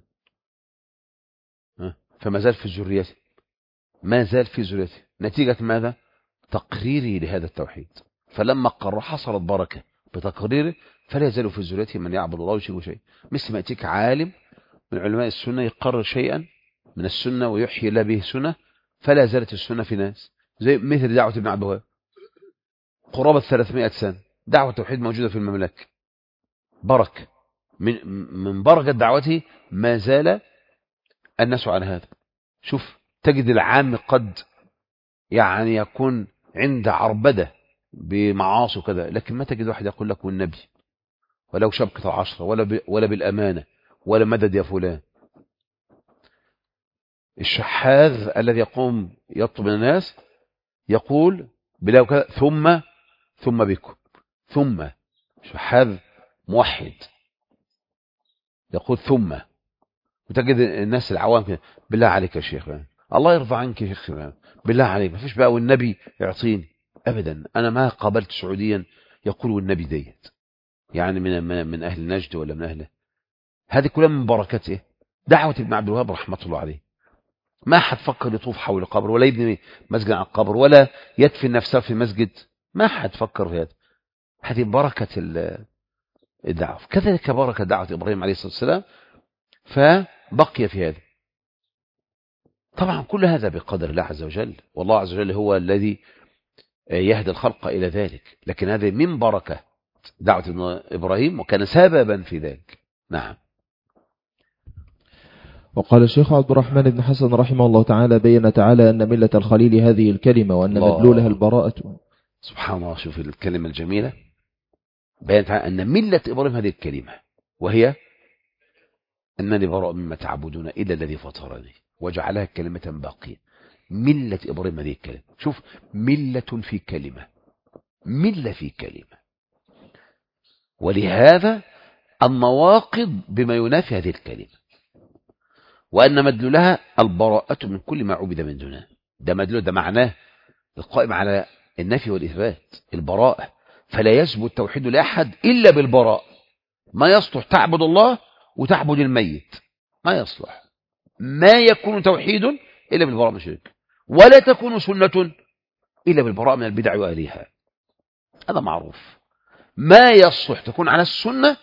فما زال في ذريته، ما زال في ذريته، نتيجة ماذا؟ تقريره لهذا التوحيد. فلما قرر حصلت بركة بتقريره، فلا يزال في ذريته من يعبد الله ويشرك شيء. مثل ما يأتيك عالم من علماء السنة يقرر شيئا من السنة ويحيي الله به سنة، فلا زالت السنة في ناس، زي مثل دعوة ابن عبد الوهاب قرابة ثلاثمائة سنة، دعوة التوحيد موجودة في المملكة، بركة من من بركة دعوته ما زال الناس على هذا. شوف، تجد العام قد يعني يكون عند عربدة بمعاصي كذا، لكن ما تجد واحد يقول لك والنبي، ولو شبكة عشرة، ولا ولا بالأمانة، ولا مدد يا فلان. الشحاذ الذي يقوم يطلب من الناس يقول بلا كذا ثم ثم بكم، ثم شحاذ موحد يقول ثم، وتجد الناس العوام كده بالله عليك يا شيخ، الله يرضى عنك يا شيخ، بالله عليك ما فيش بقى والنبي يعطيني ابدا. انا ما قابلت سعوديا يقول والنبي ديت، يعني من من اهل نجد ولا من اهله، هذه كلها من بركات ايه؟ دعوه ابن عبد الوهاب رحمه الله عليه. ما حد فكر يطوف حول القبر، ولا يبني مسجد على القبر، ولا يدفن نفسه في مسجد، ما حد فكر في هذا. هذه بركه الدعوه. كذلك بركه دعوه ابراهيم عليه الصلاه والسلام، فبقي في هذا. طبعا كل هذا بقدر الله عز وجل، والله عز وجل هو الذي يهدي الخلق إلى ذلك، لكن هذا من بركة دعوة إبراهيم وكان سببا في ذلك. نعم. وقال الشيخ عبد الرحمن بن حسن رحمه الله تعالى: بين تعالى أن ملة الخليل هذه الكلمة، وأن مدلولها البراءة. سبحان الله، شوف الكلمة الجميلة، بين تعالى أن ملة إبراهيم هذه الكلمة، وهي أنني براء مما تعبدون إلا الذي فطرني، وجعلها كلمة باقية. ملة إبراهيم هذه الكلمة، شوف، ملة في كلمة، ملة في كلمة، ولهذا النواقض بما ينافي هذه الكلمة، وأن مدلولها البراءة من كل ما عبد من دونه. ده مدلول، ده معناه القائم على النفي والإثبات، البراءة. فلا يثبت التوحيد لأحد إلا بالبراءة. ما يصلح تعبد الله وتعبد الميت، ما يصلح. ما يكون توحيد إلا بالبراءة من الشرك، ولا تكون سنة إلا بالبراءة من البدع وأهلها. هذا معروف. ما يصلح تكون على السنة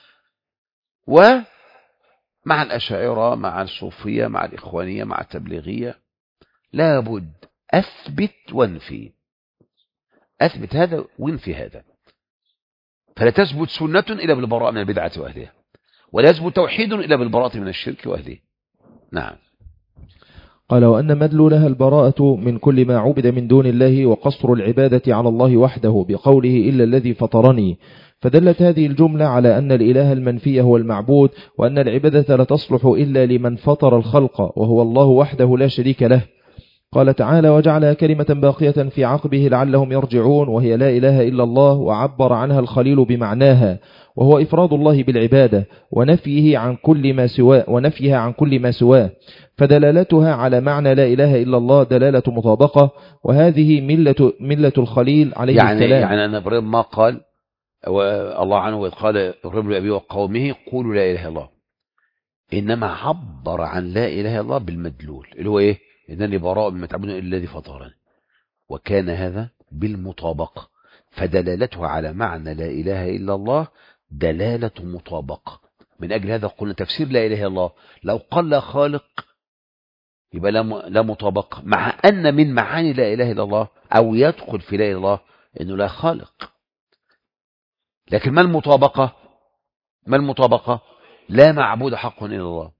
ومع الأشاعرة، مع الصوفية، مع الإخوانية، مع التبليغية، لابد أثبت وانفي، أثبت هذا وانفي هذا. فلا تثبت سنة إلا بالبراءة من البدعة وأهلها، ولا يثبت توحيد إلا بالبراءة من الشرك وأهله. نعم. قال: وأن مدلولها البراءة من كل ما عبد من دون الله، وقصر العبادة على الله وحده بقوله إلا الذي فطرني. فدلت هذه الجملة على أن الإله المنفي هو المعبود، وأن العبادة لا تصلح إلا لمن فطر الخلق وهو الله وحده لا شريك له. قال تعالى: وجعلها كلمة باقية في عقبه لعلهم يرجعون، وهي لا إله إلا الله، وعبر عنها الخليل بمعناها، وهو إفراد الله بالعبادة ونفيه عن كل ما سواه ونفيها عن كل ما سواه. فدلالتها على معنى لا إله إلا الله دلالة مطابقة، وهذه ملة, ملة الخليل عليه يعني السلام. يعني أن إبراهيم ما قال الله عنه وإذ قال إبراهيم لأبيه وقومه قولوا لا إله إلا الله، إنما عبر عن لا إله إلا الله بالمدلول اللي هو إيه؟ إنني براء مما تعبدون إلا الذي فطرني، وكان هذا بالمطابقة. فدلالتها على معنى لا إله إلا الله دلالة مطابقة. من أجل هذا قلنا تفسير لا إله إلا الله لو قال لا خالق يبقى لا مطابقة، مع أن من معاني لا إله إلا الله أو يدخل في لا إله إلا الله إنه لا خالق. لكن ما المطابقة؟ ما المطابقة؟ لا معبود حق إلا الله،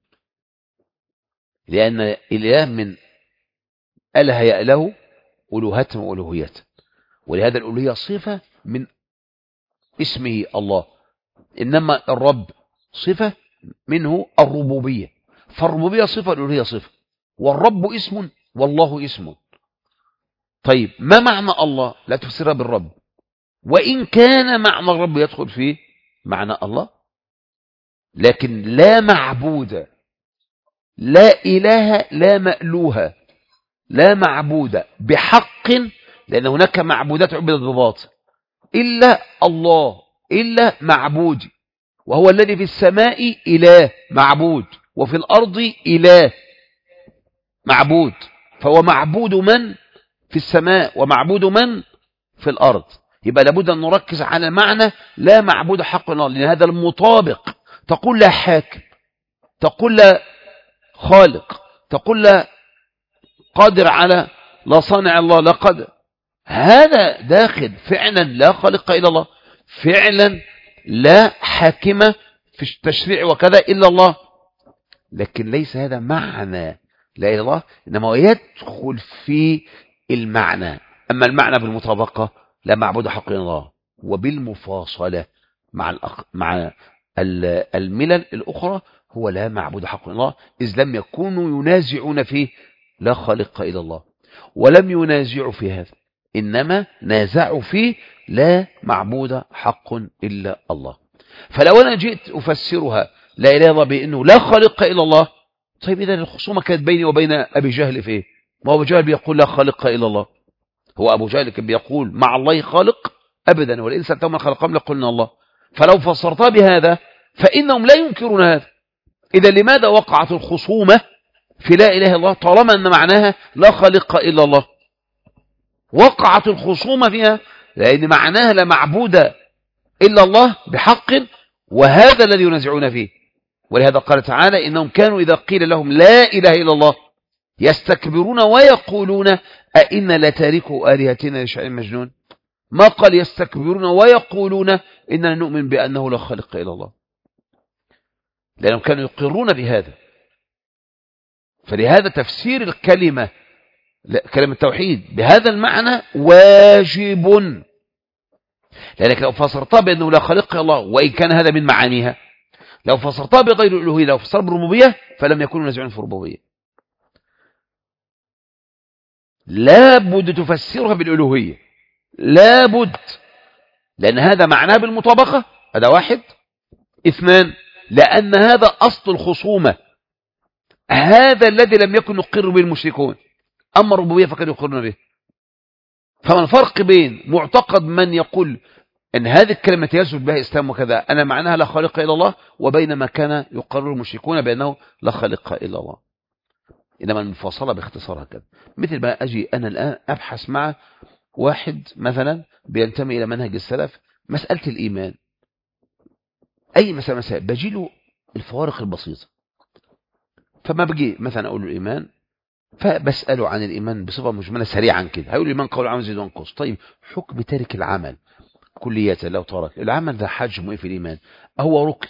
لأن الإله من أله يأله ألوهة وألوهية، ولهذا الألوهية صفة من اسمه الله، إنما الرب صفة منه الربوبية، فالربوبية صفة الألوهية صفة، والرب اسم والله اسم. طيب ما معنى الله؟ لا تفسرها بالرب، وإن كان معنى الرب يدخل فيه معنى الله، لكن لا معبود، لا إله، لا مألوه، لا معبود بحق، لأن هناك معبودات عبدت بباطل، إلا الله، إلا معبود، وهو الذي في السماء إله معبود، وفي الأرض إله معبود، فهو معبود من في السماء ومعبود من في الأرض. يبقى لابد أن نركز على معنى لا معبود حق الله، لأن هذا المطابق. تقول لا حاكم، تقول لا خالق، تقول لا قادر على، لا صانع الله، لا قادر، هذا داخل فعلا لا خالق إلا الله، فعلا لا حاكمة في التشريع وكذا إلا الله، لكن ليس هذا معنى لا إله إلا الله، إنما يدخل في المعنى. أما المعنى بالمطابقة لا معبود حق إلا الله، وبالمفاصلة مع الأخ... مع الملل الأخرى هو لا معبود حق إلا الله، إذ لم يكونوا ينازعون فيه لا خالق إلا الله، ولم ينازعوا في هذا، إنما نازعوا فيه لا معبود حق إلا الله. فلو أنا جئت أفسرها لا إله إلا الله بأنه لا خالق إلا الله، طيب إذا الخصومة كانت بيني وبين أبي جهل في إيه؟ ما أبو جهل بيقول لا خالق إلا الله، هو أبو جهل كان بيقول مع الله خالق أبدا، والإن سألتهم من خلقهم لقلنا الله. فلو فسرتها بهذا فإنهم لا ينكرون هذا. إذا لماذا وقعت الخصومة في لا إله إلا الله طالما أن معناها لا خالق إلا الله؟ وقعت الخصومة فيها لأن معناها لا معبود إلا الله بحق، وهذا الذي ينازعون فيه. ولهذا قال تعالى إنهم كانوا إذا قيل لهم لا إله إلا الله يستكبرون ويقولون أئنا لتاركوا آلهتنا لشاعر مجنون. ما قال يستكبرون ويقولون إننا نؤمن بأنه لا خالق إلا الله، لأنهم كانوا يقرون بهذا. فلهذا تفسير الكلمة كلمة التوحيد بهذا المعنى واجب، لأنك لو فسرتها بأنه لا خالق إلا الله وإن كان هذا من معانيها، لو فسرتها بغير الألوهية، لو فسرتها بالربوبية فلم يكونوا ينازعون في الربوبية. لابد تفسرها بالألوهية، لابد، لأن هذا معناه بالمطابقة، هذا واحد. اثنان، لأن هذا أصل الخصومة، هذا الذي لم يكن يقر به المشركون، أما الربوبية فكانوا يقرون به. فما الفرق بين معتقد من يقول أن هذه الكلمة يثبت بها إسلام وكذا أنا معناها لا خالق إلا الله، وبين ما كان يقرر المشركون بأنه لا خالق إلا الله؟ إنما المفاصلة باختصار هكذا. مثل ما أجي أنا الآن أبحث مع واحد مثلا بينتمي إلى منهج السلف مسألة الإيمان، أي مسألة مسائل بجي له الفوارق البسيطة، فما بجي مثلا أقول له الإيمان، فبسأله عن الإيمان بصفة مجملة سريعا كده، هيقول الإيمان قول عمل زيد وانقص. طيب حكم تارك العمل كلية لو ترك العمل ده حجم إيه في الإيمان؟ هو ركن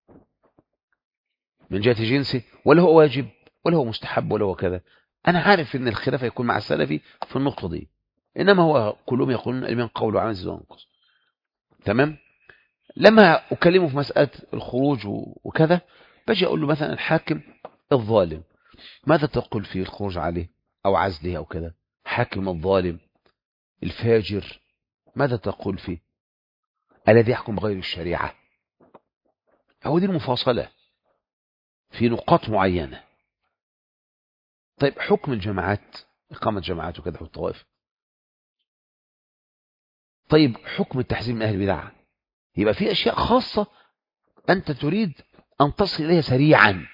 من جهة جنسه، ولا هو واجب، ولا هو مستحب، ولا هو كذا؟ أنا عارف إن الخلاف يكون مع السلفي في النقطة دي، إنما هو كلهم يقولون الإيمان قول وعمل زيد وانقص. تمام. لما أكلمه في مسألة الخروج وكذا، باجي أقول له مثلا الحاكم الظالم ماذا تقول في الخروج عليه أو عزله أو كذا؟ حاكم الظالم الفاجر ماذا تقول فيه؟ الذي يحكم بغير الشريعة. هو دي المفاصلة في نقاط معينة. طيب حكم الجماعات، إقامة جماعات وكذا والطوائف. طيب حكم التحذير من أهل البدع. يبقى في أشياء خاصة أنت تريد أن تصل إليها سريعا.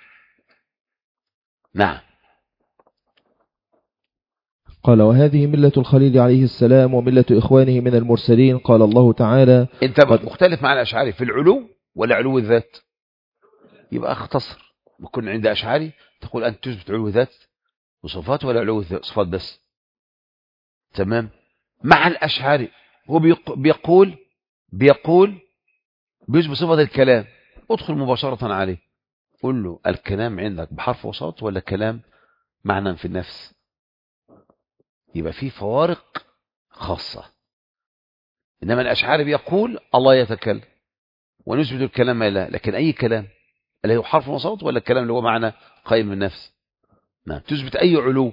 نعم. قال وهذه ملة الخليل عليه السلام وملة إخوانه من المرسلين. قال الله تعالى أنت مختلف مع الأشعري في العلو ولا علو الذات؟ يبقى اختصر، بكون عند أشعري تقول أنت تثبت علو ذات وصفات ولا علو صفات بس. تمام. مع الأشعري هو بيقول بيقول بيثبت صفة الكلام، ادخل مباشرة عليه قل له الكلام عندك بحرف وصوت ولا كلام معنى في النفس؟ يبقى في فوارق خاصة. إنما الأشعري بيقول الله يتكلم ونثبت الكلام لا، لكن أي كلام اللي هو حرف وصوت ولا الكلام اللي هو معنى قائم بالنفس؟ نعم. تثبت أي علو؟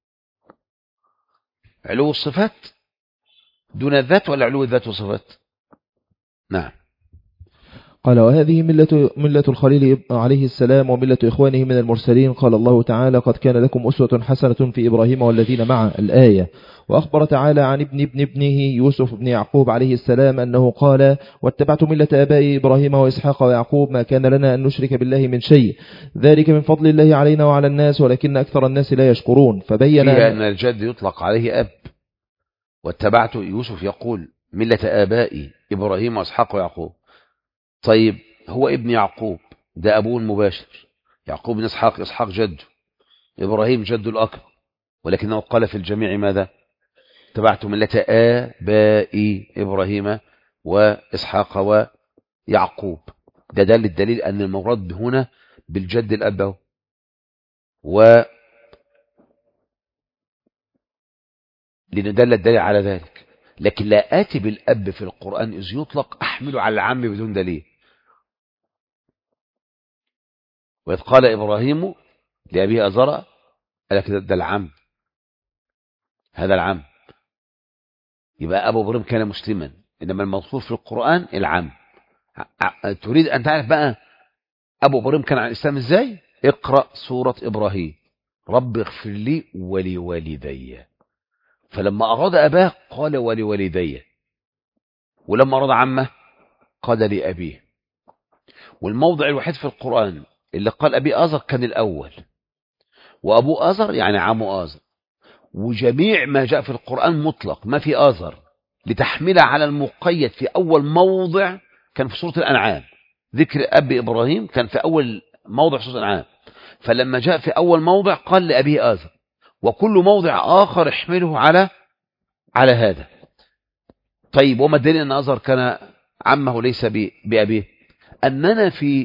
علو الصفات دون الذات ولا علو الذات والصفات؟ نعم. قال وهذه ملة, ملة الخليل عليه السلام وملة إخوانه من المرسلين. قال الله تعالى قد كان لكم أسوة حسنة في إبراهيم والذين معه الآية. وأخبر تعالى عن ابن ابن ابنه يوسف بن يعقوب عليه السلام أنه قال واتبعت ملة آبائي إبراهيم وإسحاق ويعقوب ما كان لنا أن نشرك بالله من شيء ذلك من فضل الله علينا وعلى الناس ولكن أكثر الناس لا يشكرون. فبين أن الجد يطلق عليه أب. واتبعت يوسف يقول ملة آبائي إبراهيم وإسحاق ويعقوب. طيب هو ابن يعقوب ده أبوه المباشر، يعقوب بن إسحاق، إسحاق جده، إبراهيم جده الأكبر، ولكنه قال في الجميع ماذا؟ اتبعت ملة آبائي إبراهيم وإسحاق ويعقوب. ده دل الدليل أن المراد هنا بالجد الأب، و لندل الدليل على ذلك. لكن لا آتي بالأب في القرآن إذ يطلق أحمله على العم بدون دليل. وإذ قال إبراهيم لأبيه أزرع قال لك ده العم، هذا العم. يبقى أبو إبراهيم كان مسلما، إنما المذكور في القرآن العم. تريد أن تعرف بقى أبو إبراهيم كان على الإسلام إزاي؟ اقرأ سورة إبراهيم رب اغفر لي ولوالدي. فلما أراد أباه قال ولوالدي، ولما أراد عمه قال لأبيه. والموضع الوحيد في القرآن اللي قال أبي آزر كان الأول، وأبو آزر يعني عم آزر. وجميع ما جاء في القرآن مطلق ما في آزر لتحمله على المقيد في أول موضع كان في سورة الأنعام. ذكر أبي إبراهيم كان في أول موضع سورة الأنعام، فلما جاء في أول موضع قال لأبيه آزر، وكل موضع آخر احمله على على هذا. طيب وما الدليل أن آزر كان عمه ليس بأبيه؟ أننا في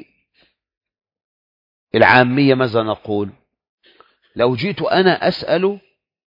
العامية ماذا نقول؟ لو جيت أنا أسأل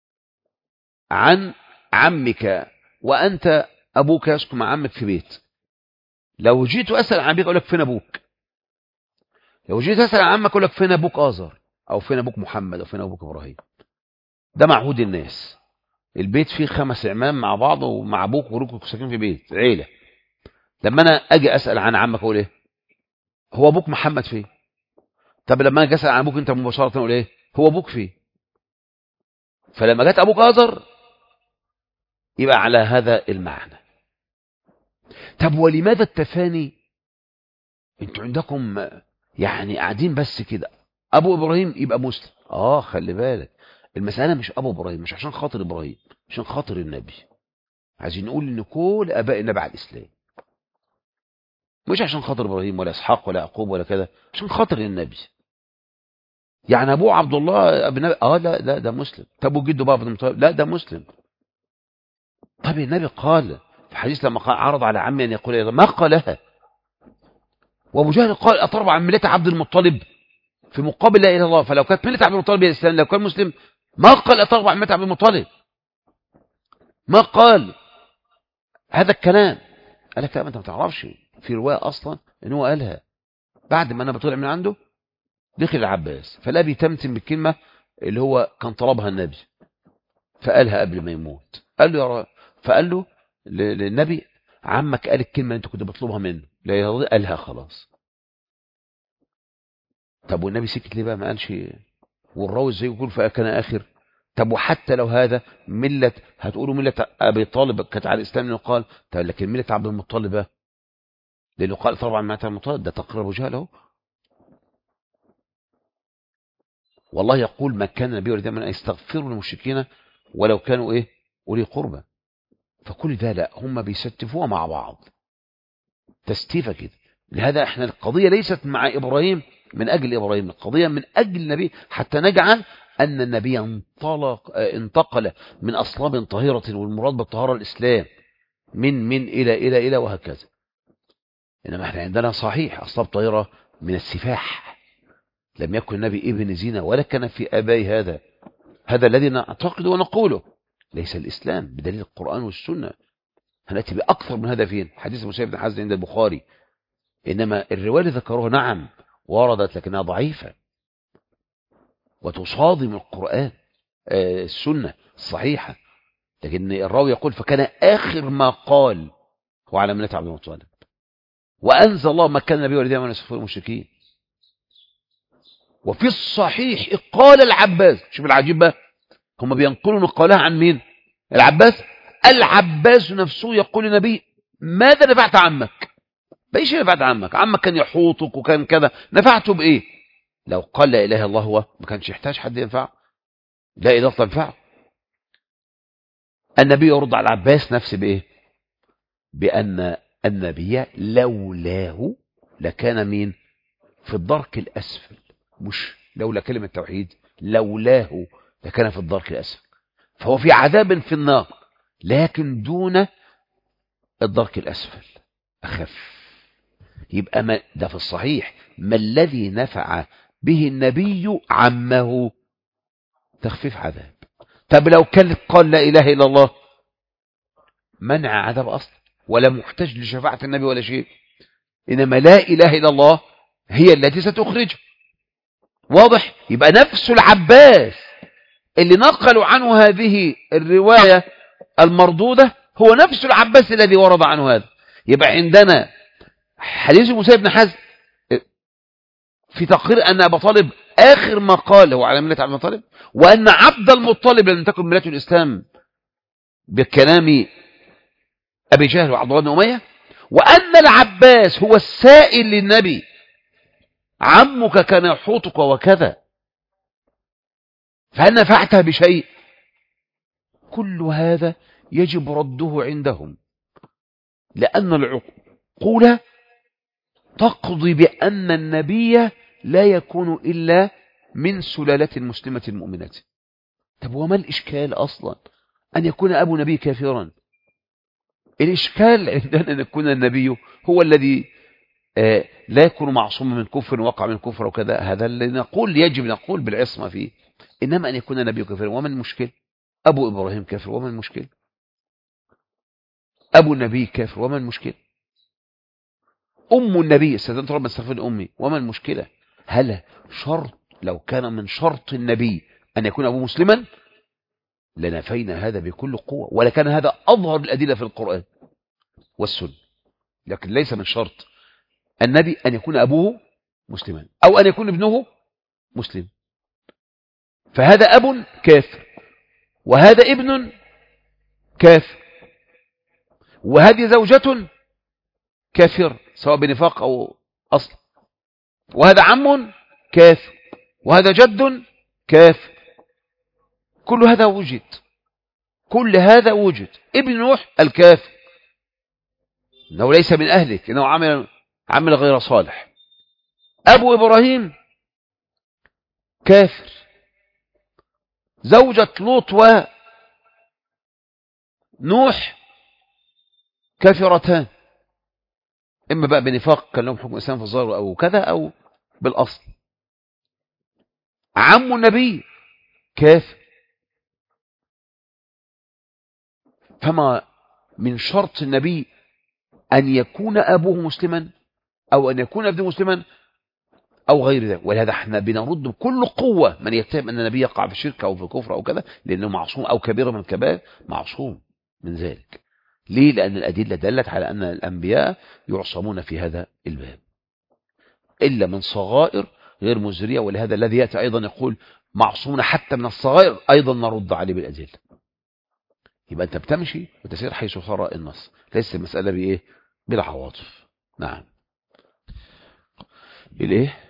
عن عمك وأنت أبوك يسكن مع عمك في بيت، لو جيت أسأل عن أبيك أقول لك فين أبوك؟ لو جيت أسأل عن عمك أقول لك فين أبوك آزر، أو فين أبوك محمد، أو فين أبوك إبراهيم. ده معهود الناس. البيت فيه خمس عمام مع بعض ومع أبوك وروك ساكنين في بيت عيلة. لما أنا أجي أسأل عن عمك أقول إيه؟ هو أبوك محمد فين؟ طب لما أجي أسأل عن أبوك أنت مباشرة أقول إيه؟ هو أبوك فين؟ فلما جت أبوك آزر يبقى على هذا المعنى. طب ولماذا التفاني؟ انتوا عندكم يعني قاعدين بس كده أبو إبراهيم يبقى مسلم، اه خلي بالك، المسألة مش أبو إبراهيم، مش عشان خاطر إبراهيم، عشان خاطر النبي. عايزين نقول إن كل آباء النبي على الإسلام، مش عشان خاطر إبراهيم ولا إسحاق ولا يعقوب ولا كذا، عشان خاطر النبي. يعني أبوه عبد الله ابن نبي، اه لا لا ده مسلم. طب وجده بقى بن مطلب، لا ده مسلم. طب النبي قال في حديث لما قال عرض على عمي أن يقول إيه، ما قالها. وأبو جهل قال أتربع عن ملة عبد المطلب في مقابل لا إله إلا الله، فلو كانت ملة عبد المطلب هي الإسلام، لو كان مسلم ما قال أتربع عن ملة عبد المطلب، ما قال هذا الكلام. قال لك لا، ما انت ما تعرفش، في روايه اصلا ان هو قالها بعد ما انا بطلع من عنده دخل العباس، فلا بيتمتم بالكلمه اللي هو كان طلبها النبي، فقالها قبل ما يموت. قال له يا رب، فقال له للنبي عمك قال الكلمه اللي انت كنت بتطلبها منه، لا يرضي، قالها خلاص. طب والنبي سكت ليه بقى؟ ما قالش. والراوي ازاي يقول فكان اخر؟ طب وحتى لو هذا مله، هتقولوا مله ابي طالب كانت على الاسلام انه قال، طب لكن مله عبد المطلب بقى، لانه قال طبعا مات المطلب، ده تقرير ابو جهل اهو. والله يقول ما كان النبي يريد ان يستغفروا للمشركين ولو كانوا ايه اولي قربى. فكل ده لا، هم بيستفوها مع بعض تستيفه كده. لهذا احنا القضيه ليست مع ابراهيم من اجل ابراهيم، القضيه من اجل النبي، حتى نجعل ان النبي انطلق انتقل من اصلاب طاهره، والمراد بالطهاره الاسلام، من من الى الى الى وهكذا. انما احنا عندنا صحيح اصلاب طاهره من السفاح، لم يكن النبي ابن زنا ولا كان في ابائي هذا. هذا الذي نعتقد ونقوله، ليس الاسلام بدليل القران والسنه. هناتي باكثر من هذا فين حديث موسى بن حزن عند البخاري. انما الروايه اللي ذكروها نعم وردت لكنها ضعيفه وتصادم القران آه السنه الصحيحه. لكن الراوي يقول فكان اخر ما قال هو على ملة عبد المطلب، وانزل الله ما كان النبي والذين امنوا يستغفرون المشركين. وفي الصحيح قال العباس، شوف العجيب بقى، هم بينقلوا نقالها عن مين؟ العباس. العباس نفسه يقول للنبي ماذا نفعت عمك؟ بايش نفعت عمك؟ عمك كان يحوطك وكان كذا، نفعته بايه؟ لو قال لا اله الا الله هو ما كانش يحتاج حد ينفعه، لا اله تنفعه. النبي يرد على العباس نفسه بايه؟ بان النبي لولاه لكان مين؟ في الدرك الاسفل. مش لولا كلمة توحيد، لولاه لكان في الدرك الأسفل. فهو في عذاب في النار لكن دون الدرك الأسفل، أخف. يبقى ما ده في الصحيح، ما الذي نفع به النبي عمه؟ تخفيف عذاب. طب لو كان قال لا إله إلا الله منع عذاب أصلا، ولا محتاج لشفاعة النبي ولا شيء. إنما لا إله إلا الله هي التي ستخرجه. واضح؟ يبقى نفس العباس اللي نقلوا عنه هذه الرواية المردودة هو نفس العباس الذي ورد عنه هذا. يبقى عندنا حديث موسى بن حزن في تقرير أن أبا طالب آخر ما قال هو على ملة عبد المطلب، وأن عبد المطلب لم تكن ملة الإسلام بكلام أبي جهل وعبد الله بن أمية، وأن العباس هو السائل للنبي عمك كان يحوطك وكذا، فهل نفعته بشيء؟ كل هذا يجب رده عندهم، لأن العقول تقضي بأن النبي لا يكون إلا من سلالة مسلمة مؤمنة. طب وما الإشكال أصلا أن يكون أبو نبي كافرا؟ الإشكال عندنا أن يكون النبي هو الذي آه لا يكون معصوم من كفر وقع من كفر وكذا. هذا اللي نقول يجب نقول بالعصمة فيه. إنما أن يكون النبي كافرا وما المشكل؟ أبو إبراهيم كافر وما المشكل؟ أبو النبي كافر وما المشكل؟ أم النبي استاذنت ربنا استغفر أمي وما المشكلة؟ هل شرط لو كان من شرط النبي أن يكون أبو مسلما لنفينا هذا بكل قوة، ولكان هذا أظهر الأدلة في القرآن والسنة. لكن ليس من شرط النبي أن يكون أبوه مسلما أو أن يكون ابنه مسلم. فهذا أب كافر وهذا ابن كافر وهذه زوجة كافر سواء بنفاق أو أصل، وهذا عم كافر وهذا جد كافر. كل هذا وجد، كل هذا وجد. ابن نوح الكافر انه ليس من اهلك، انه عمل عمل غير صالح. ابو ابراهيم كافر. زوجة لوط ونوح كافرتان، اما بقى بنفاق كان لهم حكم الاسلام في الظاهر او كذا، او بالاصل. عم النبي كافر. فما من شرط النبي ان يكون ابوه مسلما او ان يكون ابنه مسلما او غير ذلك. ولهذا احنا بنرد بكل قوه من يتهم ان النبي يقع في الشرك او في الكفر او كذا، لانه معصوم، او كبيره من الكبائر معصوم من ذلك. ليه؟ لان الادله دلت على ان الانبياء يعصمون في هذا الباب الا من صغائر غير مزريه. ولهذا الذي ياتي ايضا يقول معصومون حتى من الصغائر، ايضا نرد عليه بالادله. يبقى انت بتمشي وتسير حيث صار النص، ليس المساله بايه؟ بالعواطف. نعم. الايه؟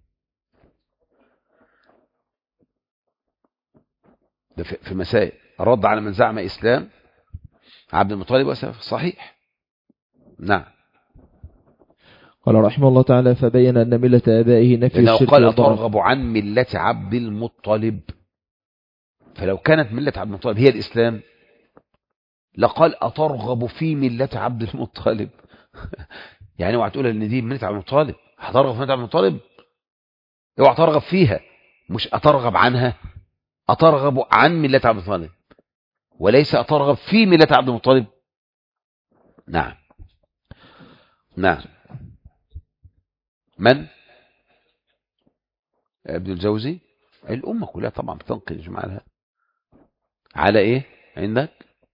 ده في مسائل الرد على من زعم اسلام عبد المطلب وسلف صحيح. نعم. قال رحمه الله تعالى: فبين أن ملة آبائه نفي الشرك قال والبراءة. أترغب عن ملة عبد المطلب، فلو كانت ملة عبد المطلب هي الإسلام لقال أترغب في ملة عبد المطلب. يعني اوعى تقول ان دي ملة عبد المطلب، هترغب في ملة عبد المطلب؟ اوعى ترغب فيها، مش أترغب عنها. أترغب عن ملة عبد المطلب وليس أترغب في ملة عبد المطلب. نعم. نعم. من؟ ابن الجوزي. الأمة كلها طبعا بتنقل إجماعها على إيه عندك؟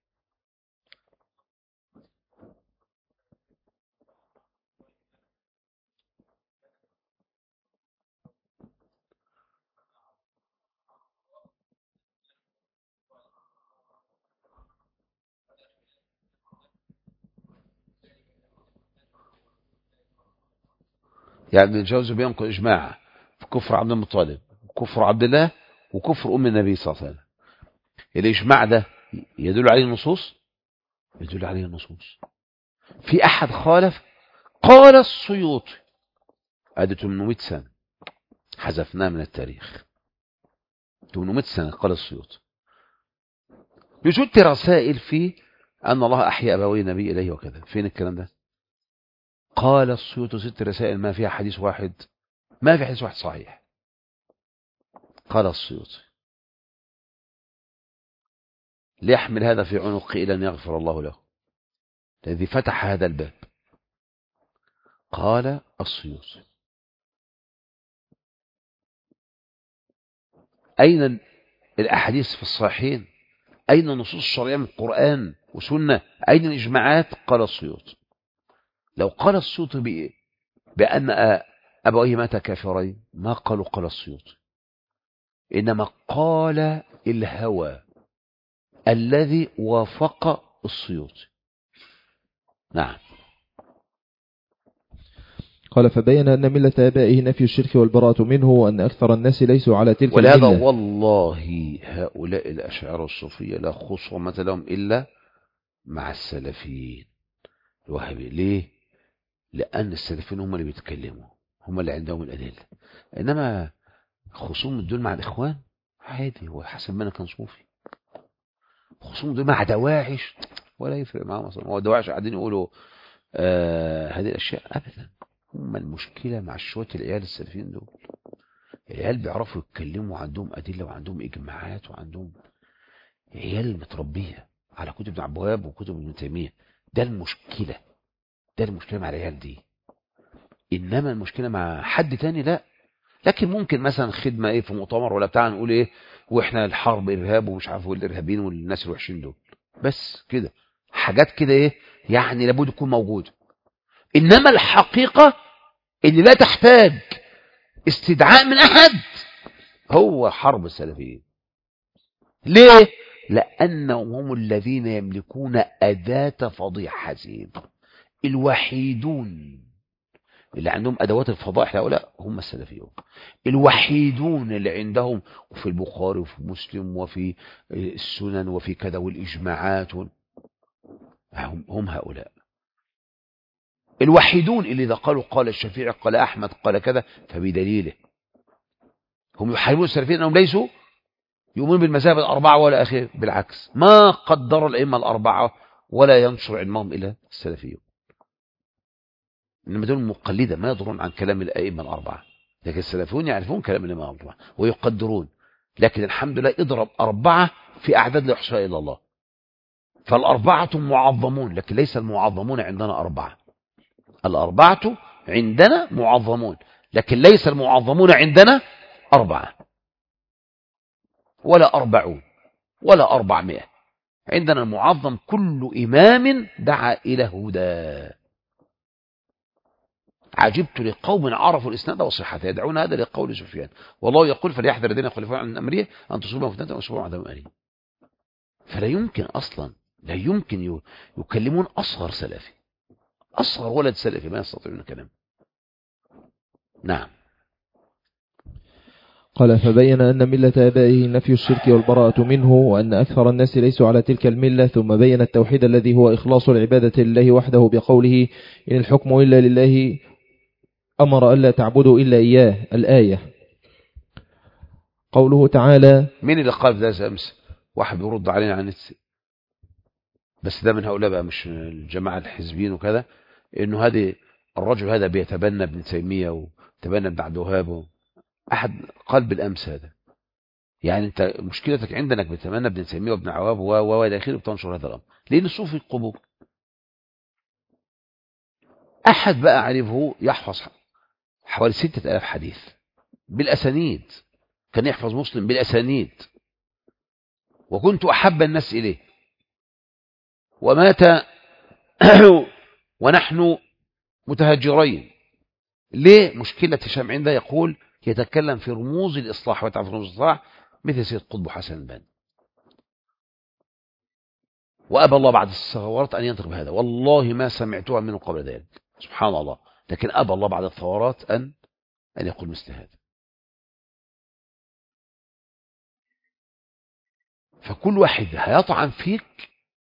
يعني ابن الجوزي بينقل إجماع في كفر عبد المطلب وكفر عبد الله وكفر أم النبي صلى الله عليه وسلم. الإجماع ده يدل عليه النصوص؟ يدل عليه النصوص. في أحد خالف؟ قال السيوطي. ادي ثمانمائة سنة حذفناه من التاريخ. ثمانمائة سنة قال السيوطي. يوجد رسائل في أن الله أحيا أبوي النبي إليه وكذا. فين الكلام ده؟ قال السيوطي ست رسائل ما فيها حديث واحد، ما في حديث واحد صحيح. قال السيوطي ليحمل هذا في عنقه إلى أن يغفر الله له، الذي فتح هذا الباب. قال السيوطي. أين الأحاديث في الصحيحين؟ أين النصوص الشرعية من القرآن وسنة؟ أين الإجماعات؟ قال السيوطي. لو قال السيوطي بإيه؟ بأن أبويه مات كافرين ما قالوا قال السيوطي، إنما قال الهوى الذي وافق السيوطي. نعم. قال فبين أن ملة آبائه نفي الشرك والبراءة منه، وأن أكثر الناس ليسوا على تلك ولهذا الملة. والله هؤلاء الأشاعرة الصوفية لا خصومة لهم إلا مع السلفيين الوهابيين. ليه؟ لأن السلفيين هم اللي بيتكلموا، هم اللي عندهم الأدلة. إنما خصوم دول مع الإخوان عادي، هو حسب ما أنا كان صوفي. خصوم دول مع دواعش ولا يفرق معهم أصلا. هو دواعش قاعدين يقولوا آه هذه الأشياء أبدا. هم المشكلة مع شوية العيال السلفيين دول. العيال بيعرفوا يتكلموا وعندهم أدلة وعندهم إجماعات وعندهم عيال متربية على كتب ابن عبد الوهاب وكتب ابن تيمية. ده المشكلة، ده المشكلة مع العيال دي. إنما المشكلة مع حد تاني لا. لكن ممكن مثلا خدمة إيه في مؤتمر ولا بتاع نقول إيه وإحنا الحرب إرهاب ومش عارف والإرهابيين والناس الوحشين دول، بس كده حاجات كده إيه يعني لابد تكون موجودة. إنما الحقيقة اللي لا تحتاج استدعاء من أحد هو حرب السلفيين. ليه؟ لأنهم هم الذين يملكون أداة فضيحتهم، الوحيدون اللي عندهم أدوات الفضائح هؤلاء هم السلفيون الوحيدون اللي عندهم، وفي البخاري وفي مسلم وفي السنن وفي كذا والإجماعات، هم, هم هؤلاء الوحيدون اللي إذا قالوا قال الشافعي قال أحمد قال كذا فبدليله. هم يحاربون السلفيين أنهم ليسوا يؤمنون بالمذاهب الأربعة ولا أخير، بالعكس ما قدر الأئمة الأربعة ولا ينشر علمهم إلى السلفيون، إنما دول مقلدة ما يضرون عن كلام الأئمة الأربعة، لكن السلفيون يعرفون كلام الأئمة الأربعة ويقدرون. لكن الحمد لله اضرب أربعة في أعداد لا يحصى إلا الله، فالأربعة معظمون، لكن ليس المعظمون عندنا أربعة. الأربعة عندنا معظمون، لكن ليس المعظمون عندنا أربعة ولا أربعون ولا أربعمائة. عندنا المعظم كل إمام دعا إلى هدى. عجبت لقوم عرفوا الإسناد وصحته يدعون هذا لقول سفيان، والله يقول فليحذر الذين يخالفون عن أمره أن تصيبهم فتنة أو يصيبهم عذاب أليم. فلا يمكن أصلا، لا يمكن يكلمون أصغر سلفي، أصغر ولد سلفي ما يستطيعون الكلام. نعم. قال فبين أن ملة آبائه نفي الشرك والبراءة منه، وأن أكثر الناس ليسوا على تلك الملة، ثم بين التوحيد الذي هو إخلاص العبادة لله وحده بقوله إن الحكم إلا لله أمر ألا تعبدوا إلا إياه الآية. قوله تعالى مين اللي قال ده أمس؟ واحد بيرد علينا عن الس... بس ده من هؤلاء بقى مش الجماعة الحزبين وكذا، إنه هذه الرجل هذا بيتبنى ابن تيمية وتبنى ابن عبد الوهاب. أحد قال بالأمس هذا، يعني أنت مشكلتك عندك بتتبنى ابن تيمية وابن عواب وإلى آخره وبتنشر هذا الأمر، لأن الصوفي القبور. أحد بقى عرفه يحفظ حوالي ستة آلاف حديث بالأسانيد، كان يحفظ مسلم بالأسانيد، وكنت أحب الناس إليه، ومات ونحن متهجرين. ليه؟ مشكلة هشام عنده يقول يتكلم في رموز الإصلاح ويتعرف رموز الإصلاح مثل سيد قطب حسن الباني، وأبى الله بعد الثورات أن ينطق بهذا، والله ما سمعتها منه قبل ذلك سبحان الله، لكن أبى الله بعد الثورات أن أن يقول مثل هذا. فكل واحد هيطعن فيك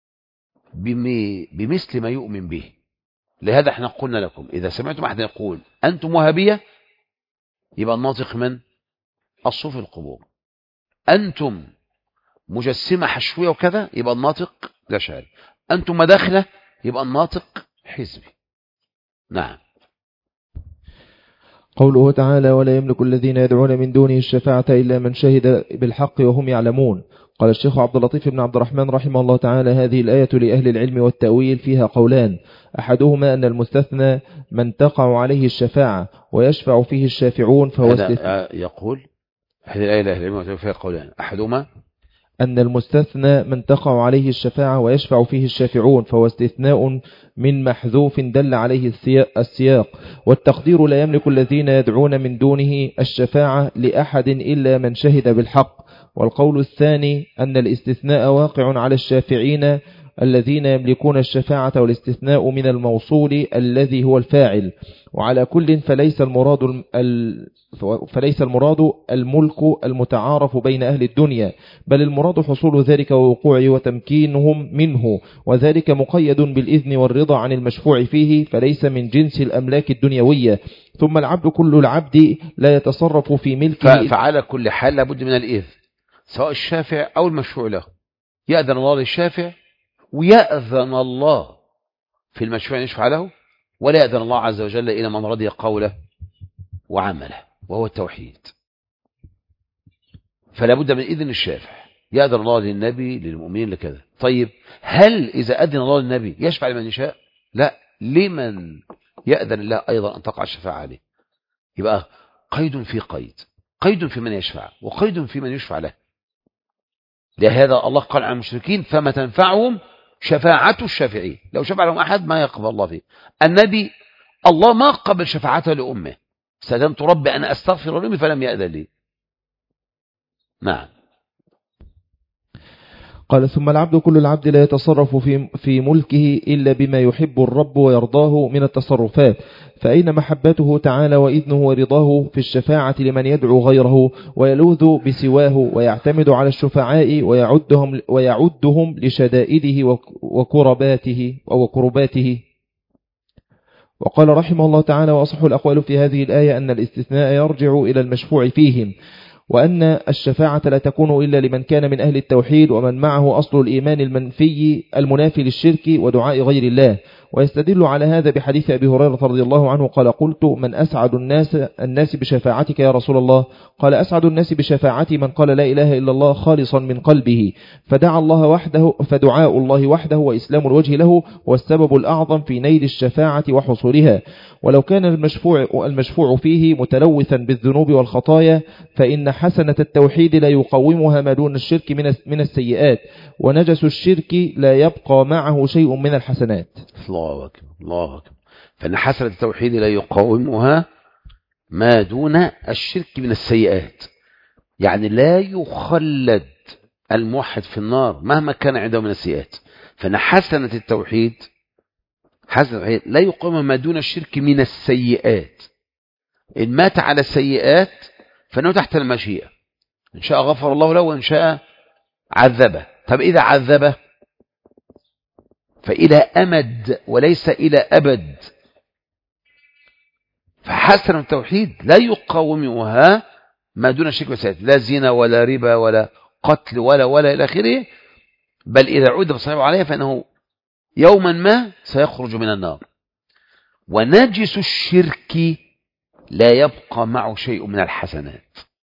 بمثل ما يؤمن به. لهذا احنا قلنا لكم إذا سمعتم أحد يقول أنتم وهابية، يبقى الناطق من الصوفي القبور. أنتم مجسمة حشوية وكذا، يبقى الناطق الأشعري. أنتم مداخلة، يبقى الناطق حزبي. نعم. قوله تعالى ولا يملك الذين يدعون من دونه الشفاعة إلا من شهد بالحق وهم يعلمون. قال الشيخ عبد اللطيف بن عبد الرحمن رحمه الله تعالى هذه الآية لأهل العلم والتأويل فيها قولان، أحدهما أن المستثنى من تقع عليه الشفاعة ويشفع فيه الشافعون فهو استثناء. يقول هذه الآية لأهل العلم والتأويل فيها قولان، أحدهما أن المستثنى من تقع عليه الشفاعة ويشفع فيه الشافعون فهو استثناء من محذوف دل عليه السياق، والتقدير لا يملك الذين يدعون من دونه الشفاعة لأحد إلا من شهد بالحق. والقول الثاني أن الاستثناء واقع على الشافعين الذين يملكون الشفاعة، والاستثناء من الموصول الذي هو الفاعل. وعلى كل فليس المراد فليس المراد الملك المتعارف بين أهل الدنيا، بل المراد حصول ذلك ووقوعه وتمكينهم منه، وذلك مقيد بالإذن والرضا عن المشفوع فيه، فليس من جنس الأملاك الدنيوية. ثم العبد كل العبد لا يتصرف في ملكه، فعلى كل حال لابد من الإذن، سواء الشافع أو المشفوع له. يأذن الله للشافع ويأذن الله في المشفوع يشفع له، ولا يأذن الله عز وجل إلى من رضي قوله وعمله وهو التوحيد. فلا بد من إذن الشافع، يأذن الله للنبي للمؤمنين لكذا. طيب هل إذا أذن الله للنبي يشفع لمن يشاء؟ لا، لمن يأذن الله أيضا أن تقع الشفاعة عليه. يبقى قيد في قيد، قيد في من يشفع وقيد في من يشفع له. لهذا الله قال عن المشركين فما تنفعهم شفاعة الشافعين، لو شفع لهم أحد ما يقبل الله فيه. النبي الله ما قبل شفاعته لأمه، استأذنت ربي أن أستغفر لأمي فلم يأذن لي. نعم. قال ثم العبد كل العبد لا يتصرف في في ملكه إلا بما يحب الرب ويرضاه من التصرفات، فأين محبته تعالى وإذنه ورضاه في الشفاعة لمن يدعو غيره ويلوذ بسواه ويعتمد على الشفعاء ويعدهم, ويعدهم لشدائده وكرباته وكرباته. وقال رحمه الله تعالى: وأصح الأقوال في هذه الآية أن الاستثناء يرجع إلى المشفوع فيهم، وأن الشفاعة لا تكون إلا لمن كان من أهل التوحيد ومن معه أصل الإيمان المنفي المنافي للشرك ودعاء غير الله. ويستدل على هذا بحديث أبي هريرة رضي الله عنه قال: قلت من أسعد الناس الناس بشفاعتك يا رسول الله؟ قال: أسعد الناس بشفاعتي من قال لا إله إلا الله خالصا من قلبه، فدعا الله وحده، فدعاء الله وحده وإسلام الوجه له والسبب الأعظم في نيل الشفاعة وحصولها. ولو كان المشفوع, المشفوع فيه متلوثا بالذنوب والخطايا فإن حسنة التوحيد لا يقومها ما دون الشرك من السيئات، ونجس الشرك لا يبقى معه شيء من الحسنات. الله أكبر الله أكبر. فإن حسنة التوحيد لا يقومها ما دون الشرك من السيئات، يعني لا يخلد الموحد في النار مهما كان عنده من السيئات. فإن حسنة التوحيد حسنة التوحيد لا يقوم ما دون الشرك من السيئات. إن مات على السيئات فإنه تحت المشيئة، إن شاء غفر الله له وإن شاء عذبه. طب إذا عذبه فإلى أمد وليس إلى أبد. فحسن التوحيد لا يقاومها ما دون الشرك والسيئات، لا زنا ولا ربا ولا قتل ولا ولا إلى آخره، بل إذا عود بصاحبه عليه فإنه يوما ما سيخرج من النار. ونجس الشرك لا يبقى معه شيء من الحسنات.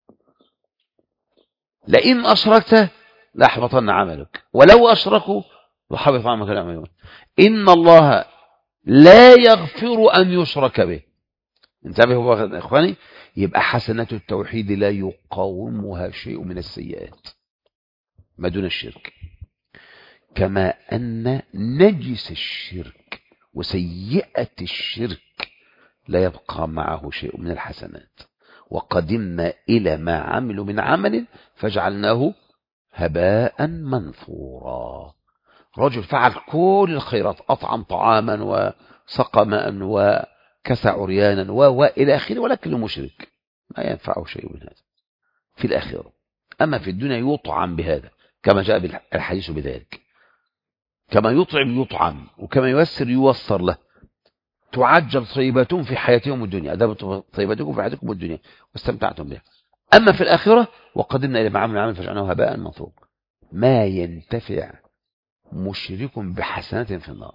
لئن أشركت لأحبطن عملك ولو أشركوا لحبط عنك الأعمال. إن الله لا يغفر أن يشرك به. انتبهوا يا إخواني، يبقى حسنة التوحيد لا يقاومها شيء من السيئات ما دون الشرك، كما أن نجس الشرك وسيئة الشرك لا يبقى معه شيء من الحسنات. وقدمنا إلى ما عملوا من عمل فجعلناه هباء منثورا. رجل فعل كل الخيرات، أطعم طعاما وسقى ماء وكسى عريانا وإلى آخره، ولكنه مشرك ما ينفعه شيء من هذا في الآخرة. أما في الدنيا يطعم بهذا كما جاء الحديث بذلك، كما يطعم يطعم وكما ييسر يوسر له. تعجل طيباتهم في حياتهم الدنيا، أدابت طيباتكم في حياتكم الدنيا واستمتعتم بها. أما في الآخرة وقدمنا إلى ما عملوا عمل فجعلناه هباء منثورا. ما ينتفع مشرك بحسنات في النار.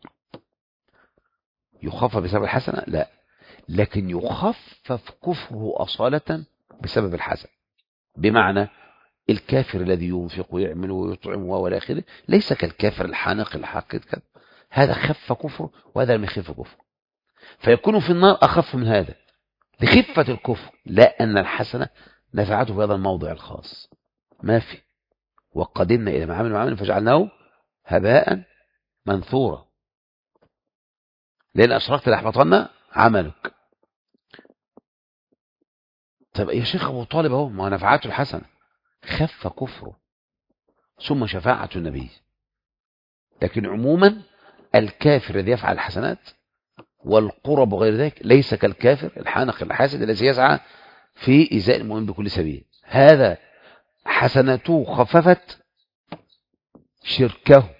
يخفف بسبب الحسنة؟ لا، لكن يخفف كفره أصالة بسبب الحسنة. بمعنى الكافر الذي ينفق ويعمل ويطعم ولا آخره ليس كالكافر الحانق الحاقد، هذا خف كفره وهذا لم يخف كفره، فيكون في النار أخف من هذا لخفة الكفر، لا أن الحسنة نفعته في هذا الموضع الخاص. ما في. وقدمنا إلى ما عملوا عمل فجعلناه هباء منثورا. لأن أشركت لأحبطن عملك. طب يا شيخ أبو طالب اهو ما نفعته الحسنة، خف كفره ثم شفاعة النبي. لكن عموما الكافر الذي يفعل الحسنات والقرب وغير ذلك ليس كالكافر الحانق الحاسد الذي يسعى في إزاء المؤمن بكل سبيل. هذا حسناته خففت شركه،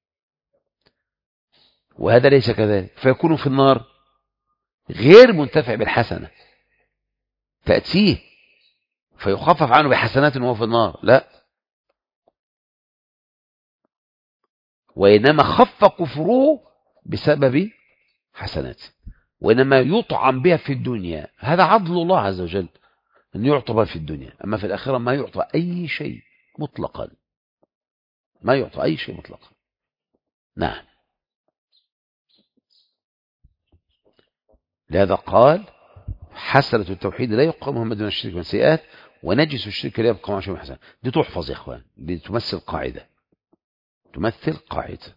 وهذا ليس كذلك، فيكون في النار غير منتفع بالحسنة تأتيه فيخفف عنه بحسنات وهو في النار، لا، وإنما خف كفره بسبب حسناته، وإنما يطعم بها في الدنيا. هذا عدل الله عز وجل أن يعطى بها في الدنيا. أما في الآخرة ما يعطى أي شيء مطلقا، ما يعطى أي شيء مطلقا. نعم. لهذا قال حسنة التوحيد لا يقومها ما دون الشرك والسيئات، ونجس الشرك لا يبقى مع شيء من حسنات. دي تحفظ يا إخوان، دي تمثل قاعدة، تمثل قاعدة.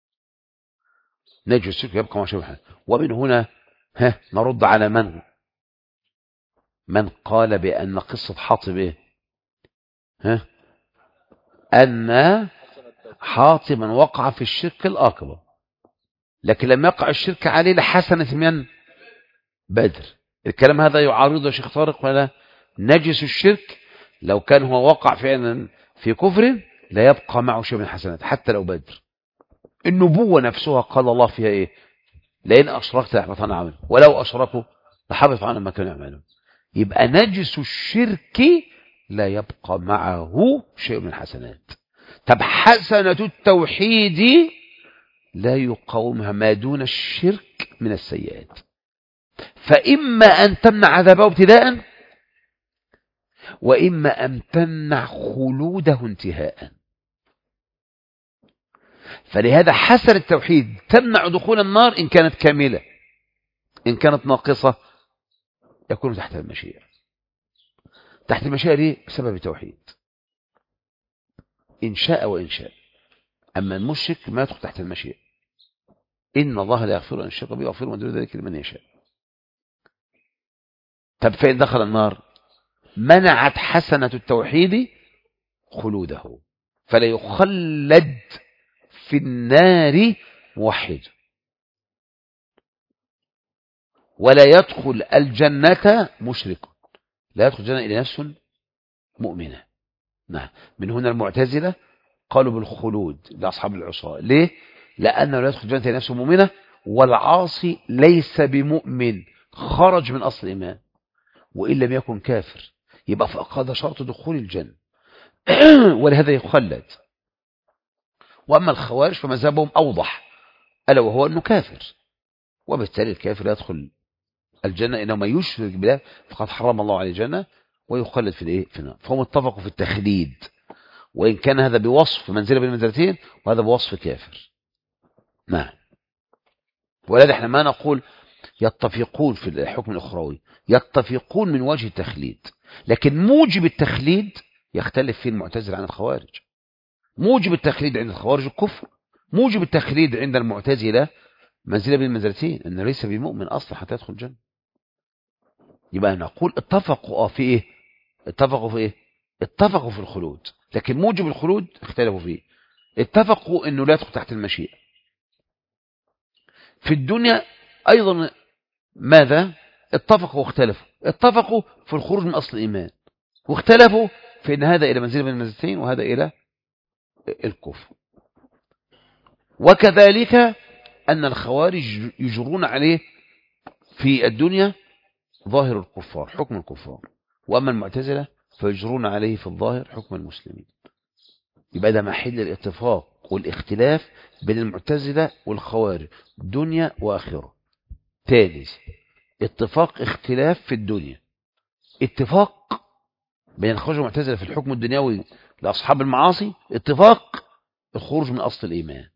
نجس الشرك يبقى مع شيء من حسنات. ومن هنا ها نرد على من من قال بأن قصة حاطب إيه؟ ها أن حاطبا وقع في الشرك الأكبر، لكن لم يقع الشرك عليه لحسنة من بدر. الكلام هذا يعارض يا شيخ طارق ولا؟ نجس الشرك لو كان هو وقع فعلا في كفر لا يبقى معه شيء من الحسنات حتى لو بدر. النبوة نفسها قال الله فيها ايه؟ لئن أشركت ليحبطن عملك ولو أشركوا لحبط عنهم ما كانوا يعملون. يبقى نجس الشرك لا يبقى معه شيء من الحسنات. طب حسنة التوحيد لا يقاومها ما دون الشرك من السيئات، فإما أن تمنع عذابه ابتداء وإما أن تمنع خلوده انتهاء. فلهذا حسن التوحيد تمنع دخول النار إن كانت كاملة، إن كانت ناقصة يكون تحت المشيئة. تحت المشيئة دي بسبب التوحيد إن شاء وإن شاء. أما المشرك ما يدخل تحت المشيئة. إن الله لا يغفر أن يشرك به ويغفر ما دون ذلك لمن يشاء. طب فإن دخل النار منعت حسنة التوحيد خلوده، فلا يخلد في النار موحد، ولا يدخل الجنة مشرك، لا يدخل الجنة إلى نفس مؤمنة. نعم. من هنا المعتزلة قالوا بالخلود لأصحاب العصاة. ليه؟ لأنه لا يدخل الجنة إلى نفس مؤمنة، والعاصي ليس بمؤمن، خرج من أصل الإيمان، وإن لم يكن كافر يبقى فقد شرط دخول الجنة ولهذا يخلد. وأما الخوارج فمذهبهم أوضح، ألا وهو أنه كافر، وبالتالي الكافر يدخل الجنة إنما يشرك بالله فقد حرم الله عليه الجنة ويخلد في الايه في النار. فهم اتفقوا في التخليد، وإن كان هذا بوصف منزلة بين المنزلتين وهذا بوصف كافر. نعم. ولذا احنا ما نقول يتفقون في الحكم الأخروي، يتفقون من وجه التخليد، لكن موجب التخليد يختلف فيه المعتزلة عن الخوارج. موجب التخليد عند الخوارج الكفر، موجب التخليد عند المعتزلة منزلة بين المنزلتين أنه ليس بمؤمن أصلا حتى يدخل الجنة. يبقى نقول اتفقوا في إيه؟ اتفقوا في إيه؟ اتفقوا في الخلود، لكن موجب الخلود اختلفوا فيه. اتفقوا أنه لا يدخل تحت المشيئة. في الدنيا أيضا ماذا؟ اتفقوا واختلفوا. اتفقوا في الخروج من أصل الإيمان، واختلفوا في أن هذا إلى منزلة بين المنزلتين وهذا إلى الكفر. وكذلك أن الخوارج يجرون عليه في الدنيا ظاهر الكفار، حكم الكفار، وأما المعتزلة فيجرون عليه في الظاهر حكم المسلمين. يبقى ده محل الاتفاق والاختلاف بين المعتزلة والخوارج دنيا وآخرة. تاني، اتفاق اختلاف في الدنيا، اتفاق بين الخوارج والمعتزلة في الحكم الدنيوي لأصحاب المعاصي، اتفاق الخروج من أصل الإيمان.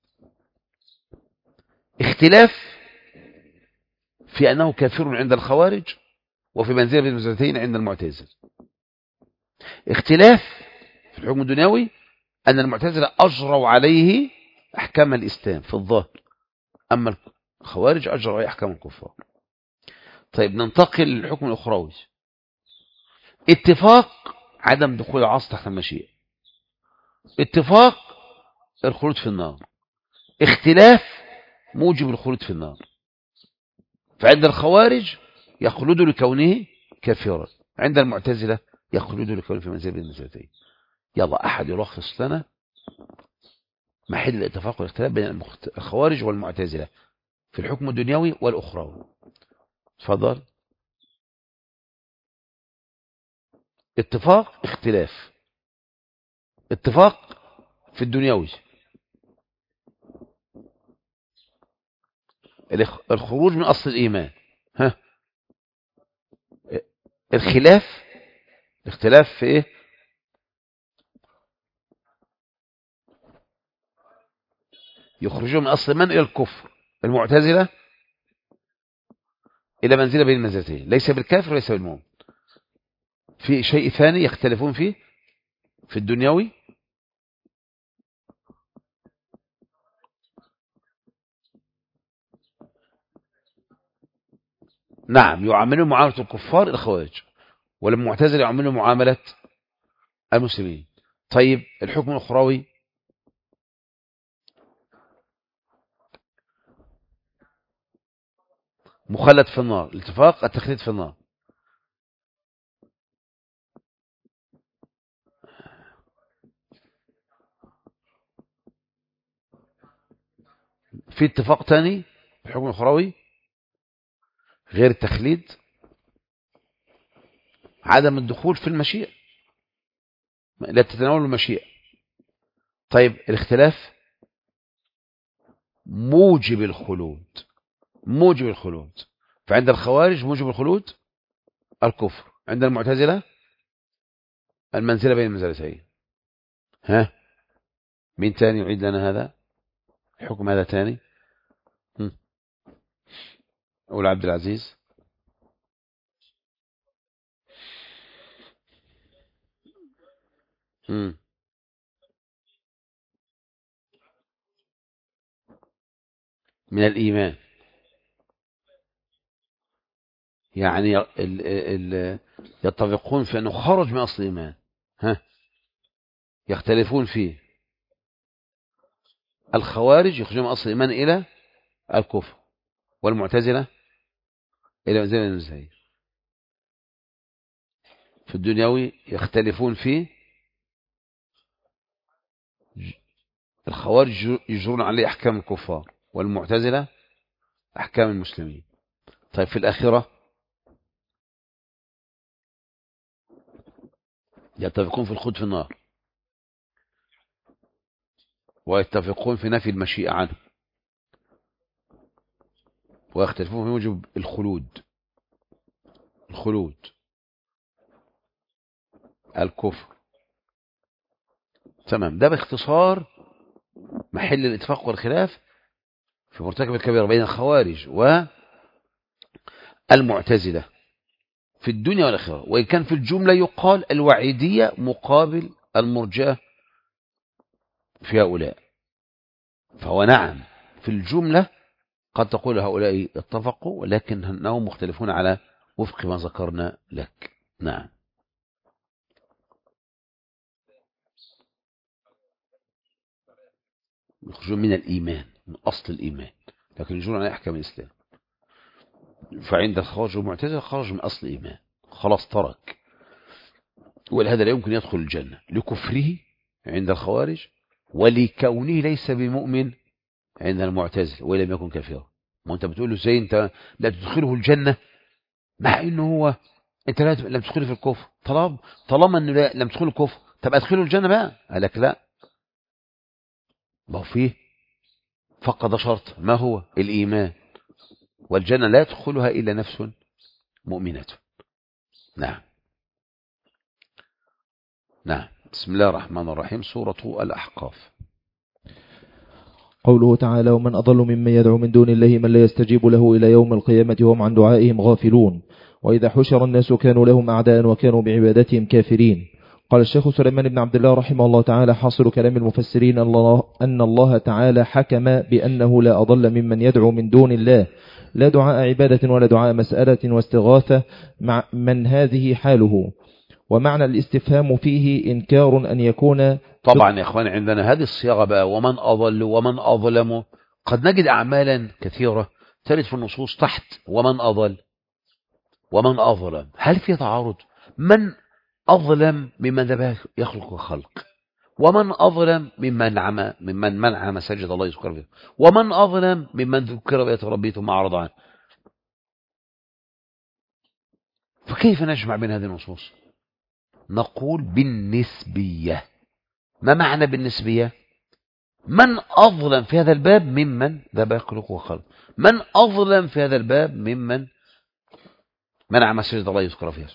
اختلاف في أنه كافر عند الخوارج وفي منزلة بين المنزلتين عند المعتزلة. اختلاف في الحكم الدنيوي أن المعتزلة أجروا عليه أحكام الإسلام في الظاهر، أما الخوارج أجروا عليه أحكام الكفار. طيب ننتقل للحكم الأخروي. اتفاق عدم دخول العاصي تحت المشيئة، اتفاق الخلود في النار، اختلاف موجب الخلود في النار. فعند الخوارج يخلد لكونه كافرا، عند المعتزلة يخلد لكونه في منزلة بين المنزلتين. يلا أحد يلخص لنا محل الاتفاق والاختلاف بين الخوارج والمعتزلة في الحكم الدنيوي والأخروي. تفضل. اتفاق اختلاف. اتفاق في الدنيوي الخروج من أصل الإيمان، ها. الخلاف اختلاف في ايه؟ يخرجون من أصل الإيمان إلى الكفر. المعتزلة إلى منزلة بين المنزلتين، ليس بالكافر وليس بالمؤمن. في شيء ثاني يختلفون فيه في الدنيوي؟ نعم، يعاملون معاملة الكفار الخوارج، ولما المعتزلة يعاملون معاملة المسلمين. طيب الحكم الأخروي مخلد في النار. الاتفاق التخليد في النار. في اتفاق تاني في الحكم الأخروي غير التخليد، عدم الدخول في المشيئة، لا تتناول المشيئة. طيب الاختلاف موجب الخلود، موجب الخلود. فعند الخوارج موجب الخلود الكفر، عند المعتزلة المنزلة بين المنزلتين. ها مين تاني يعيد لنا هذا الحكم هذا تاني؟ أقول عبد العزيز. مم. من الإيمان، يعني ال ال يتفقون في أنه خرج من أصل الإيمان. ها يختلفون فيه. الخوارج يخرجون من أصل الإيمان إلى الكفر، والمعتزلة إلى منزلة المنزلين. في الدنيوي يختلفون فيه. الخوارج يجرون عليه أحكام الكفار، والمعتزلة أحكام المسلمين. طيب في الآخرة يتفقون في الخلود في النار، ويتفقون في نفي المشيئة عنه، ويختلفون في موجب الخلود. الخلود الكفر. تمام. ده باختصار محل الاتفاق والخلاف في مرتكب الكبيرة بين الخوارج والمعتزلة في الدنيا والآخرة. وإن كان في الجملة يقال الوعيدية مقابل المرجئة في هؤلاء. فهو نعم في الجملة قد تقول هؤلاء اتفقوا، ولكنهم مختلفون على وفق ما ذكرنا لك. نعم. يخرجون من الإيمان، من أصل الإيمان، لكن يجرون على أحكام الإسلام. فعند الخوارج والمعتزلة خرج من أصل الإيمان، خلاص ترك، ولهذا لا يمكن يدخل الجنة لكفره عند الخوارج، ولكونه ليس بمؤمن عند المعتزلة ولم يكن كافرا. ما أنت بتقول له ازاي أنت لا تدخله الجنة مع إنه هو أنت لا لم تدخله في الكفر؟ طالما طالما أنه لا لم تدخله الكفر طب أدخله الجنة بقى. قال لك لا، ما هو فيه فقد شرط، ما هو الإيمان، والجنة لا يدخلها إلا نفس مؤمنة. نعم. نعم. بسم الله الرحمن الرحيم. سورة الأحقاف. قوله تعالى: ومن أضل ممن يدعو من دون الله من لا يستجيب له إلى يوم القيامة وهم عن دعائهم غافلون، وإذا حشر الناس كانوا لهم أعداء وكانوا بعبادتهم كافرين. قال الشيخ سليمان بن عبد الله رحمه الله تعالى: حاصل كلام المفسرين أن الله تعالى حكم بأنه لا أضل ممن يدعو من دون الله، لا دعاء عبادة ولا دعاء مسألة واستغاثة، مع من هذه حاله. ومعنى الاستفهام فيه إنكار أن يكون. طبعا يا إخواني عندنا هذه الصياغة بقى، ومن أضل ومن أظلم، قد نجد أعمالا كثيرة ترد في النصوص تحت ومن أضل ومن أظلم. هل في تعارض؟ من أظلم ممن ذبح يخلق الخلق، ومن أظلم ممن عمى ممن منع مساجد الله يذكر فيه، ومن أظلم ممن ذكر بآيات ربه ثم أعرض عنه. فكيف نجمع بين هذه النصوص؟ نقول بالنسبية. ما معنى بالنسبية؟ من أظلم في هذا الباب ممن ذبح يخلق الخلق، من أظلم في هذا الباب ممن منع مساجد الله يذكر فيها.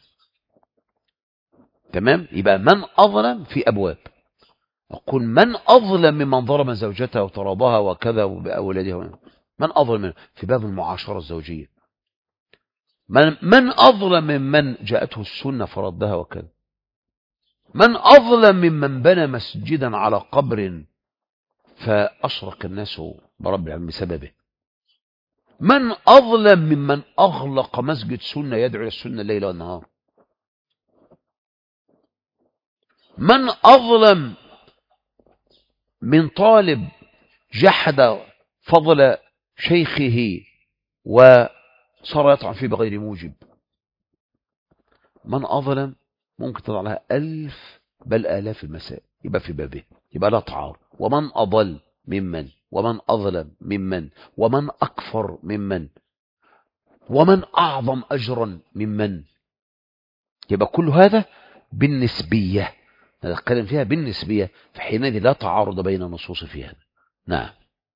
تمام. يبقى من أظلم في أبواب. أقول من أظلم ممن ضرب زوجته وطردها وكذا وبأولادها، من أظلم منه في باب المعاشرة الزوجية. من, من أظلم ممن جاءته السنة فردها وكذا. من أظلم ممن بنى مسجدا على قبر فأشرك الناس برب العالمين بسببه. من أظلم ممن أغلق مسجد سنة يدعو إلى السنة الليل والنهار. من أظلم من طالب جحد فضل شيخه صار يطعن فيه بغير موجب. من أظلم ممكن تضع لها ألف بل آلاف المسائل، يبقى في بابه، يبقى لا تعارض. ومن أضل ممن، ومن أظلم ممن، ومن أكفر ممن، ومن أعظم أجرا ممن. يبقى كل هذا بالنسبية، نتكلم فيها بالنسبية، فحينئذ لا تعارض بين النصوص في هذا. نعم.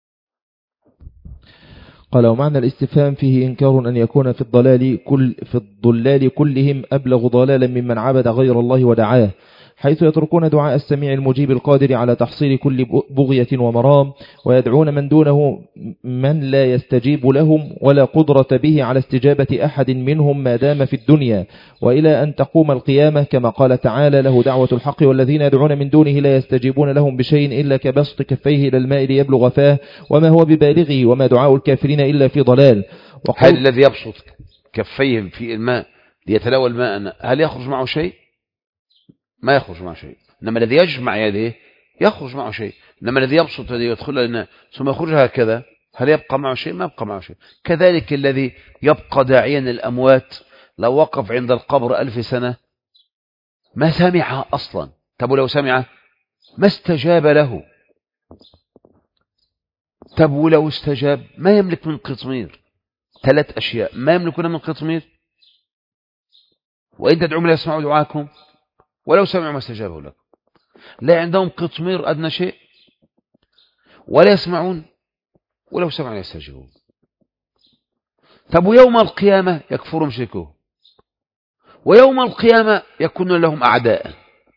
قال ومعنى الاستفهام فيه إنكار أن يكون في الضلال كل في الضلال كلهم أبلغ ضلالا ممن عبد غير الله ودعاه، حيث يتركون دعاء السميع المجيب القادر على تحصيل كل بغية ومرام، ويدعون من دونه من لا يستجيب لهم ولا قدرة به على استجابة أحد منهم ما دام في الدنيا، وإلى أن تقوم القيامة، كما قال تعالى له دعوة الحق والذين يدعون من دونه لا يستجيبون لهم بشيء إلا كبسط كفيه إلى الماء ليبلغ فاه وما هو ببالغه وما دعاء الكافرين إلا في ضلال. هل الذي يبسط كفيه في الماء ليتلوى الماء هل يخرج معه شيء؟ ما يخرج معه شيء. إنما الذي يجمع يديه يخرج معه شيء. إنما الذي يبسط يديه يدخل لنا ثم يخرج هكذا هل يبقى معه شيء؟ ما يبقى معه شيء. كذلك الذي يبقى داعيا الأموات لو وقف عند القبر ألف سنة ما سمع أصلا. طب ولو سمع ما استجاب له. طب ولو استجاب ما يملك من قطمير. ثلاث أشياء ما يملكون من قطمير. وإن تدعوا لا يسمعوا دعاءكم ولو سمعوا ما استجابوا لكم. لا عندهم قطمير أدنى شيء ولا يسمعون ولو سمعوا لا يستجيبون. طب ويوم القيامة يكفر مشركوه، ويوم القيامة يكون لهم أعداء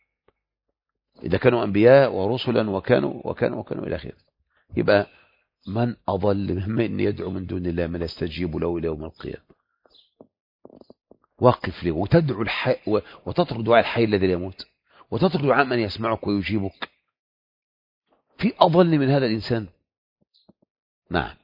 إذا كانوا أنبياء ورسلا وكانوا وكانوا وكانوا إلى آخره. يبقى من أضل ممن يدعو من دون الله من يستجيب له إلى يوم القيامة. واقف له وتدعو الحي وتترك دعاء الحي الذي لا يموت، وتترك دعاء من يسمعك ويجيبك. في أضل من هذا الإنسان؟ نعم.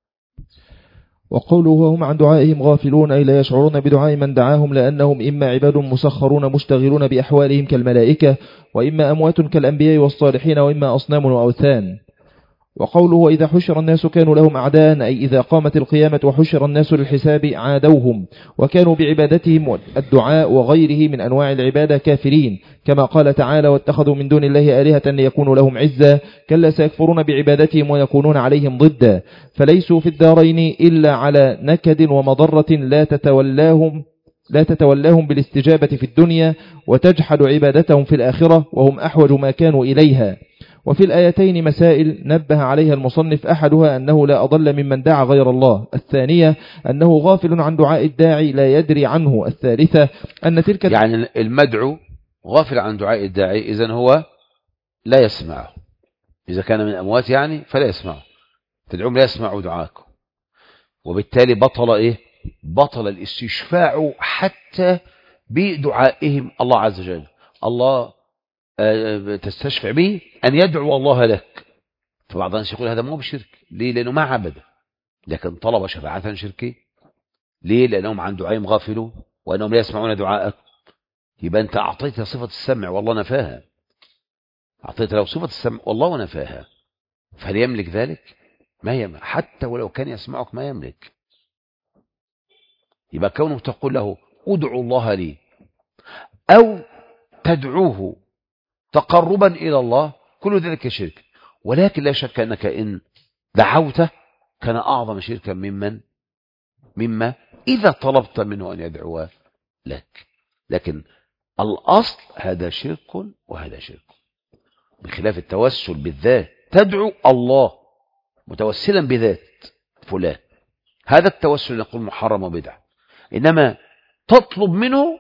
وقوله وهم عن دعائهم غافلون أي لا يشعرون بدعاء من دعاهم، لأنهم إما عباد مسخرون مشتغلون بأحوالهم كالملائكة، وإما أموات كالأنبياء والصالحين، وإما أصنام وأوثان. وقوله وإذا حشر الناس كانوا لهم أعداء أي إذا قامت القيامة وحشر الناس للحساب عادوهم، وكانوا بعبادتهم الدعاء وغيره من أنواع العبادة كافرين، كما قال تعالى واتخذوا من دون الله آلهة ليكونوا لهم عزا، كلا سيكفرون بعبادتهم ويكونون عليهم ضدا، فليسوا في الدارين إلا على نكد ومضرة لا تتولاهم لا تتولاهم بالاستجابة في الدنيا وتجحد عبادتهم في الآخرة، وهم أحوج ما كانوا إليها. وفي الآيتين مسائل نبه عليها المصنف، أحدها أنه لا أضل ممن دعا غير الله، الثانية أنه غافل عن دعاء الداعي لا يدري عنه، الثالثة أن تلك يعني المدعو غافل عن دعاء الداعي إذن هو لا يسمعه. إذا كان من أموات يعني فلا يسمعه، تدعوهم لا يسمعوا دعاءكم، وبالتالي بطل إيه؟ بطل الاستشفاع حتى بدعائهم الله عز وجل. الله تستشفع به أن يدعو الله لك. فبعض الناس يقول هذا مو بشرك. ليه؟ لأنه ما عبد، لكن طلب شفاعة شركي. ليه؟ لأنهم عن دعائهم غافلون وأنهم لا يسمعون دعاءك. يبقى أنت أعطيت صفة السمع والله نفاها، أعطيت له صفة السمع والله ونفاها، فهل يملك ذلك؟ ما يملك. حتى ولو كان يسمعك ما يملك. يبقى كونه تقول له ادعو الله لي أو تدعوه تقربا إلى الله كل ذلك شرك. ولكن لا شك أنك إن دعوته كان أعظم شركا ممن مما إذا طلبت منه أن يدعو لك. لكن الأصل هذا شرك وهذا شرك، بخلاف التوسل بالذات. تدعو الله متوسلا بذات فلان، هذا التوسل نقول محرم وبدع. إنما تطلب منه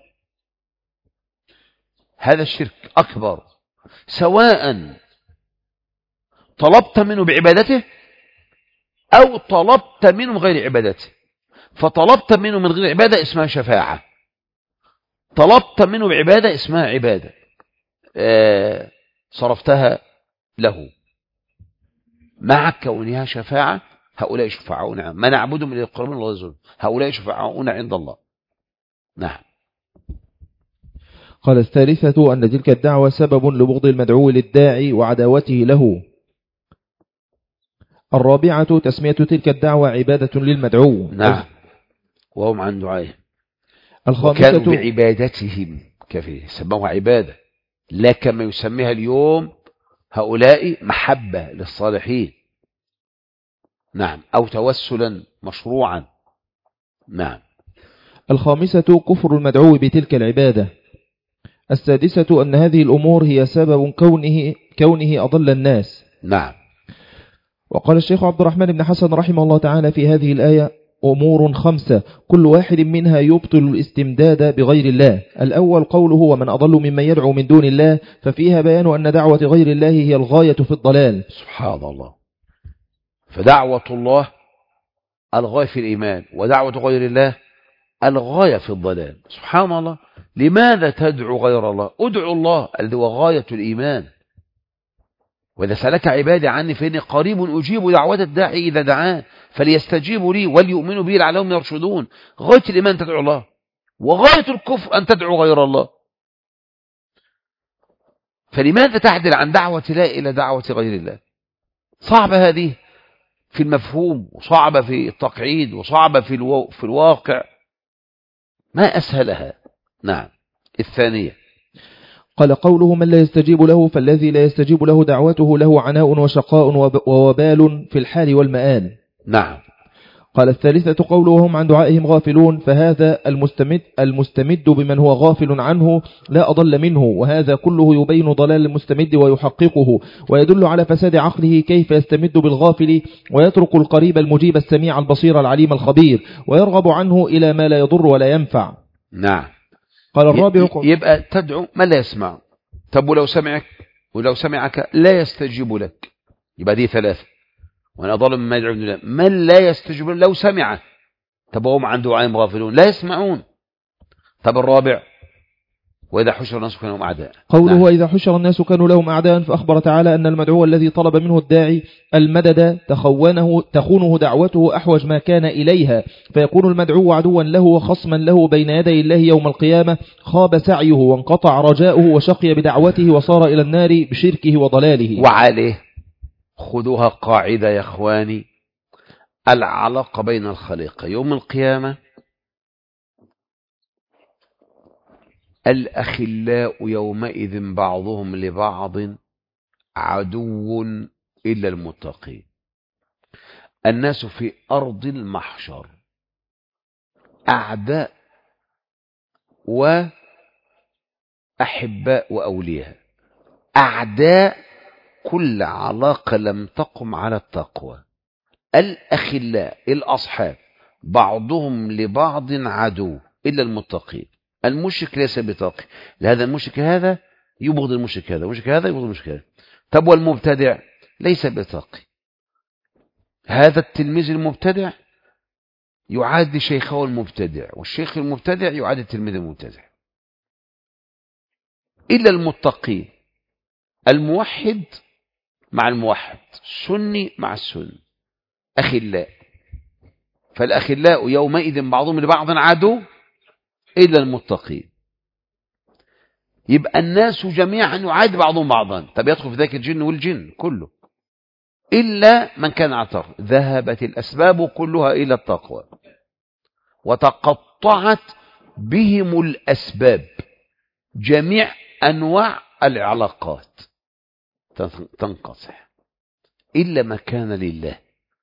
هذا الشرك أكبر، سواء طلبت منه بعبادته أو طلبت منه غير عبادته. فطلبت منه من غير عبادة اسمها شفاعة، طلبت منه بعبادة اسمها عبادة آه صرفتها له مع كونها شفاعة. هؤلاء شفعاؤنا، ما نعبدهم إلا ليقربونا الله زلفى، هؤلاء شفعاؤنا عند الله. نعم. قال الثالثة أن تلك الدعوة سبب لبغض المدعو للداعي وعداوته له. الرابعة تسمية تلك الدعوة عبادة للمدعو. نعم. وهم عن دعائهم الخامسة وكانوا بعبادتهم كافرين، سموها عبادة لا كما يسميها اليوم هؤلاء محبة للصالحين. نعم، أو توسلا مشروعا. نعم. الخامسة كفر المدعو بتلك العبادة. السادسة أن هذه الأمور هي سبب كونه, كونه أضل الناس. نعم. وقال الشيخ عبد الرحمن بن حسن رحمه الله تعالى في هذه الآية: أمور خمسة كل واحد منها يبطل الاستمداد بغير الله. الأول قوله: ومن أضل ممن يدعو من دون الله، ففيها بيان أن دعوة غير الله هي الغاية في الضلال. سبحان الله. فدعوة الله الغاية في الإيمان، ودعوة غير الله الغاية في الضلال. سبحان الله. لماذا تدعو غير الله؟ ادعو الله الذي هو غاية الإيمان. وإذا سألك عبادي عني فإني قريب أجيب دعوة الداعي إذا دعان فليستجيبوا لي وليؤمنوا بي لعلهم يرشدون. غاية الإيمان تدعو الله، وغاية الكفر أن تدعو غير الله. فلماذا تعدل عن دعوة الله إلى دعوة غير الله؟ صعبة هذه في المفهوم، وصعبة في التقعيد، وصعبة في, الو... في الواقع، ما أسهلها. نعم. الثانية قال قوله: من لا يستجيب له، فالذي لا يستجيب له دعوته له عناء وشقاء ووبال في الحال والمآل. نعم. قال الثالثة قوله: وهم عن دعائهم غافلون، فهذا المستمد, المستمد بمن هو غافل عنه لا أضل منه، وهذا كله يبين ضلال المستمد ويحققه، ويدل على فساد عقله كيف يستمد بالغافل ويترك القريب المجيب السميع البصير العليم الخبير، ويرغب عنه إلى ما لا يضر ولا ينفع. نعم. قال الرابع: يبقى تدعو من لا يسمع. طب ولو سمعك ولو سمعك لا يستجيب لك، يبقى دي ثلاثة. وانا ظالم مما يدعو من الله. من لا يستجيب لو سمع، طب وهم عن دعائهم غافلون لا يسمعون. طب الرابع: وإذا حشر الناس كانوا لهم أعداء. قوله: نعم. وإذا حشر الناس كانوا لهم أعداء، فأخبر تعالى أن المدعو الذي طلب منه الداعي المدد تخونه, تخونه دعوته أحوج ما كان إليها، فيكون المدعو عدوا له وخصما له بين يدي الله يوم القيامة، خاب سعيه وانقطع رجاؤه وشقي بدعوته وصار إلى النار بشركه وضلاله. وعليه خذوها قاعدة يا إخواني: العلاقة بين الخليقة يوم القيامة الأخلاء يومئذ بعضهم لبعض عدو إلا المتقين. الناس في أرض المحشر أعداء وأحباء وأولياء. أعداء كل علاقة لم تقم على التقوى. الأخلاء الأصحاب بعضهم لبعض عدو إلا المتقين. المشرك ليس بتقي، لهذا المشرك هذا يبغض المشرك هذا، المشرك هذا يبغض المشرك هذا. طب والمبتدع ليس بتقي، هذا التلميذ المبتدع يعادي شيخه المبتدع، والشيخ المبتدع يعادي التلميذ المبتدع. إلا المتقين، الموحد مع الموحد، السني مع السني، أخلاء. فالأخلاء يومئذ بعضهم لبعض عدو إلا المتقين. يبقى الناس جميعا يعادي بعضهم بعضا. طب يدخل في ذلك الجن والجن كله إلا من كان اعترف. ذهبت الأسباب كلها إلى التقوى وتقطعت بهم الأسباب. جميع أنواع العلاقات تنقطع إلا ما كان لله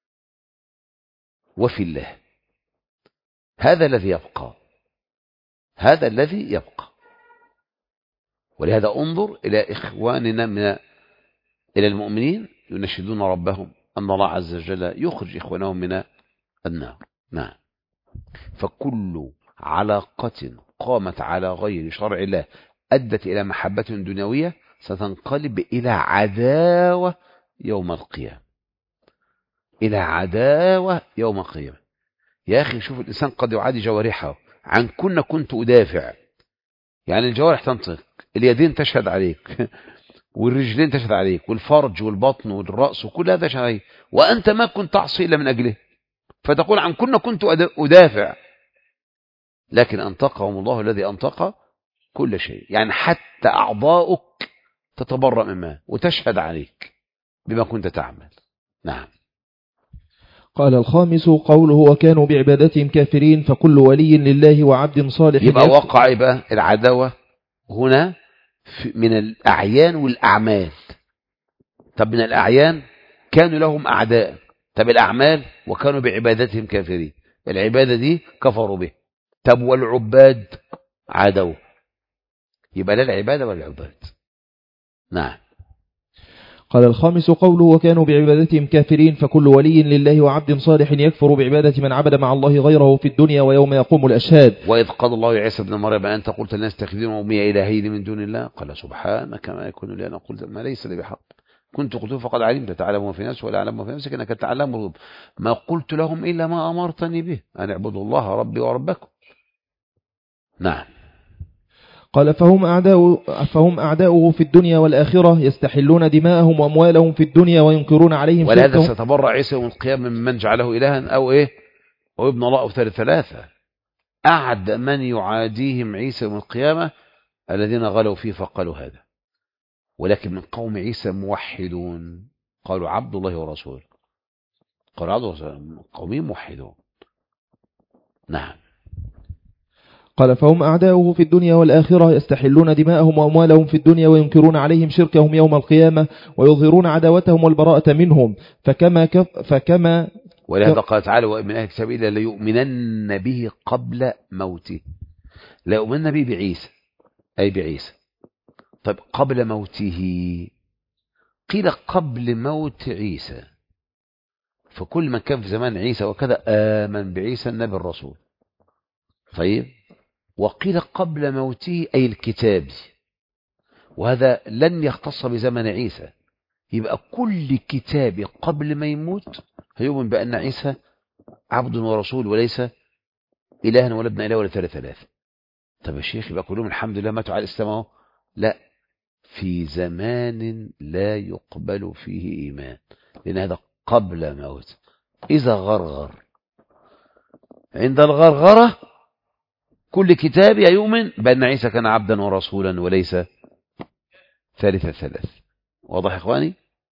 وفي الله. هذا الذي يبقى، هذا الذي يبقى. ولهذا انظر إلى إخواننا من إلى المؤمنين ينشدون ربهم أن الله عز وجل يخرج إخوانهم من النار. نعم. فكل علاقة قامت على غير شرع الله أدت إلى محبة دنيوية ستنقلب إلى عداوة يوم القيامة، إلى عداوة يوم القيامة. يا أخي شوف، الإنسان قد يعادي جوارحه. عن كنا كنت أدافع، يعني الجوارح تنطق، اليدين تشهد عليك والرجلين تشهد عليك والفرج والبطن والرأس وكل هذا تشهد عليك، وأنت ما كنت تعصي إلا من أجله، فتقول عن كنا كنت أدافع. لكن أنطقهم الله الذي أنطق كل شيء، يعني حتى أعضاؤك تتبرأ مما وتشهد عليك بما كنت تعمل. نعم. قال الخامس قوله وكانوا بعبادتهم كافرين فكل ولي لله وعبد صالح. يبقى وقع يبقى العداوة هنا من الأعيان والأعمال. طب من الأعيان كانوا لهم أعداء، طب الأعمال وكانوا بعبادتهم كافرين، العبادة دي كفروا به. طب والعباد عادوا، يبقى لا العبادة ولا العباد. نعم. قال الخامس قوله وكانوا بعبادتهم كافرين فكل ولي لله وعبد صالح يكفر بعبادة من عبد مع الله غيره في الدنيا ويوم يقوم الأشهاد. وإذ قال الله يا عيسى ابن مريم أنت قلت الناس تخذون أمي إلهين من دون الله قال سبحانك ما يكون لي أن أقول ما ليس لي بحق كنت قلت فقد علمت تعلم في نفسي ولا أعلم في نفسك إنك تعلم ما قلت لهم إلا ما أمرتني به أن اعبدوا الله ربي وربكم. نعم. قال فهم أعداء فهم أعداؤه في الدنيا والآخرة يستحلون دماءهم وأموالهم في الدنيا وينكرون عليهم ولهذا ستبرأ عيسى يوم القيامة ممن جعله إلها أو إيه أو ابن الله أو ثالث ثلاثة. أعد من يعاديهم عيسى يوم القيامة الذين غلوا فيه فقالوا هذا، ولكن من قوم عيسى موحدون قالوا عبد الله ورسوله، قالوا عبد الله ورسوله، قومين موحدون. نعم. قال فهم أعداؤه في الدنيا والآخرة يستحلون دماءهم وأموالهم في الدنيا وينكرون عليهم شركهم يوم القيامة ويظهرون عداوتهم والبراءة منهم فكما كف فكما ولهذا قال تعالى ومن أهل الكتاب إلا ليؤمنن به قبل موته. لا يؤمنن به بعيسى أي بعيسى. طيب قبل موته قيل قبل موت عيسى، فكل من كان في زمان عيسى وكذا آمن بعيسى النبي الرسول. طيب وقيل قبل موته أي الكتاب، وهذا لن يختص بزمن عيسى، يبقى كل كتاب قبل ما يموت هيؤمن بأن عيسى عبد ورسول وليس إلها ولا ابن إله ولا ثالث ثلاثة. طب يا شيخ يبقى كلهم الحمد لله ماتوا على الإسلام؟ لا، في زمان لا يقبل فيه إيمان، لأن هذا قبل موت. إذا غرغر عند الغرغرة كل كتاب يؤمن بأن عيسى كان عبدا ورسولا وليس ثالث ثلاث. واضح يا إخواني؟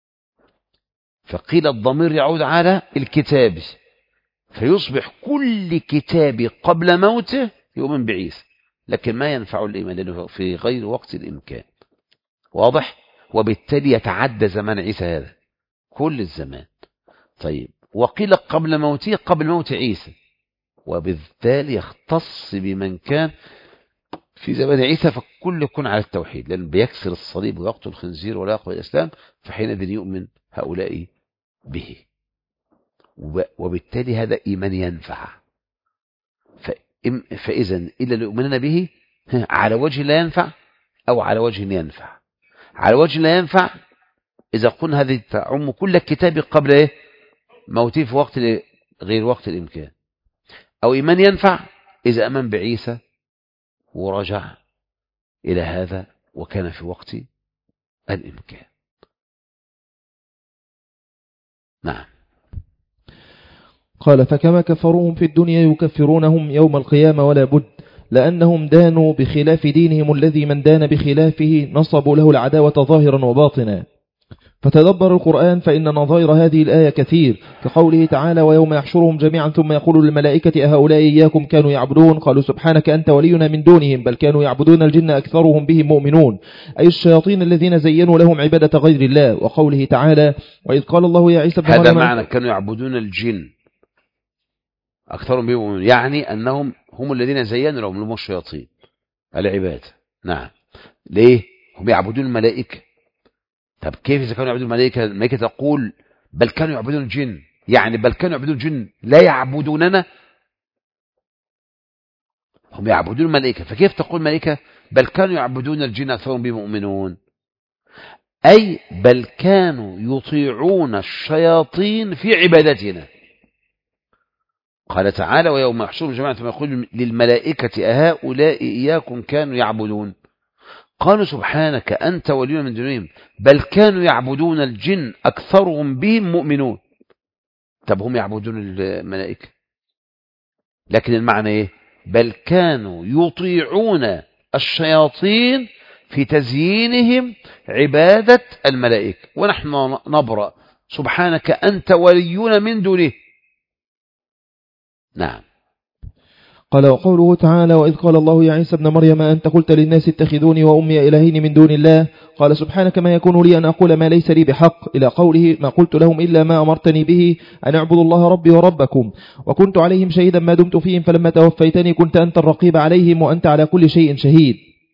فقيل الضمير يعود على الكتاب، فيصبح كل كتاب قبل موته يؤمن بعيسى، لكن ما ينفع الإيمان لأنه في غير وقت الإمكان. واضح؟ وبالتالي يتعدى زمان عيسى هذا كل الزمان. طيب وقيل قبل موته قبل موت عيسى، وبالتالي يختص بمن كان في زمان عيسى فكل يكون على التوحيد، لأن بيكسر الصليب ويقتل الخنزير ولا يقبل الإسلام، فحينئذ يؤمن هؤلاء به، وبالتالي هذا إيمان ينفع. فإذا إلا ليؤمنون به على وجه لا ينفع أو على وجه ينفع. على وجه لا ينفع إذا قلنا هذه تعم كل الكتاب قبل إيه؟ موته في وقت غير وقت الإمكان، أو إيمان ينفع إذا أمن بعيسى ورجع إلى هذا وكان في وقت الإمكان. نعم. قال فكما كفروهم في الدنيا يكفرونهم يوم القيامة ولا بد، لأنهم دانوا بخلاف دينهم الذي من دان بخلافه نصبوا له العداوة ظاهرا وباطنا. فتدبر القرآن فإن نظائر هذه الآية كثير، كقوله تعالى ويوم يحشرهم جميعا ثم يقول للملائكة أهؤلاء إياكم كانوا يعبدون قالوا سبحانك أنت ولينا من دونهم بل كانوا يعبدون الجن أكثرهم بهم مؤمنون، أي الشياطين الذين زينوا لهم عبادة غير الله. وقوله تعالى وإذ قال الله يا عيسى ابن مريم، هذا معنى كانوا يعبدون الجن أكثرهم بهم مؤمنون، يعني أنهم هم الذين زينوا لهم لهم الشياطين العبادة. نعم. ليه؟ هم يعبدون الملائكة. طب كيف إذا كانوا يعبدون الملائكة؟ الملائكة تقول بل كانوا يعبدون الجن، يعني بل كانوا يعبدون الجن لا يعبدوننا، هم يعبدون الملائكة، فكيف تقول الملائكة بل كانوا يعبدون الجن أكثرهم بهم مؤمنون؟ أي بل كانوا يطيعون الشياطين في عبادتنا. قال تعالى ويوم يحشرهم جميعا ثم يقول للملائكة أهؤلاء إياكم كانوا يعبدون قالوا سبحانك أنت ولينا من دونهم بل كانوا يعبدون الجن أكثرهم بهم مؤمنون. طب هم يعبدون الملائكة، لكن المعنى إيه؟ بل كانوا يطيعون الشياطين في تزيينهم عبادة الملائكة، ونحن نبرأ سبحانك أنت ولينا من دونه نعم. قال وقوله تعالى وإذ قال الله يا عيسى ابن مريم أنت قلت للناس اتخذوني وأمي إلهين من دون الله قال سبحانك ما يكون لي أن أقول ما ليس لي بحق إلى قوله ما قلت لهم إلا ما أمرتني به أن اعبدوا الله ربي وربكم وكنت عليهم شهيدا ما دمت فيهم فلما توفيتني كنت أنت الرقيب عليهم وأنت على كل شيء شهيد.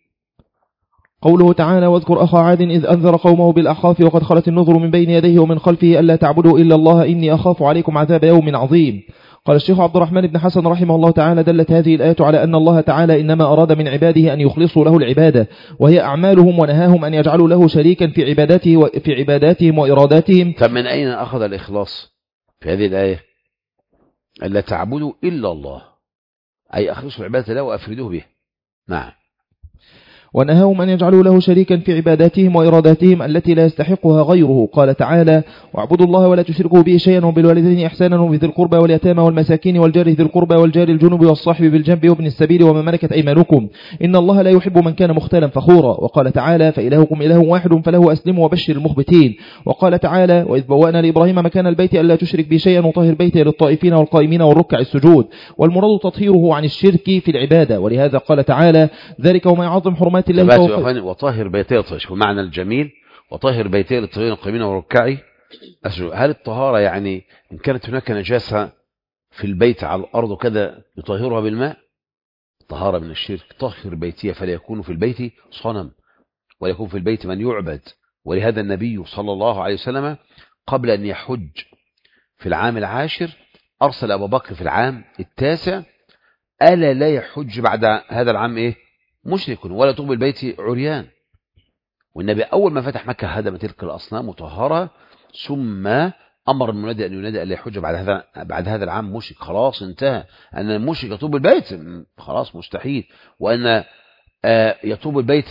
قوله تعالى واذكر أخا عاد إذ أنذر قومه بالأحقاف وقد خلت النذر من بين يديه ومن خلفه ألا تعبدوا إلا الله إني أخاف عليكم عذاب يوم عظيم. قال الشيخ عبد الرحمن بن حسن رحمه الله تعالى دلت هذه الآية على أن الله تعالى إنما أراد من عباده أن يخلصوا له العبادة وهي أعمالهم ونهاهم أن يجعلوا له شريكا في عباداته وفي عباداتهم وإراداتهم. فمن أين أخذ الإخلاص في هذه الآية؟ ألا تعبدوا إلا الله أي أخلصوا العبادة له وأفردوه به. نعم. ونهاهم أن يجعلوا له شريكا في عباداتهم وإراداتهم التي لا يستحقها غيره. قال تعالى واعبدوا الله ولا تشركوا به شيئا وبالوالدين إحسانا وبذي القربى واليتامى والمساكين والجار ذي القربى والجار الجنب والصاحب بالجنب وابن السبيل وما ملكت أيمانكم إن الله لا يحب من كان مختالا فخورا. وقال تعالى فإلهكم إله واحد فله أسلموا وبشر المخبتين. وقال تعالى وإذ بوأنا لإبراهيم مكان البيت ألا تشرك به شيئا وطهر بيتي للطائفين والقائمين والركع السجود. والمراد تطهيره عن الشرك في العبادة ولهذا قال تعالى ذلك وما يعظم حرمات الله وطهر بيتي للطائفين معنى الجميل وطهر بيتي للطائفين والقائمين والركع. هل الطهارة يعني إن كانت هناك نجاسة في البيت على الأرض كذا يطهرها بالماء؟ طهارة من الشرك. طهر بيتي فلا يكون في البيت صنم ولا يكون في البيت من يعبد. ولهذا النبي صلى الله عليه وسلم قبل أن يحج في العام العاشر أرسل أبو بكر في العام التاسع ألا لا يحج بعد هذا العام إيه؟ مشرك ولا يطوف بالبيت عريان. والنبي أول ما فتح مكة هدم تلك الأصنام وطهرها ثم أمر المنادي أن ينادي ألا يحج بعد هذا بعد هذا العام مشرك. خلاص انتهى أن المشرك يطوف بالبيت خلاص مستحيل. وأن يطوف البيت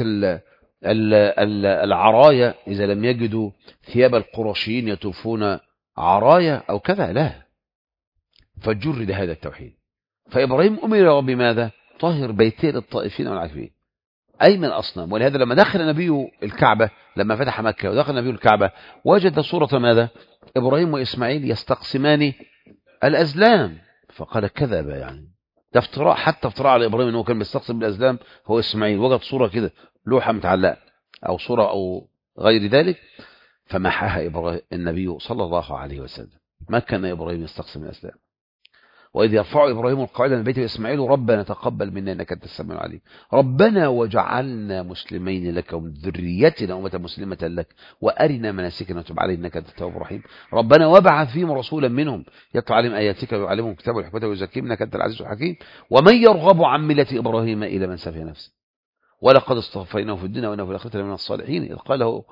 العرايا إذا لم يجدوا ثياب القرشيين يطوفون عرايا أو كذا لا. فجرد هذا التوحيد. فإبراهيم أمر بماذا؟ طهر بيتي للطائفين والعاكفين أي من الأصنام. ولهذا لما دخل النبي الكعبة لما فتح مكة ودخل النبي الكعبة وجد صورة ماذا؟ إبراهيم وإسماعيل يستقسمان الأزلام فقال كذب يعني ده افتراء حتى افتراء على إبراهيم أنه كان بيستقسم بالأزلام هو إسماعيل. وجد صورة كده لوحة متعلقة أو صورة أو غير ذلك فمحاها إبراهيم النبي صلى الله عليه وسلم. ما كان إبراهيم يستقسم الأزلام. وإذ يرفع إبراهيم القواعد من البيت وإسماعيل ربنا تقبل منا إنك أنت السميع العليم ربنا وجعلنا مسلمين لك ومن ذريتنا أمة مسلمة لك وأرنا مناسكنا وتب علينا إنك أنت التواب الرحيم ربنا وابعث فيهم رسولا منهم يتلو عليهم آياتك ويعلمهم الكتاب والحكمة ويزكيهم إنك أنت العزيز الحكيم ومن يرغب عن ملة إبراهيم إلى من سفه نفسه ولقد اصطفيناه في الدنيا وإنه في الآخرة لمن الصالحين إذ قال له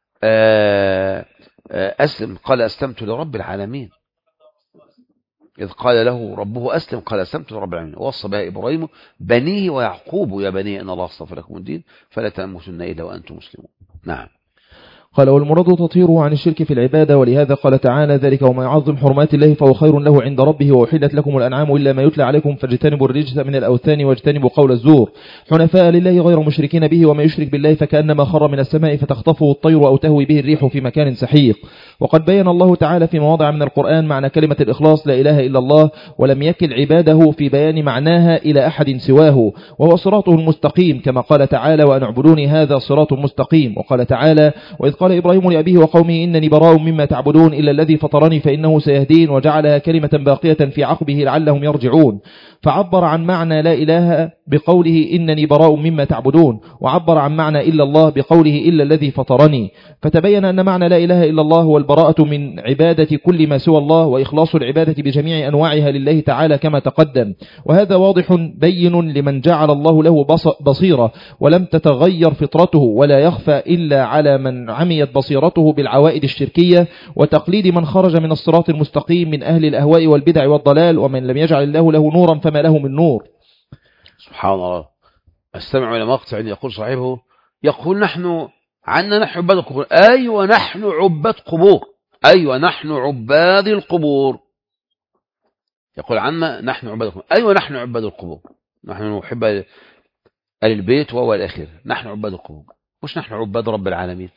أسلم قال أسلمت لرب العالمين إذ قال له ربه أسلم قال أسلمت لرب العالمين. ووصى بها إبراهيم بنيه ويعقوب يا بني إن الله اصطفى لكم الدين فلا تموتن إلا وأنتم مسلمون. نعم. قال والمراد تطهيره عن الشرك في العبادة ولهذا قال تعالى ذلك وما يعظم حرمات الله فهو خير له عند ربه وأحلت لكم الأنعام إلا ما يتلى عليكم فاجتنبوا الرجس من الأوثان واجتنبوا قول الزور حنفاء لله غير مشركين به وما يشرك بالله فكأنما خر من السماء فتخطفه الطير أو تهوي به الريح في مكان سحيق. وقد بين الله تعالى في مواضع من القرآن معنى كلمة الإخلاص لا إله إلا الله ولم يكل عباده في بيان معناها إلى أحد سواه وهو صراطه المستقيم كما قال تعالى وأن اعبدوني هذا صراط مستقيم. وقال تعالى وإذ قال إبراهيم لأبيه وقومه إنني براء مما تعبدون إلا الذي فطرني فإنه سيهدين وجعلها كلمة باقية في عقبه لعلهم يرجعون. فعبر عن معنى لا إله بقوله إنني براء مما تعبدون وعبر عن معنى إلا الله بقوله إلا الذي فطرني. فتبين أن معنى لا إله إلا الله هو البراءة من عبادة كل ما سوى الله وإخلاص العبادة بجميع أنواعها لله تعالى كما تقدم. وهذا واضح بين لمن جعل الله له بصيرة ولم تتغير فطرته ولا يخفى إلا على من عميت بصيرته بالعوائد الشركية وتقليد من خرج من الصراط المستقيم من أهل الأهواء والبدع والضلال ومن لم يجعل الله له نورا فما له من نور. سبحان الله. استمع إلى مقطع يقول صاحبه يقول نحن عنا نحن عباد القبور. أيوة نحن عباد قبور. أيوة نحن عباد القبور. يقول عنا نحن عباد القبور. أيوة نحن عباد القبور. نحن نحب آل البيت وهو الأخير. نحن عباد القبور مش نحن عباد رب العالمين.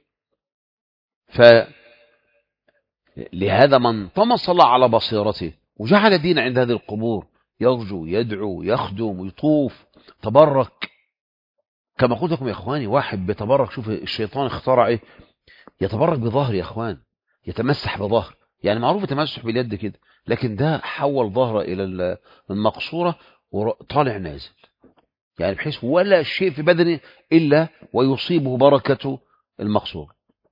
فلهذا من طمس الله على بصيرته وجعل دين عند هذه القبور، يرجو يدعو يخدم ويطوف تبرك. كما قلت لكم يا إخواني، واحد بيتبرك، شوف الشيطان اخترع إيه، يتبرك بظهر يا إخوان، يتمسح بظهر، يعني معروف التمسح باليد كده، لكن ده حول ظهره إلى المقصورة وطالع نازل، يعني بحيث ولا شيء في بدنه إلا ويصيبه بركة المقصورة.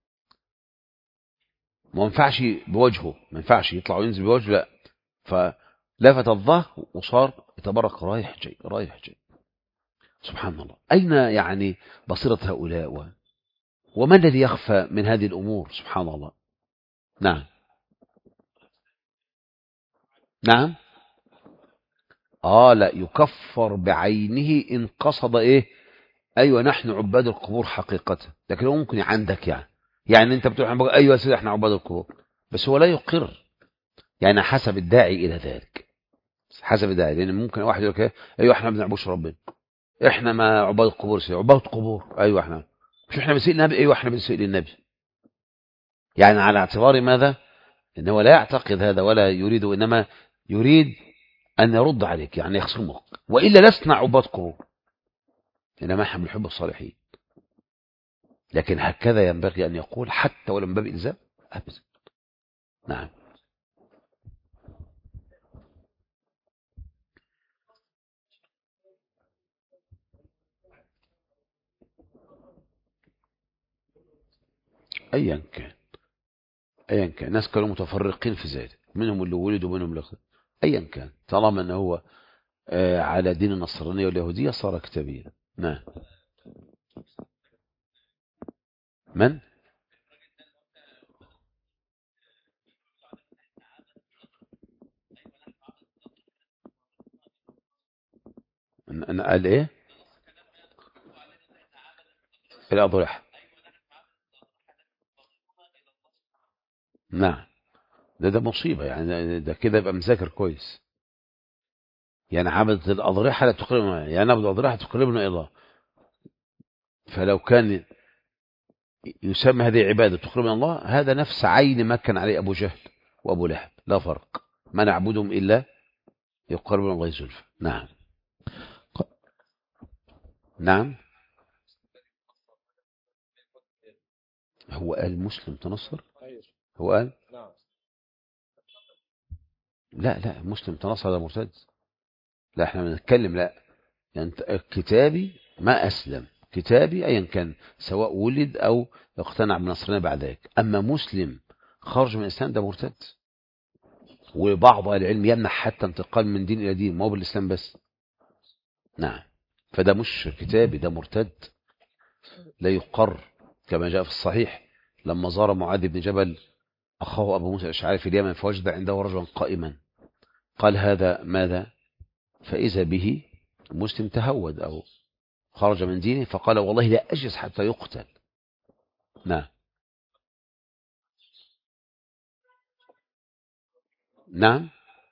ما ينفعش بوجهه، ما ينفعش يطلع وينزل بوجهه، لا، فلفت الظهر وصار يتبرك رايح جاي رايح جاي. سبحان الله، أين يعني بصيرة هؤلاء و... وما الذي يخفى من هذه الأمور؟ سبحان الله. نعم نعم. آه لا يكفر بعينه إن قصد إيه، أيوة نحن عباد القبور حقيقة، لكن هو ممكن عندك يعني يعني أنت بتقول أيوة يا سيدي إحنا عباد القبور، بس هو لا يقر، يعني حسب الداعي إلى ذلك، حسب الداعي، لأن ممكن واحد يقول لك أيوة إحنا ما بنعبدش ربنا، إحنا ما عباد القبور، سيدي عباد القبور، أيوة إحنا مش إحنا بنسئل النبي، أيوة إحنا بنسئل النبي، يعني على اعتبار ماذا؟ إنه لا يعتقد هذا ولا يريد، إنما يريد أن يرد عليك، يعني يخصمك، وإلا لسنا عباد قبور، إنما احنا بنحب الصالحين. لكن هكذا ينبغي أن يقول حتى ولو من باب إلزام أبدا. نعم. أيا كان أيا كان الناس كانوا متفرقين في ذلك، منهم اللي ولد ومنهم اللي اختلف، أيا كان طالما أنه هو آه على دين النصرانية واليهودية صار كتابيا. نعم. من؟ أنا قال إيه؟ الأضرحة. نعم. ده ده مصيبة، يعني ده كده يبقى مذاكر كويس، يعني عبدة الأضرحة لا تقربنا، يعني عبد الأضرحة تقربنا إلى الله، فلو كان يسمى هذه عبادة تقربنا الله، هذا نفس عين ما كان عليه أبو جهل وأبو لهب، لا فرق، ما نعبدهم إلا يقربنا الله زلفى. نعم نعم. هو قال مسلم تنصر، هو قال لا لا مسلم تنصر ده مرتد، لا احنا بنتكلم لا، يعني كتابي ما أسلم، كتابي أيا كان سواء ولد أو اقتنع بالنصرانية بعد ذلك، أما مسلم خرج من الإسلام ده مرتد، وبعض أهل العلم يمنع حتى انتقال من دين إلى دين، ما هو بالإسلام بس. نعم. فده مش كتابي، ده مرتد لا يقر، كما جاء في الصحيح لما زار معاذ بن جبل أخاه أبو موسى الأشعري في اليمن، فوجد عنده رجلا قائما، قال هذا ماذا؟ فإذا به مسلم تهود أو خرج من دينه، فقال والله لا أجلس حتى يقتل. نعم نعم.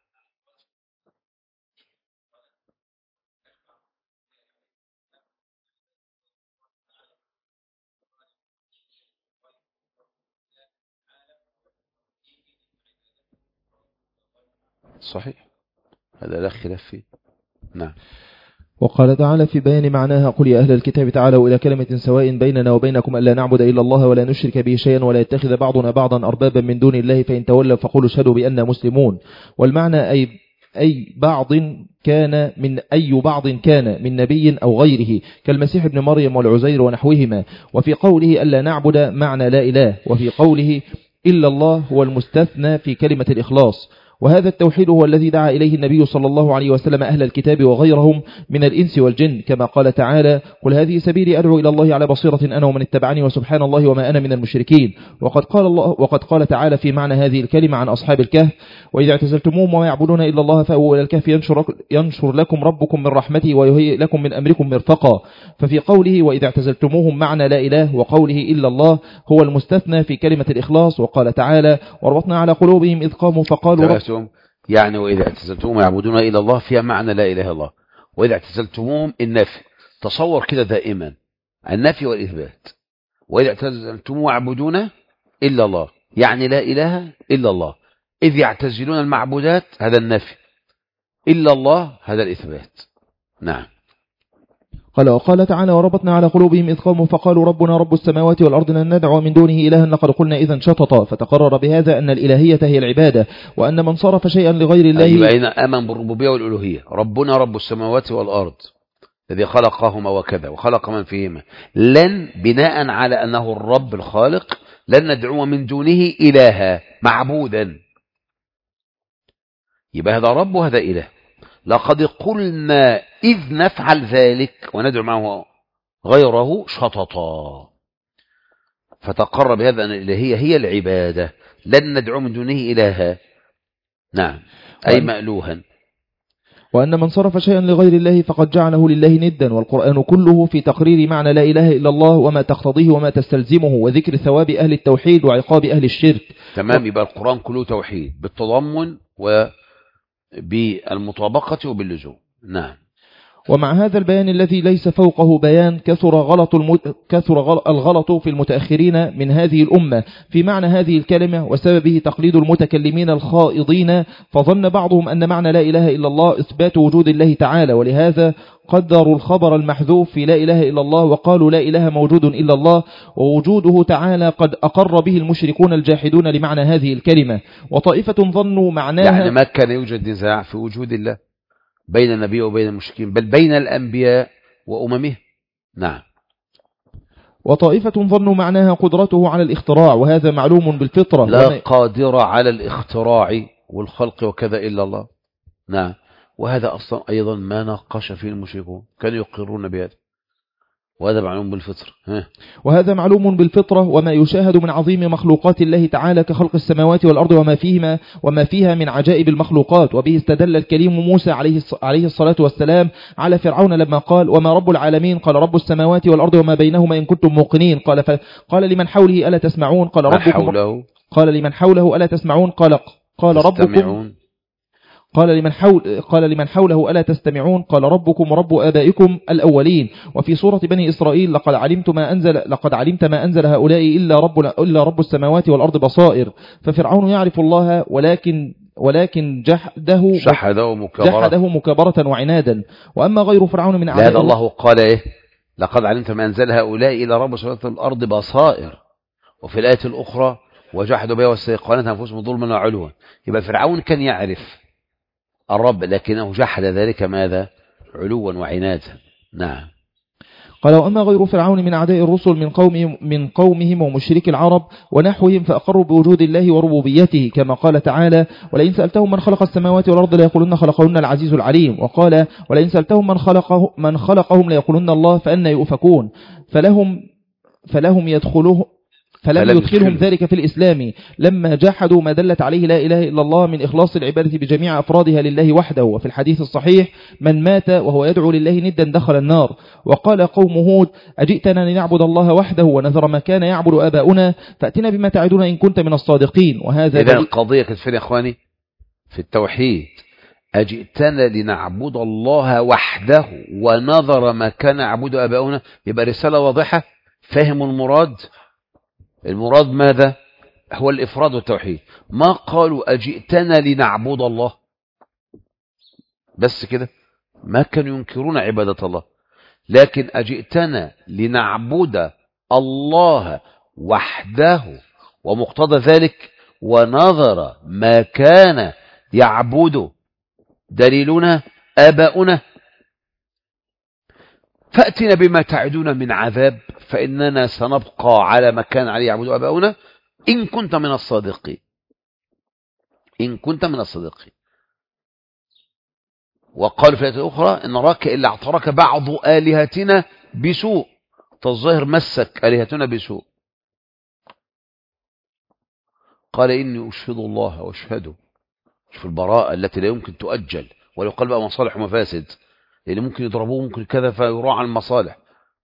صحيح، هذا لا خلاف فيه. نعم. وقال تعالى في بيان معناها قل يا أهل الكتاب تعالوا إلى كلمة سواء بيننا وبينكم ألا نعبد إلا الله ولا نشرك به شيئا ولا يتخذ بعضنا بعضا أربابا من دون الله فإن تولوا فقولوا اشهدوا بأننا مسلمون. والمعنى أي أي بعض كان من أي بعض كان من نبي أو غيره كالمسيح ابن مريم والعزير ونحوهما. وفي قوله ألا نعبد معنى لا إله، وفي قوله إلا الله هو المستثنى في كلمة الإخلاص. وهذا التوحيد هو الذي دعا إليه النبي صلى الله عليه وسلم أهل الكتاب وغيرهم من الإنس والجن، كما قال تعالى قل هذه سبيلي أدعو إلى الله على بصيرة أنا ومن اتبعني وسبحان الله وما أنا من المشركين. وقد قال الله وقد قال تعالى في معنى هذه الكلمة عن أصحاب الكهف وإذا اعتزلتموهم وما يعبدون إلا الله فأووا إلى الكهف ينشر, ينشر لكم ربكم من رحمته ويهيئ لكم من أمركم مرفقا. ففي قوله وإذا اعتزلتموهم معنى لا إله، وقوله إلا الله هو المستثنى في كلمة الإخلاص. وقال تعالى وربطنا على قلوبهم إذ قاموا فقالوا رب يعني وإذا اعتزلتموهم يعبدون إلا الله فيها معنى لا إله إلا الله، وإذا اعتزلتموهم النفي، تصور كده دائما النفي والإثبات، وإذا اعتزلتموهم يعبدون إلا الله يعني لا إله إلا الله، إذ يعتزلون المعبودات هذا النفي، إلا الله هذا الإثبات. نعم. قال وقال تعالى وربطنا على قلوبهم إذ قاموا فقالوا ربنا رب السماوات والأرض لن ندعو من دونه إلها لقد قلنا إذا شططا. فتقرر بهذا أن الإلهية هي العبادة، وأن من صرف شيئا لغير الله يبقى هنا آمن بالربوبية والألوهية. ربنا رب السماوات والأرض الذي خلقهما وكذا وخلق من فيهما، لن بناء على أنه الرب الخالق لن ندعو من دونه إلها معبودا، يبقى هذا رب وهذا إله. لقد قلنا إذ نفعل ذلك وندعو معه غيره شططا. فتقرب هذا أن الإلهية هي العبادة، لن ندعو من دونه إلها. نعم، أي مألوها. وأن من صرف شيئا لغير الله فقد جعله لله ندا. والقرآن كله في تقرير معنى لا إله إلا الله وما تقتضيه وما تستلزمه، وذكر ثواب أهل التوحيد وعقاب أهل الشرك. تمام. يبقى القرآن كله توحيد بالتضمن وبالمطابقة وباللزوم. نعم. ومع هذا البيان الذي ليس فوقه بيان، كثر غلط المت... كثر الغلط في المتأخرين من هذه الأمة في معنى هذه الكلمة، وسببه تقليد المتكلمين الخائضين، فظن بعضهم أن معنى لا إله إلا الله إثبات وجود الله تعالى، ولهذا قدروا الخبر المحذوف في لا إله إلا الله وقالوا لا إله موجود إلا الله، ووجوده تعالى قد أقر به المشركون الجاحدون لمعنى هذه الكلمة. وطائفة ظنوا معناها، يعني ما كان يوجد نزاع في وجود الله بين النبي وبين المشركين، بل بين الأنبياء وأممه. نعم. وطائفة ظنوا معناها قدرته على الاختراع، وهذا معلوم بالفطرة. لا قادر على الاختراع والخلق وكذا إلا الله. نعم. وهذا أصلا أيضا ما ناقش فيه المشركون، كانوا يقرون بهذا، وهذا معلوم بالفطرة. ها. وهذا معلوم بالفطرة، وما يشاهد من عظيم مخلوقات الله تعالى كخلق السماوات والأرض وما فيهما وما فيها من عجائب المخلوقات. وبه استدل الكريم موسى عليه الصلاة والسلام على فرعون لما قال وما رب العالمين؟ قال رب السماوات والأرض وما بينهما إن كنتم موقنين. قال, ف... قال لمن حوله ألا تسمعون؟ قال ربكم حوله. قال لمن حوله ألا تسمعون؟ قال قال ربكم قال لمن حول قال لمن حوله ألا تستمعون؟ قال ربكم ورب آبائكم الأولين. وفي سورة بني إسرائيل لقد علمت ما أنزل لقد علمت ما أنزل هؤلاء إلا رب إلا رب السماوات والأرض بصائر. ففرعون يعرف الله ولكن ولكن جحده جحده مكابرة, جحده مكابرة وعنادا. وأما غير فرعون من أعداء الله قال إيه؟ لقد علمت ما أنزل هؤلاء إلا رب السماوات والأرض بصائر. وفي الآية الأخرى وجحدوا بها واستيقنتها أنفسهم ظلما وعلوا. يبقى فرعون كان يعرف الرب لكنه جحد ذلك ماذا؟ علوا وعنادا. نعم. قال وأما غير فرعون من أعداء الرسل من قومهم, من قومهم ومشرك العرب ونحوهم فأقروا بوجود الله وربوبيته، كما قال تعالى ولئن سألتهم من خلق السماوات والأرض ليقولن خلقهن العزيز العليم. وقال ولئن سألتهم من, خلقه من خلقهم ليقولن الله فأنى يؤفكون. فلهم, فلهم يدخلوه فلم يدخلهم ذلك في الإسلام لما جحدوا ما دلت عليه لا إله إلا الله من إخلاص العبادة بجميع أفرادها لله وحده. وفي الحديث الصحيح من مات وهو يدعو لله ندا دخل النار. وقال قوم هود أجئتنا لنعبد الله وحده ونذر ما كان يعبد آباؤنا فأتنا بما تعدنا إن كنت من الصادقين. وهذا إذا القضية كانت فين يا أخواني؟ في التوحيد. أجئتنا لنعبد الله وحده ونذر ما كان يعبد آباؤنا. يبقى رسالة واضحة. فهم المراد. المراد ماذا؟ هو الإفراد والتوحيد. ما قالوا أجئتنا لنعبد الله بس كده، ما كانوا ينكرون عبادة الله، لكن أجئتنا لنعبد الله وحده ومقتضى ذلك ونظر ما كان يعبد دليلنا آباؤنا فأتنا بما تعدون من عذاب فإننا سنبقى على ما كان عليه يعبد آباؤنا إن كنت من الصادقين. إن كنت من الصادقين. وقال في الآية الأخرى إن نراك إلا اعترك بعض آلهتنا بسوء. فالظاهر مسك آلهتنا بسوء. قال إني أشهد الله وأشهده. شوف البراءة التي لا يمكن تؤجل، ولو قال بقى مصالح ومفاسد، لأن ممكن يضربوه ممكن كذا فيراعى المصالح.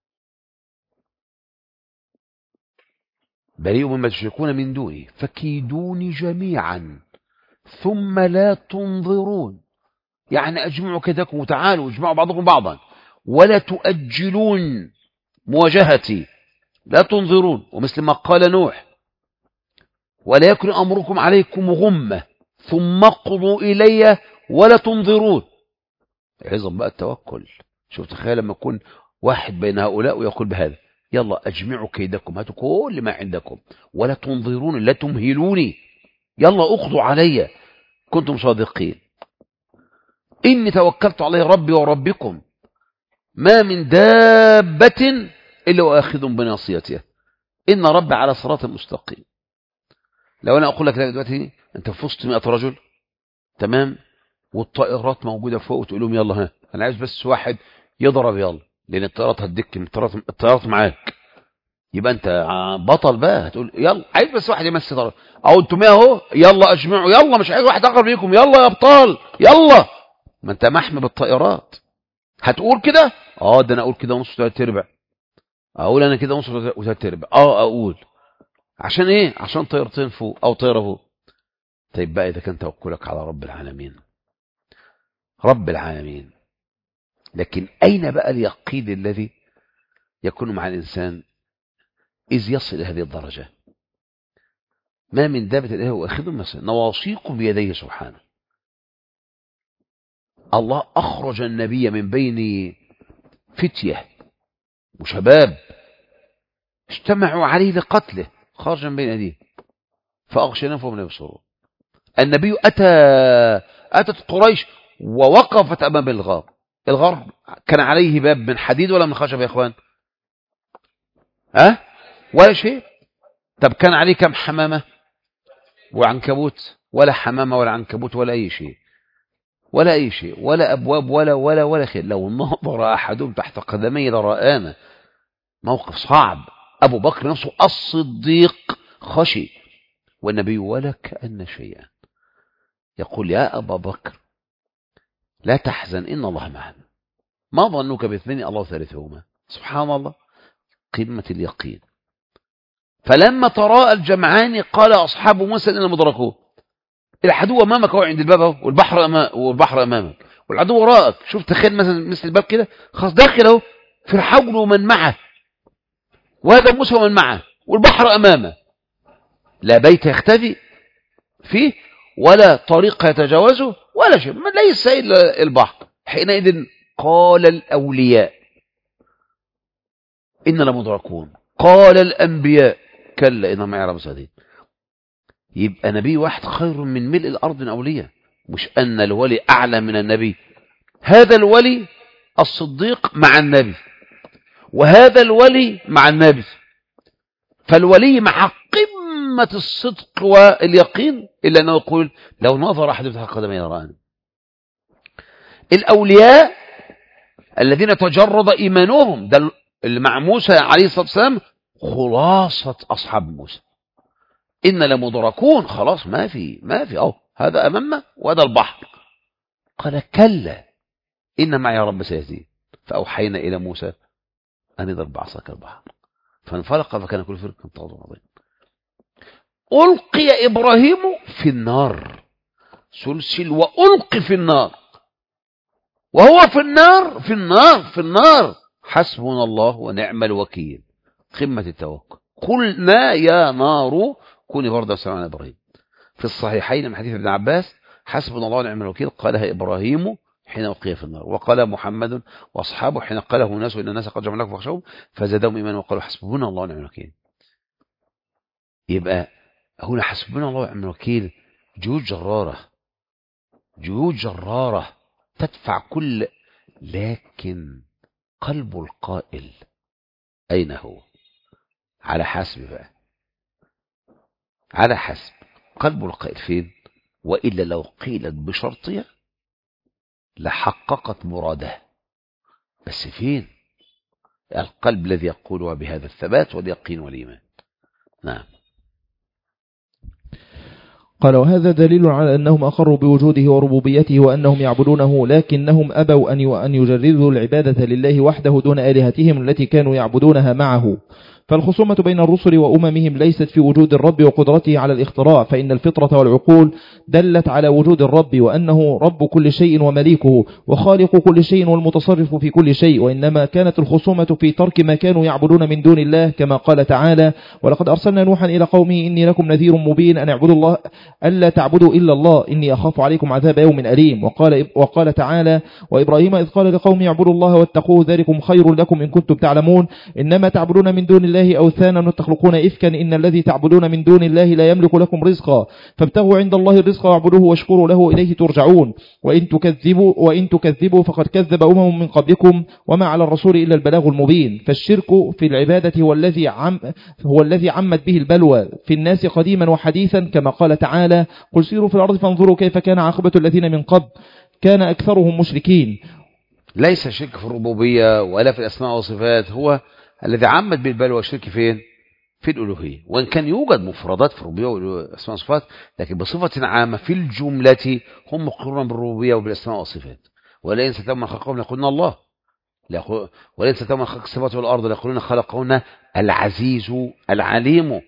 بريء مما تشركون من دوني فكيدوني جميعا ثم لا تنظرون. يعني أجمعوا كيدكم وتعالوا اجمعوا بعضكم بعضا ولا تؤجلون مواجهتي. لا تنظرون. ومثل ما قال نوح ولا يكن أمركم عليكم غمة ثم اقضوا إلي ولا تنظرون. عظم بقى التوكل. شوف تخيل لما يكون واحد بين هؤلاء ويقول بهذا: يلا أجمعوا كيدكم، هاتوا كل ما عندكم، ولا تنظرون، لا تمهلوني، يلا أقضوا علي، كنتم صادقين. إني توكلت عليه ربي وربكم، ما من دابة إلا وآخذ بناصيتها، إن ربي على صراط مستقيم. لو أنا أقول لك دلوقتي أنت في وسط مئة رجل، تمام، والطائرات موجودة فوق، وتقول لهم يلا ها أنا عايز بس واحد يضرب، يلا، لأن الطائرات هتدك، الطائرات معاك، يبقى أنت بطل بقى، هتقول يلا عايز بس واحد يمسك طائرة، أو أنتم أهو يلا أجمعوا، يلا مش عايز واحد أقرب ليكم، يلا يا أبطال يلا، ما أنت محمي بالطائرات. هتقول كده؟ اه ده انا اقول كده ونص وثلاث ارباع، اقول انا كده ونص وثلاث ارباع، اه اقول عشان ايه؟ عشان طيرتين فوق او طيره فوق. طيب بقى اذا كان توكلك على رب العالمين، رب العالمين، لكن اين بقى اليقين الذي يكون مع الانسان اذ يصل الى هذه الدرجه؟ ما من دابه الا هو اخذ مثلا نواصيكم بيديه سبحانه. الله اخرج النبي من بين فتيه وشباب اجتمعوا عليه لقتله، خرج من بين أيديهم فأغشيناهم فهم لا يبصرون. النبي أتى أتت قريش ووقفت أمام الغار. الغار كان عليه باب من حديد ولا من خشب يا إخوان؟ أه؟ ولا شيء. طب كان عليه كم حمامة وعنكبوت؟ ولا حمامة ولا عنكبوت ولا أي شيء، ولا أي شيء، ولا أبواب ولا ولا ولا خير. لو نظر أحدهم تحت قدمي لرآنا. موقف صعب. أبو بكر نفسه الصديق خشي، والنبي ولا كأن شيئا. يقول يا أبا بكر لا تحزن إن الله معنا، ما ظنك باثنين الله ثالثهما. سبحان الله، قمة اليقين. فلما تراءى الجمعان قال أصحاب موسى إننا مدركون، العدو أمامك هو عند الباب اهو، والبحر أمامك والبحر أمامك والعدو وراءك. شوف تخيل مثلا مثل الباب كده، خلاص داخل اهو فرعون ومن معه، وهذا موسى ومن معه، والبحر أمامه، لا بيت يختفي فيه ولا طريق يتجاوزه ولا شيء، ليس إلا البحر. حينئذ قال الأولياء إن لمدركون، قال الأنبياء كلا إن معي رب سديد. يبقى نبي واحد خير من ملء الأرض من أولياء. مش أن الولي أعلى من النبي، هذا الولي الصديق مع النبي، وهذا الولي مع النبي. فالولي مع قمة الصدق واليقين، إلا أنه يقول لو نظر أحد تحت قدمي يراني. الأولياء الذين تجرد إيمانهم، ده اللي مع موسى عليه الصلاة والسلام خلاصة أصحاب موسى. إن لمدركون، خلاص ما في ما في أهو، هذا أمامنا وهذا البحر. قال كلا إن معي رب سيهدين. فأوحينا إلى موسى أن اضرب بعصاك البحر فانفلق فكان كل فرق كالطود العظيم. ألقي إبراهيم في النار سلسل وألقي في النار، وهو في النار في النار في النار حسبنا الله ونعم الوكيل. قمة التوكل. قلنا يا نار كوني بردا وسلاما على إبراهيم. في الصحيحين من حديث ابن عباس حسبنا الله ونعم الوكيل قالها إبراهيم حين ألقي في النار، وقال محمد وأصحابه حين قاله الناس إن الناس قد جمعوا لكم فاخشوهم فزادهم إيمانا وقالوا حسبنا الله ونعم الوكيل. يبقى هنا حسبنا الله ونعم الوكيل جهود جرارة، جهود جرارة تدفع كل، لكن قلب القائل أين هو؟ على حسب بقى، على حسب قلب القائل فين. وإلا لو قيلت بشرطية لحققت مراده، بس فين القلب الذي يقول بهذا الثبات واليقين والإيمان. نعم. قال وهذا دليل على أنهم أقروا بوجوده وربوبيته وأنهم يعبدونه، لكنهم أبوا أن يجردوا العبادة لله وحده دون آلهتهم التي كانوا يعبدونها معه، فالخصومة بين الرسل وأممهم ليست في وجود الرب وقدرته على الاختراع، فإن الفطرة والعقول دلت على وجود الرب وأنه رب كل شيء ومليكه وخالق كل شيء والمتصرف في كل شيء، وإنما كانت الخصومة في ترك ما كانوا يعبدون من دون الله، كما قال تعالى: ولقد أرسلنا نوحا إلى قومه إني لكم نذير مبين أن اعبدوا الله ألا تعبدوا إلا الله إني أخاف عليكم عذاب يوم أليم. وقال, وقال تعالى: وإبراهيم إذ قال لقوم اعبدوا الله واتقوه ذلكم خير لكم إن كنتم تعلمون إنما تعبدون من دون الله أوثانا وتخلقون إفكا إن الذي تعبدون من دون الله لا يملك لكم رزقا فابتغوا عند الله الرزق واعبدوه واشكروا له إليه ترجعون وإن تكذبوا, وإن تكذبوا فقد كذب أمم من قبلكم وما على الرسول إلا البلاغ المبين. فالشرك في العبادة هو الذي عم هو الذي عمت به البلوى في الناس قديما وحديثا، كما قال تعالى: قل سيروا في الأرض فانظروا كيف كان عاقبة الذين من قبل كان أكثرهم مشركين. ليس شرك في الربوبية ولا في الأسماء والصفات هو الذي عمت به البلوى. الشرك فين؟ في الألوهية، وإن كان يوجد مفردات في الربوبية والأسماء والصفات، لكن بصفة عامة في الجملة هم مقرون بالربوبية وبالأسماء والصفات. ولئن سألتهم من خلقهم ليقولون الله، ولئن سألتهم من خلق السماوات والأرض ليقولون خلقهن العزيز العليم.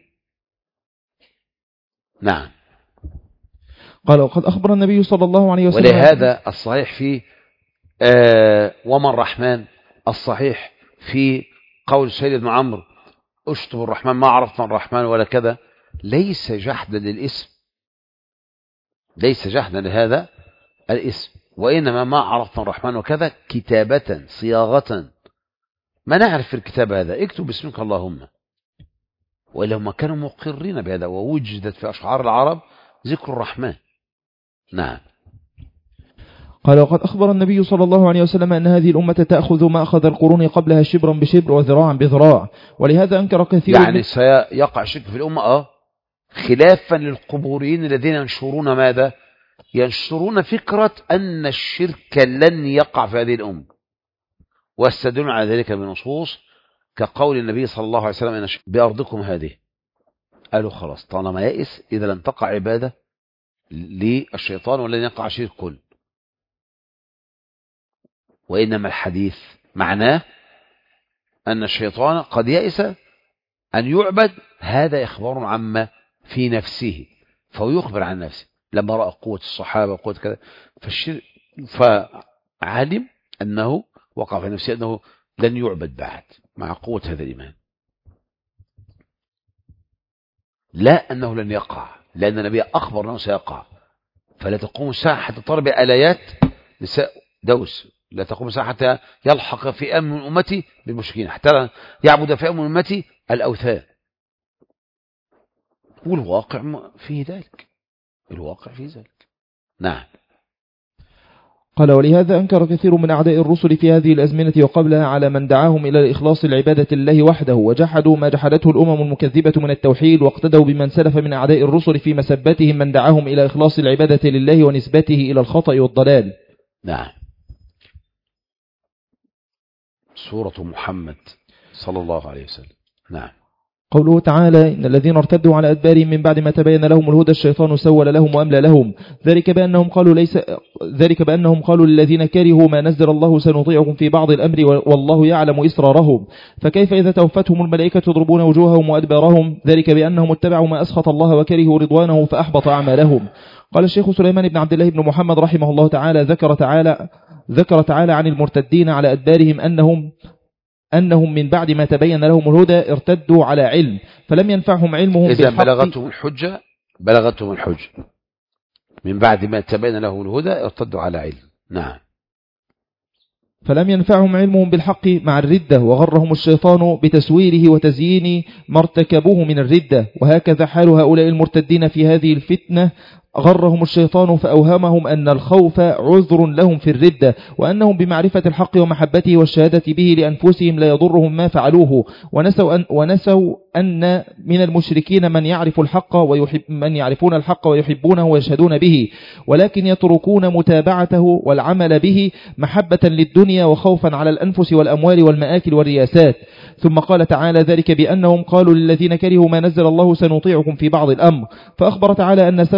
نعم. قال: وقد أخبر النبي صلى الله عليه وسلم. ولهذا الصحيح في آه وما الرحمن، الصحيح في قول سيد بن عمرو: اشطب الرحمن ما عرفنا الرحمن ولا كذا، ليس جحدا للاسم، ليس جحدا لهذا الاسم، وإنما ما عرفنا الرحمن وكذا كتابة صياغة، ما نعرف في الكتاب هذا اكتب باسمك اللهم، وإلا هم كانوا مقرين بهذا، ووجدت في أشعار العرب ذكر الرحمن. نعم. قال: وقد أخبر النبي صلى الله عليه وسلم أن هذه الأمة تأخذ ما أخذ القرون قبلها شبرا بشبر وذراعا بذراع، ولهذا أنكر كثير يعني من... سيقع شك في الأمة آه خلافا للقبوريين الذين ينشرون ماذا؟ ينشرون فكرة أن الشرك لن يقع في هذه الأمة، واستدلون على ذلك بنصوص كقول النبي صلى الله عليه وسلم: إن بأرضكم هذه. قالوا خلاص طالما يئس إذا لن تقع عبادة للشيطان ولن يقع شرك كل، وإنما الحديث معناه أن الشيطان قد يئس أن يعبد، هذا إخبار عما في نفسه، فهو يخبر عن نفسه لما رأى قوة الصحابة وقوة كذا، فالشر... فعلم أنه وقع في نفسه أنه لن يعبد بعد مع قوة هذا الإيمان، لا أنه لن يقع، لأن النبي أخبر أنه سيقع. فلا تقوم الساعة حتى تضرب آليات نساء دوس، لا تقوم الساعة حتى يلحق فئام من أمتي بالمشركين، حتى يعبد فئام من أمتي الأوثان. والواقع فيه ذلك، الواقع فيه ذلك. نعم. قال: ولهذا أنكر كثير من أعداء الرسل في هذه الأزمنة وقبلها على من دعاهم إلى الإخلاص العبادة لله وحده، وجحدوا ما جحدته الأمم المكذبة من التوحيد، واقتدوا بمن سلف من أعداء الرسل في مسبتهم من دعاهم إلى إخلاص العبادة لله ونسبته إلى الخطأ والضلال. نعم. سورة محمد صلى الله عليه وسلم. نعم. قوله تعالى: إن الذين ارتدوا على أدبارهم من بعد ما تبين لهم الهدى الشيطان سول لهم وأملى لهم، ذلك بأنهم قالوا ليس ذلك بأنهم قالوا للذين كرهوا ما نزل الله سنطيعكم في بعض الأمر والله يعلم إسرارهم، فكيف إذا توفتهم الملائكة يضربون وجوههم وأدبارهم، ذلك بأنهم اتبعوا ما أسخط الله وكرهوا رضوانه فأحبط أعمالهم. قال الشيخ سليمان بن عبد الله بن محمد رحمه الله تعالى: ذكر تعالى ذكر تعالى عن المرتدين على أدبارهم أنهم أنهم من بعد ما تبين لهم الهدى ارتدوا على علم فلم ينفعهم علمهم إذا بالحق. بلغتهم الحجة بلغتهم الحجة من بعد ما تبين لهم الهدى ارتدوا على علم. نعم. فلم ينفعهم علمهم بالحق مع الردة، وغرهم الشيطان بتسويره وتزيين ما ارتكبوه من الردة، وهكذا حال هؤلاء المرتدين في هذه الفتنة، غرهم الشيطان فأوهمهم أن الخوف عذر لهم في الردة، وأنهم بمعرفة الحق ومحبته والشهادة به لأنفسهم لا يضرهم ما فعلوه، ونسوا أن, ونسوا أن من المشركين من يعرف الحق ويحب من يعرفون الحق ويحبونه ويشهدون به، ولكن يتركون متابعته والعمل به محبة للدنيا وخوفا على الأنفس والأموال والمآكل والرياسات. ثم قال تعالى: ذلك بأنهم قالوا للذين كرهوا ما نزل الله سنطيعكم في بعض الأمر، فأخبر تعالى أن سبب ما جرى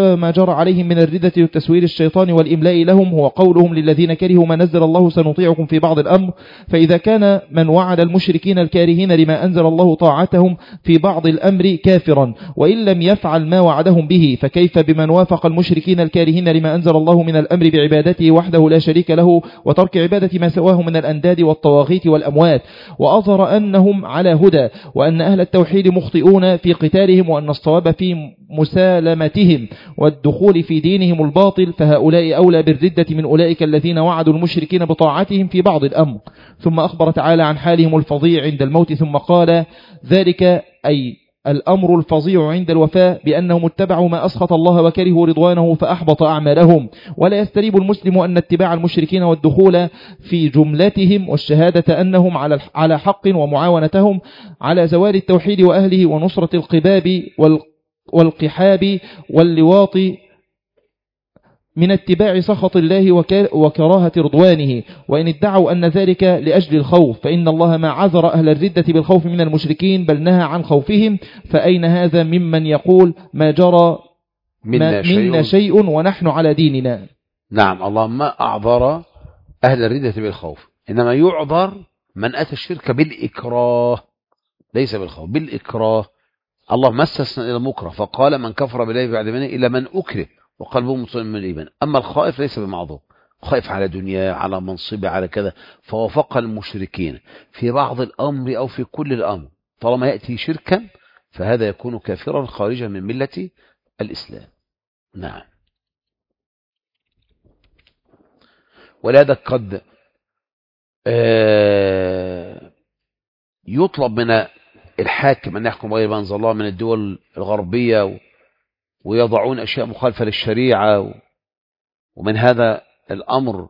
جرى عليهم من الردة والتسوير الشيطان والإملاء لهم هو قولهم للذين كرهوا ما نزل الله سنطيعكم في بعض الأمر. فإذا كان من وعد المشركين الكارهين لما أنزل الله طاعتهم في بعض الأمر كافرا وإن لم يفعل ما وعدهم به، فكيف بمن وافق المشركين الكارهين لما أنزل الله من الأمر بعبادته وحده لا شريك له وترك عبادة ما سواه من الأنداد والطواغيت والأموات، وأظهر أنهم على هدى وأن أهل التوحيد مخطئون في قتالهم وأن الصواب في مسالمتهم والدخول في دينهم الباطل، فهؤلاء أولى بالردة من أولئك الذين وعدوا المشركين بطاعتهم في بعض الأمر. ثم أخبر تعالى عن حالهم الفظيع عند الموت ثم قال ذلك أي الأمر الفظيع عند الوفاة بأنهم اتبعوا ما أسخط الله وكرهوا رضوانه فأحبط أعمالهم. ولا يستريب المسلم أن اتباع المشركين والدخول في جملتهم والشهادة أنهم على حق ومعاونتهم على زوال التوحيد وأهله ونصرة القباب والقحاب واللواط من اتباع سخط الله وكراهة رضوانه. وإن ادعوا أن ذلك لأجل الخوف فإن الله ما عذر أهل الردة بالخوف من المشركين بل نهى عن خوفهم. فأين هذا ممن يقول ما جرى منا, منا شيء ونحن على ديننا؟ نعم، الله ما أعذر أهل الردة بالخوف، إنما يعذر من أتى الشرك بالإكراه، ليس بالخوف، بالإكراه. الله ما استثنى إلى المكره فقال من كفر بالله بعد منه إلا من أكره وقلبه مطمئن من الإيمان. أما الخائف ليس بمعذور، خائف على دنيا على منصبه على كذا، فوافق المشركين في بعض الأمر أو في كل الأمر طالما يأتي شركا فهذا يكون كافرا خارجا من ملة الإسلام. نعم. ولهذا قد يطلب من الحاكم أن يحكم غير ما أنزل الله من الدول الغربية ويضعون أشياء مخالفة للشريعة ومن هذا الأمر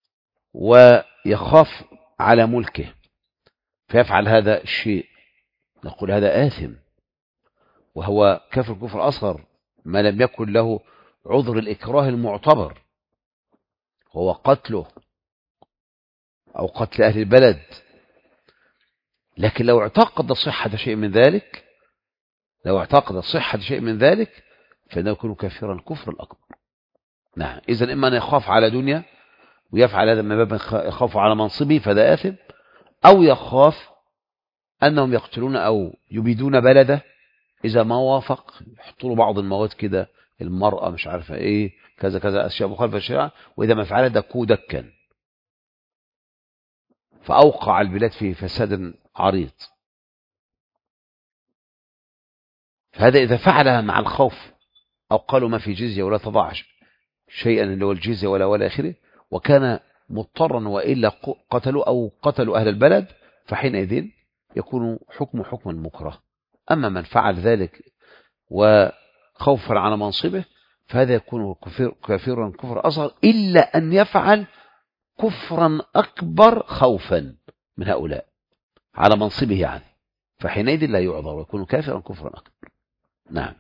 ويخاف على ملكه فيفعل هذا الشيء، نقول هذا آثم وهو كفر كفر أصغر ما لم يكن له عذر الإكراه المعتبر هو قتله أو قتل أهل البلد. لكن لو اعتقد صحة شيء من ذلك لو اعتقد صحة شيء من ذلك فإنه يكون كافرا الكفر الأكبر. نعم. إذن إما أن يخاف على دنيا ويفعل هذا من باب يخاف على منصبه فده آثم، أو يخاف أنهم يقتلون أو يبيدون بلده إذا ما وافق، يحطوا له بعض المواد كده، المرأة مش عارفة إيه كذا كذا أشياء مخالفة للشريعة، وإذا ما فعل دكوا دكا فأوقع البلاد في فساد عريض. فهذا إذا فعلها مع الخوف أو قالوا ما في جزية ولا تضع شيئا اللي هو الجزية ولا ولا آخره، وكان مضطرا وإلا قتلوا أو قتلوا أهل البلد، فحينئذ يكون حكم حكم المكره. أما من فعل ذلك وخوفا على منصبه فهذا يكون كافرا كفر أصغر، إلا أن يفعل كفرا أكبر خوفا من هؤلاء على منصبه يعني، فحينئذ لا يعذر ويكون كافرا كفرا أكبر. نعم.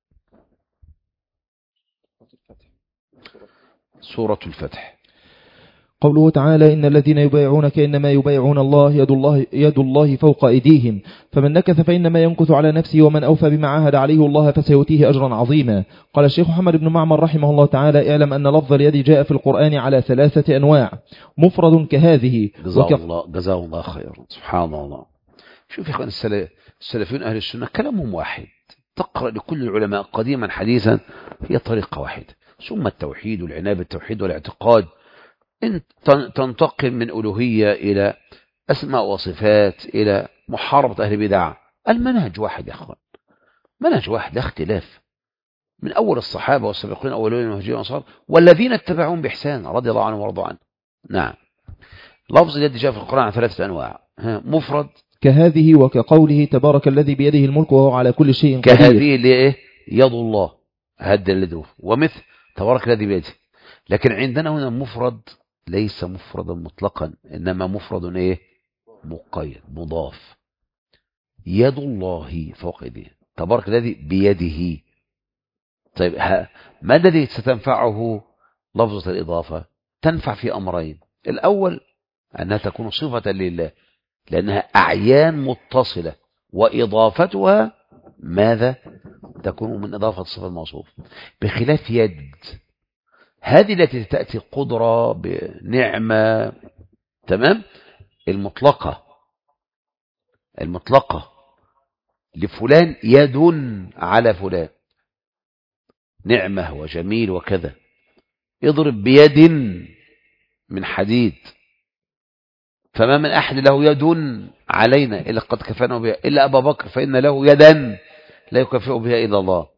سورة الفتح. قوله تعالى إن الذين يبايعونك إنما يبايعون الله يد الله يد الله فوق أيديهم فمن نكث فإنما ينكث على نفسه ومن أوفى بما عاهد عليه الله فسيؤتيه أجرا عظيما. قال الشيخ محمد بن معمر رحمه الله تعالى اعلم أن لفظ اليد جاء في القرآن على ثلاثة أنواع مفرد كهذه. جزاه الله جزاه الله خيرا. سبحان الله. شوف يا إخوان السلفيون أهل السنة كلامهم واحد، تقرأ لكل العلماء قديما حديثا هي طريقة واحدة، ثم التوحيد والعناية بالتوحيد والاعتقاد، إن تنتقل من ألوهية إلى أسماء وصفات إلى محاربة أهل البدع، المنهج واحد يا أخوان، منهج واحد لا اختلاف، من أول الصحابة والسابقين أولين المهاجرين والأنصار والذين اتبعوهم بإحسان رضي الله عنهم ورضوا عنه. نعم. لفظ اليد جاء في القرآن عن ثلاثة أنواع، مفرد كهذه وكقوله تبارك الذي بيده الملك وهو على كل شيء قدير. كهذه اللي إيه يد الله هد الذي، ومثل تبارك الذي بيده. لكن عندنا هنا مفرد ليس مفردا مطلقا، إنما مفرد إيه مقيد مضاف. يد الله فوق يده تبارك الذي بيده. طيب ما الذي ستنفعه لفظة الإضافة؟ تنفع في أمرين، الأول أنها تكون صفة لله لأنها أعيان متصلة، وإضافتها ماذا تكون من إضافة الصفة الموصوف، بخلاف يد، هذه التي تأتي قدرة بنعمة، تمام، المطلقة المطلقة لفلان يد على فلان، نعمة وجميل وكذا، اضرب بيد من حديد، فما من أحد له يد علينا إلا قد كفانا بها، إلا أبا بكر فإن له يدا لا يكافئ بها إلا الله.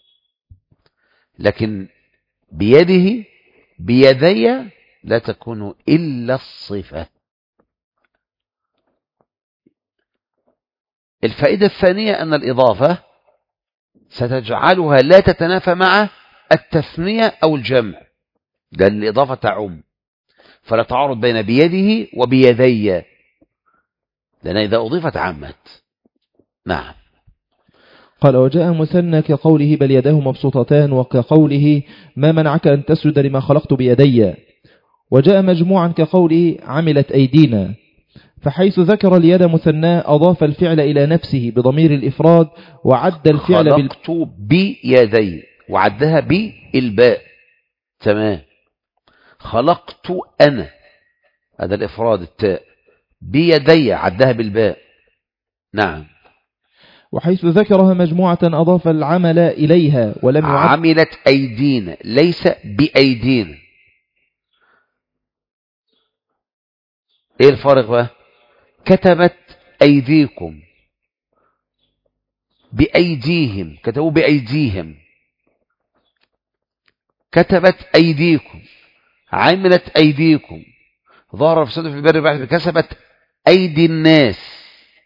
لكن بيده بيدي لا تكون إلا الصفة. الفائدة الثانية أن الإضافة ستجعلها لا تتنافى مع التثنية أو الجمع، لأن الإضافة تعم، فلا تعارض بين بيده وبيدي، لأن إذا أضيفت عمت. نعم. قال وجاء مثنى كقوله بل يداه مبسوطتان، وكقوله ما منعك أن تسجد لما خلقت بيدي. وجاء مجموعا كقوله عملت أيدينا. فحيث ذكر اليد مثناه أضاف الفعل إلى نفسه بضمير الإفراد وعد الفعل بال... خلقت بيدي وعدها بالباء، تمام. خلقت أنا، هذا الإفراد التاء، بيدي عدها بالباء. نعم. وحيث ذكرها مجموعة أضاف العمل إليها ولم يعد. عملت أيدينا ليس بأيدينا. إيه الفرق بقى؟ كتبت أيديكم، بأيديهم، كتبوا بأيديهم، كتبت أيديكم، عملت أيديكم، ظهر فساد في البر بعد كسبت أيدي الناس،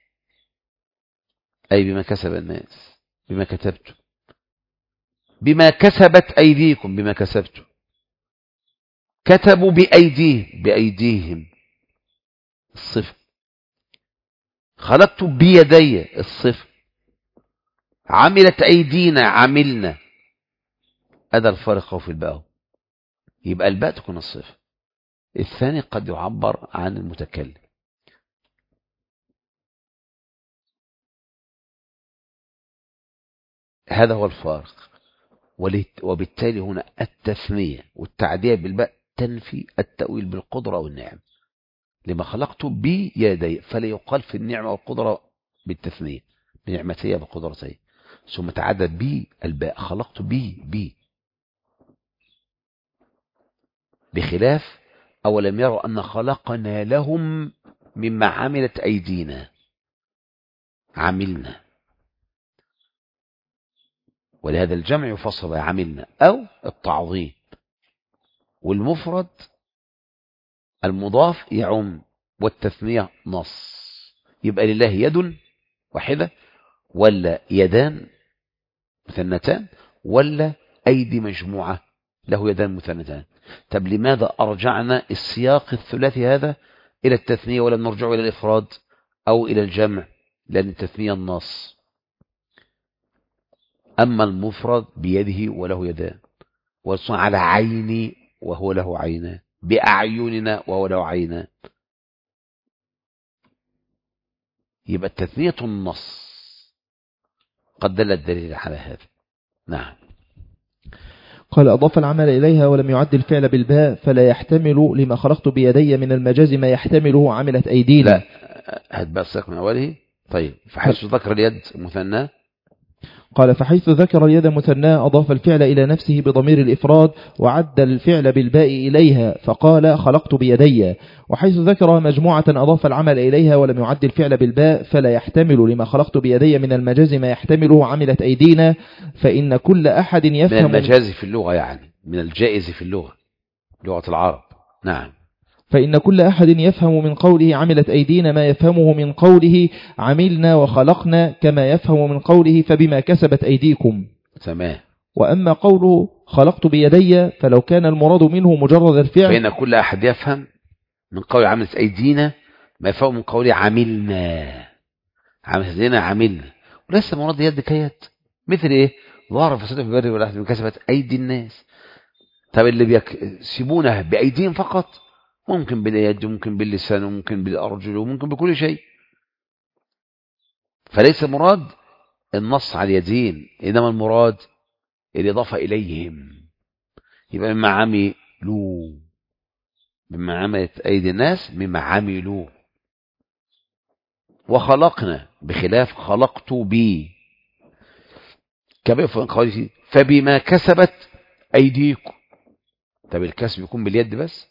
أي بما كسب الناس، بما كتبت، بما كسبت أيديكم، بما كسبت. كتبوا بأيديهم، بأيديهم الصفة. خلقت بيدي الصفة. عملت أيدينا، عملنا. هذا الفرق في الباء. يبقى الباء تكون الصفة، الثاني قد يعبر عن المتكلم. هذا هو الفارق. وبالتالي هنا التثنية والتعدية بالباء تنفي التأويل بالقدرة والنعم. لما خلقت بيدي فلا يقال في النعمة والقدرة بالتثنية، بنعمتي بقدرتي، ثم تعدى بي الباء، خلقت بي بي، بخلاف أولم يروا أن خلقنا لهم مما عملت أيدينا، عملنا. ولهذا الجمع يفصل عملنا أو التعظيم، والمفرد المضاف يعم، والتثنية نص. يبقى لله يد واحدة، ولا يدان مثنتان، ولا أيدي مجموعة له يدان مثنتان. طب لماذا أرجعنا السياق الثلاثي هذا إلى التثنية ولم نرجع إلى الإفراد أو إلى الجمع؟ لأن التثنية النص. أما المفرد بيده وله يدان، وصنع على عيني وهو له عينان، بأعيننا وهو له عينان، يبقى التثنية النص قد دل الدليل على هذا. نعم. قال أضاف العمل إليها ولم يعد الفعل بالباء فلا يحتمل لما خلقت بيدي من المجاز ما يحتمله عملت أيدينا. لا، هات بقى السياق من أوله. طيب فحيث ذكر اليد مثنى. قال فحيث ذكر اليد مثنى أضاف الفعل إلى نفسه بضمير الإفراد وعد الفعل بالباء إليها فقال خلقت بيدي. وحيث ذكر مجموعة أضاف العمل إليها ولم يعد الفعل بالباء فلا يحتمل لما خلقت بيدي من المجاز ما يحتمله عملت أيدينا. فإن كل أحد يفهم من المجاز في اللغة، يعني من الجائز في اللغة، لغة العرب. نعم. فإن كل أحد يفهم من قوله عملت أيدينا ما يفهمه من قوله عملنا وخلقنا، كما يفهم من قوله فبما كسبت أيديكم. تمام. وأما قوله خلقت بيدي فلو كان المراد منه مجرد الفعل، فإن كل أحد يفهم من قوله عملت أيدينا ما يفهم من قوله عملنا، عملت أيدينا عملنا، وليس مراد يد كيد. مثل إيه؟ ظهر فساد في البر والبحر بما كسبت أيدي الناس. طب اللي بيكسبونه بأيديهم فقط، ممكن باليد وممكن باللسان وممكن بالأرجل وممكن بكل شيء. فليس مراد النص على اليدين، إنما المراد الإضافة إليهم. يبقى مما عملوا، مما عملت أيدي الناس، مما عملوا. وخلقنا بخلاف خلقت بي، كما في قوله فبما كسبت أيديكم. طب الكسب يكون باليد بس؟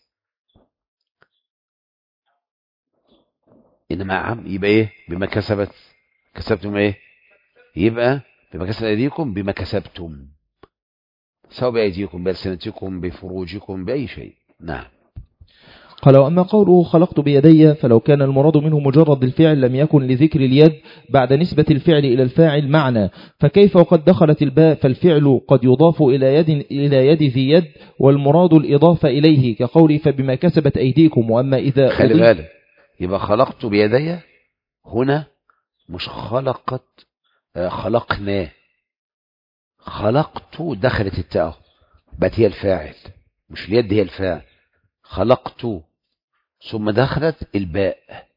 إنما عم يبقى إيه؟ بما كسبت، كسبتم إيه؟ يبقى بما كسبت أيديكم بما كسبتم، سواء بأيديكم بألسنتكم بفروجكم بأي شيء. نعم. قال وأما قوله خلقت بيدي فلو كان المراد منه مجرد الفعل لم يكن لذكر اليد بعد نسبة الفعل إلى الفاعل معنى، فكيف وقد دخلت الباء فالفعل قد يضاف إلى يد, إلى يد ذي يد والمراد الإضافة إليه كقول فبما كسبت أيديكم. وأما إذا خلي بالك، يبقى خلقت بيدي هنا مش خلقت خلقنا، خلقت دخلت التاء بقت هي الفاعل، مش اليد هي الفاعل. خلقت ثم دخلت الباء،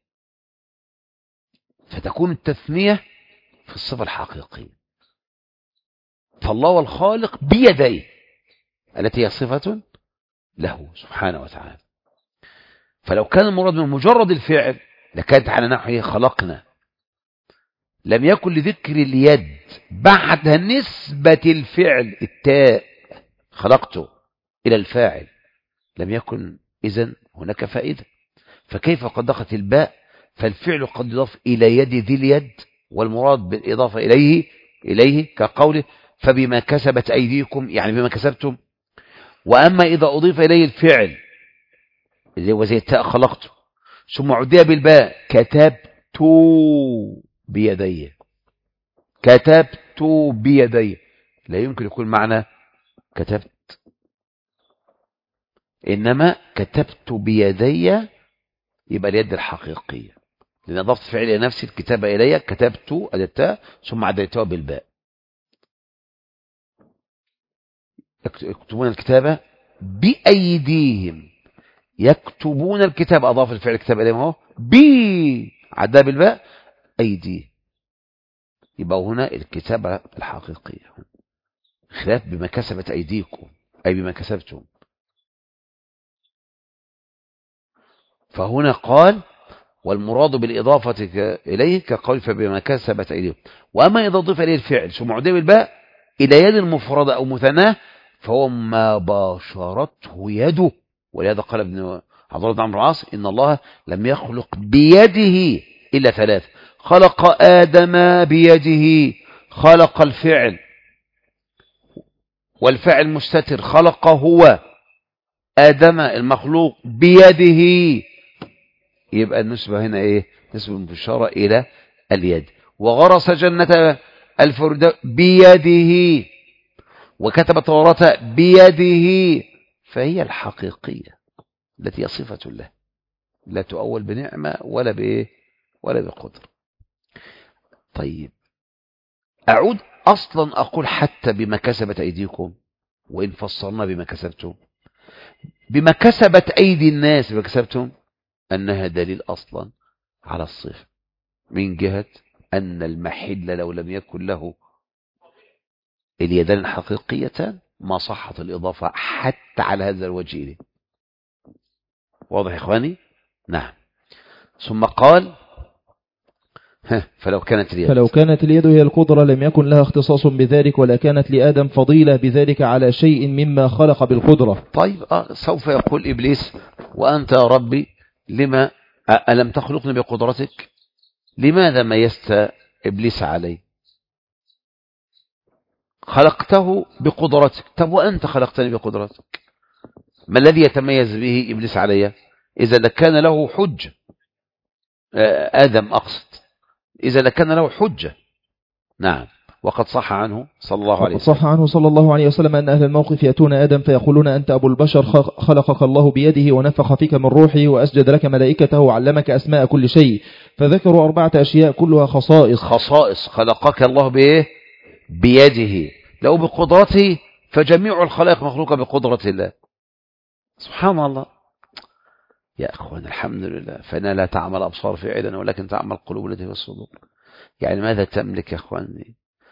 فتكون التثنية في الصفة الحقيقية. فالله والخالق بيديه التي هي صفة له سبحانه وتعالى. فلو كان المراد من مجرد الفعل لكانت على نحو خلقنا، لم يكن لذكر اليد بعد نسبة الفعل التاء خلقته إلى الفاعل، لم يكن إذن هناك فائدة. فكيف قد دخلت الباء فالفعل قد يضاف إلى يد ذي اليد والمراد بالإضافة إليه إليه كقوله فبما كسبت أيديكم، يعني بما كسبتم. وأما إذا أضيف إليه الفعل اللي هو زي التاء خلقته ثم عدي بالباء كتبت بيدي، كتبت بيدي، لا يمكن يكون معنى كتبت، إنما كتبت بيدي يبقى اليد الحقيقية، لأن أضفت فعل إلى نفسي الكتابة إلي، كتبت التاء ثم عديتها بالباء. يكتبون الكتابة بأيديهم، يكتبون الكتاب أضاف الفعل الكتاب إليهم هو بي عدى بالباء أيديه، يبقى هنا الكتابة الحقيقية، خلاف بما كسبت أيديكم أي بما كسبتم. فهنا قال والمراد بالإضافة إليه كقول فبما كسبت أيديكم. وأما إذا أضيف إليه الفعل ثم عدي بالباء إلى يد المفردة أو مثناه فهو ما باشرته يده. ولهذا قال ابن عبد الله بن عمرو العاص إن الله لم يخلق بيده إلا ثلاث: خلق آدم بيده، خلق الفعل والفعل مستتر، خلق هو آدم المخلوق بيده. يبقى النسبة هنا إيه؟ نسبة مباشرة إلى اليد. وغرس جنة الفردوس بيده، وكتب التوراة بيده، فهي الحقيقية التي هي صفة له، لا تؤول بنعمة ولا بإيه ولا بقدر. طيب أعود أصلا أقول حتى بما كسبت أيديكم، وإن فصلنا بما كسبتم، بما كسبت أيدي الناس بما كسبتم أنها دليل أصلا على الصفة، من جهة أن المحل لو لم يكن له اليدان الحقيقية ما صحت الإضافة حتى على هذا الوجه إليه. واضح يا إخواني؟ نعم. ثم قال فلو كانت اليد فلو كانت اليد هي القدرة لم يكن لها اختصاص بذلك، ولا كانت لآدم فضيلة بذلك على شيء مما خلق بالقدرة. طيب آه سوف يقول إبليس وأنت يا ربي لما ألم تخلقني بقدرتك؟ لماذا ميزت إبليس علي؟ خلقته بقدرتك، طب وأنت خلقتني بقدرتك، ما الذي يتميز به إبليس علي؟ إذا لكان له حجة، آدم أقصد، إذا لكان له حجة. نعم. وقد صح عنه صلى الله عليه وسلم صح عنه صلى الله عليه وسلم أن أهل الموقف يأتون آدم فيقولون أنت أبو البشر، خلقك الله بيده ونفخ فيك من روحه وأسجد لك ملائكته وعلمك أسماء كل شيء، فذكروا أربعة أشياء كلها خصائص. خصائص خلقك الله بإيه؟ بيده، لو بقدرته فجميع الخلائق مخلوقة بقدرة الله. سبحان الله يا أخوان، الحمد لله. فإنها لا تعمل أبصار فعلا ولكن تعمل قلوب التي في الصدور. يعني ماذا تملك يا أخواني؟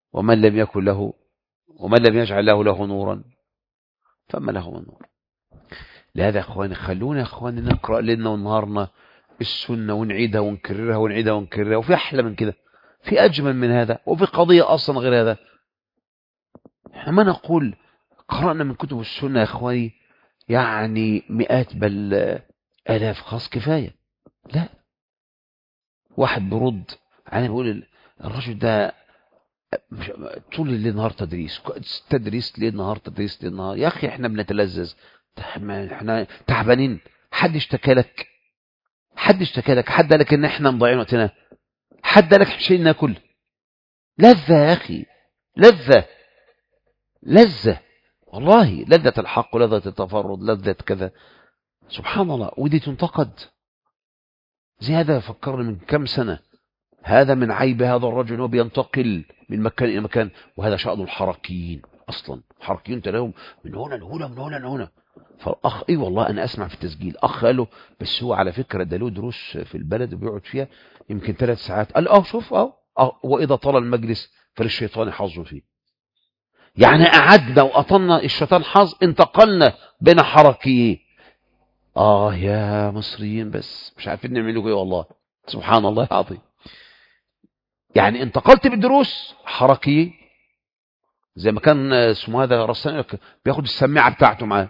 ومن لم يكن له ومن لم يجعل له له نورا فما له من نور. لهذا يا اخواني خلونا يا اخواني نقرأ لنا ونهارنا السنة ونعيدها ونكررها ونعيدها ونكررها، وفي أحلى من كده، في أجمل من هذا، وفي قضية أصلا غير هذا. احنا ما نقول قرأنا من كتب السنة يا اخواني يعني مئات بل آلاف، خلاص كفاية. لا، واحد برد أنا بقول الرجل ده طول الليل نهار تدريس تدريس ليل نهار تدريس ليل نهار. يا أخي احنا بنتلذذ، احنا تعبانين. حد اشتكى لك؟ حد اشتكى لك؟ حد قال لك ان احنا مضيعين وقتنا؟ حد قال لك مش ناكل؟ لذة يا أخي، لذة لذة والله، لذة الحق ولذة التفرد، لذة كذا، سبحان الله. ودي تنتقد. زي هذا فكرني من كم سنة، هذا من عيب هذا الرجل، هو بينتقل من مكان إلى مكان، وهذا شأن الحركيين أصلا. الحركيين تلاقيهم من هنا لهنا من هنا لهنا. فالأخ إيه والله أنا أسمع في التسجيل أخ قال له بس هو على فكرة ده له دروس في البلد وبيقعد فيها يمكن ثلاث ساعات. قال أه شوف أه أه وإذا طال المجلس فللشيطان حظ فيه. يعني قعدنا وأطلنا الشيطان حظ، انتقلنا بين حركيين. آه يا مصريين بس مش عارفين نعملوا إيه والله، سبحان الله العظيم. يعني انتقلت بالدروس حركي، زي ما كان اسمه هذا رسام بياخد السماعه بتاعته معاه.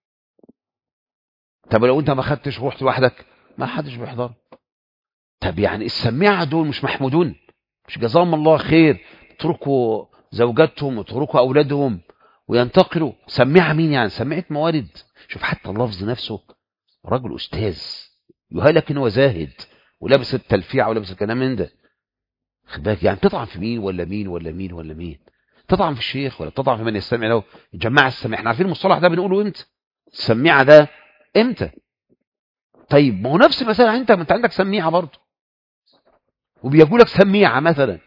طب لو انت ما خدتش رحت لوحدك ما حدش بيحضر. طب يعني السماعه دول مش محمودون؟ مش جزاهم الله خير اتركوا زوجاتهم واتركوا اولادهم وينتقلوا؟ سماعه مين يعني؟ سماعه موارد. شوف حتى اللفظ نفسه، رجل استاذ يهال لك ان هو زاهد ولابس التلفيعه ولابس الكلام من ده. خد بالك يعني تطعن في مين ولا مين ولا مين ولا مين؟ تطعن في الشيخ ولا تطعن في من يستمع له؟ جماعة السميع، احنا عارفين المصطلح ده بنقوله امتى؟ السميعة ده امتى؟ طيب ما هو نفس المسألة، انت انت عندك سميعة برضه وبيقول لك سميعة مثلا،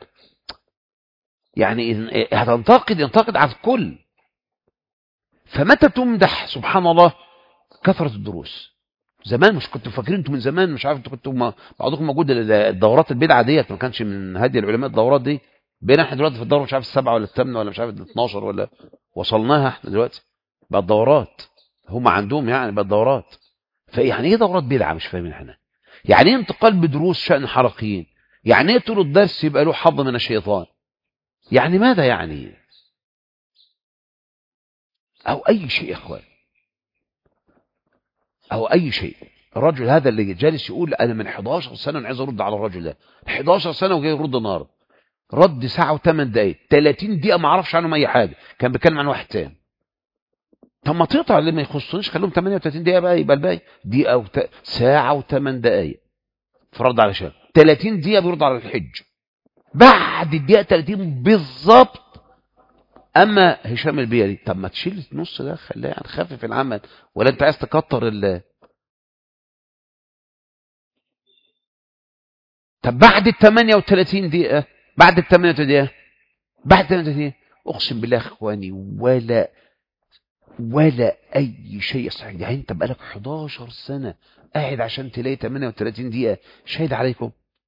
يعني هتنتقد ينتقد على الكل. فمتى تمدح سبحان الله كثرة الدروس؟ زمان مش كنتوا فاكرين انتوا من زمان مش عارف انتوا كنتوا بعضكم موجود الدورات البدعة ديت ما كانش من هدي العلماء الدورات دي. بقينا احنا دلوقتي في الدوره مش عارف السبعه ولا الثامنه ولا مش عارف الاثناشر ولا وصلناها احنا دلوقتي بقى الدورات. هم عندهم يعني بقى الدورات. فيعني ايه دورات بدعه؟ مش فاهمين احنا. يعني ايه انتقال بدروس شأن حركيين؟ يعني ايه طول الدرس يبقى له حظ من الشيطان؟ يعني ماذا يعني؟ او اي شيء يا اخوان، او اي شيء. الرجل هذا اللي جالس يقول انا من حداشر سنه عايز ارد على الرجل ده، حداشر سنه وجاي يرد النهارده، رد ساعة وثمان دقايق، ثلاثين دقيقة ما اعرفش عنهم اي حاجة، كان بيتكلم عن واحد تاني. طب ما تقطع اللي ما يخصنيش خليهم ثمانية وثلاثين دقيقة بقى، يبقى الباقي دقيقة وت... ساعة وثمان دقايق في رد على شاب، ثلاثين دقيقة بيرد على الحج. بعد الدقيقة ثلاثين بالظبط اما هشام البيلي، طب ما تشيل النص ده خليها يعني خفف العمل، ولا انت عايز تكتر ال طب بعد ال ثمانية وثلاثين دقيقة، بعد ال ثمانية وثلاثين دقيقة، بعد ثمانية وثلاثين دقيقة اقسم بالله يا اخواني ولا ولا اي شيء صحيح. يعني انت بقالك حداشر سنة قاعد عشان تلاقي ثمانية وثلاثين دقيقة شاهد عليكم.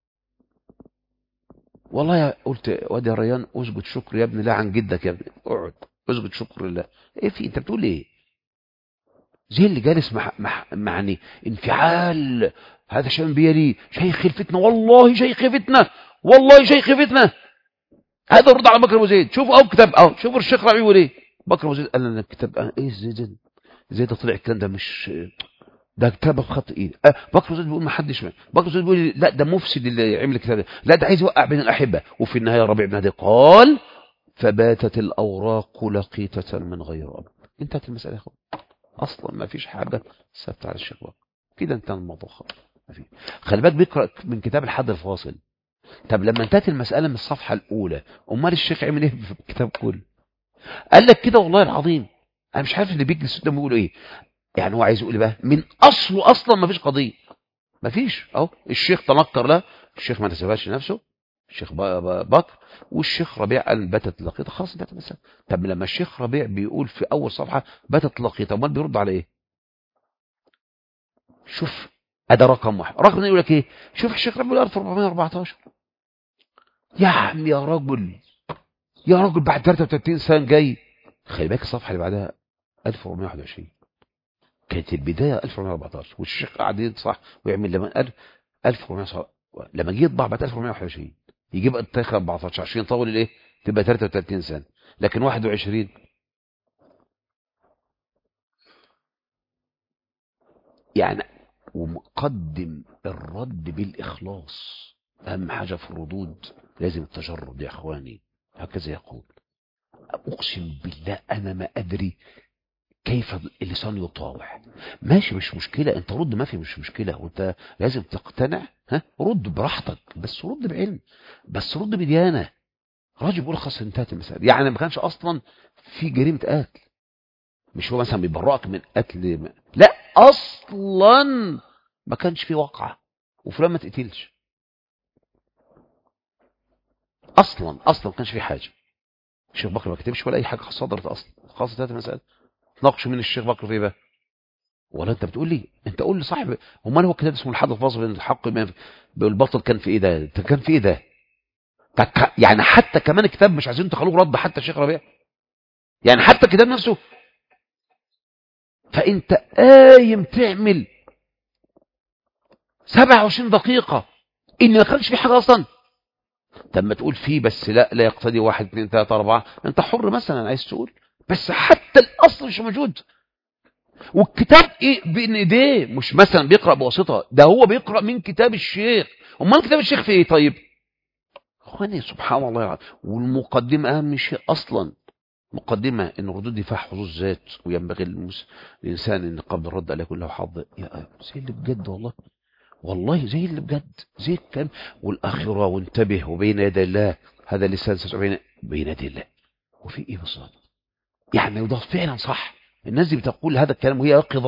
والله يا قلت وادي يا ريان اسجد شكر يا ابني لا عن جدك يا ابني، اقعد اسجد شكر لله. ايه في انت بتقول ايه؟ زي اللي جالس مع مع معني انفعال. هذا شام بيلي شيخ الفتنة، والله شيخ فتنة، والله شيخ فتنة. هذا رد على بكر ابو زيد. شوفوا او كتاب او شوفوا الشيخ ربيع بيقول ايه. بكر ابو زيد قال لنا الكتاب ايه زيد زي ده طلع الكلام ده مش ده كتاب بخط ايد. أه بكر زيد بيقول ما حدش. بكر زيد بيقول لا ده مفسد اللي عمل الكتاب ده، لا ده عايز يوقع بين الاحبه. وفي النهايه ربيع بن هادي قال فباتت الاوراق لقيطه من غير اب. انتهت المساله يا اخوان، اصلا ما فيش حاجه ثابته على الشيخ بكر كده، انتهى الموضوع خالص. خلي بالك بيقرا من كتاب الحد الفاصل. طب لما انتهت المساله من الصفحه الاولى امال الشيخ عمل ايه في الكتاب كله؟ قال لك كده والله العظيم انا مش عارف اللي بيجلس قدامه بيقولوا ايه. يعني هو عايز يقول بقى من اصله اصلا ما فيش قضيه، ما فيش. اهو الشيخ تنكر له، الشيخ ما نسبهاش لنفسه، الشيخ بكر، والشيخ ربيع قال باتت لقيطه، خلاص انتهت المساله. طب لما الشيخ ربيع بيقول في اول صفحه باتت لقيطه امال بيرد على ايه؟ شوف ادي رقم واحد. رقم اثنين يقول لك ايه؟ شوف الشيخ ربيع ألف وأربعمائة وأربعة عشر. يا عم يا رجل يا راجل بعد ثلاثة وثلاثين سنة جاي. خلي بالك الصفحة اللي بعدها ألف وأربعمائة وواحد وعشرين، كانت البداية ألف وأربعمائة وأربعة عشر، والشيخ قاعد ينصح ويعمل لما قال ألف وأربعمائة، لما جه يطبع بعد ألف وأربعمائة وواحد وعشرين يجيب التاريخ أربعتاشر عشان يطول الايه، تبقى ثلاثة وثلاثين سنة. لكن واحد وعشرين يعني. ومقدم الرد بالإخلاص، أهم حاجة في الردود لازم التجرد يا أخواني. هكذا يقول. أقسم بالله أنا ما أدري كيف اللسان يطاوع. ماشي مش مشكلة، أنت رد، ما في مش مشكلة، وأنت لازم تقتنع، ها رد براحتك، بس رد بعلم، بس رد بديانة. راجل بيقول خلاص انتهت المسألة. يعني ما كانش أصلا في جريمة قتل، مش هو مثلا بيبرئك من قتل ما. لا أصلا ما كانش في واقعة وفلان ما تقتلش، أصلا أصلا ما كانش في حاجة. الشيخ بكر ما كتبش ولا أي حاجة صدرت أصلا، خلاص انتهت المسألة. تناقشوا من الشيخ بكر في إيه بقى؟ ولا انت بتقول لي، انت قول لي صاحب، امال هو كتاب اسمه الحد الفاصل بين الحق والباطل كان في ايه ده؟ كان في ايه ده؟ يعني حتى كمان كتاب مش عايزين تخلوه رد حتى الشيخ ربيع، يعني حتى الكتاب نفسه. فانت قايم تعمل سبعة وعشرين دقيقة ان ما كانش في حاجة اصلا. طب ما تقول فيه، بس لا لا يقتضي واحد اثنين ثلاثة أربعة، انت حر مثلا عايز تقول، بس حتى الاصل مش موجود. والكتاب ايه بين ايديه، مش مثلا بيقرأ بواسطة، ده هو بيقرأ من كتاب الشيخ. امال كتاب الشيخ في ايه طيب؟ اخواني سبحان الله يعني. والمقدمة اهم شيء اصلا، مقدمة ان الردود دي فيها حظوظ ذات، وينبغي للمس... الانسان ان قبل الرد ان يكون له حظ. يا زي اللي بجد والله، والله زي اللي بجد، زي الكلام. والاخرة وانتبه، وبين يدي الله هذا لسان بين بين يدي الله. وفي ايه بالظبط؟ يعني وده فعلا صح. الناس دي بتقول هذا الكلام وهي يقظة.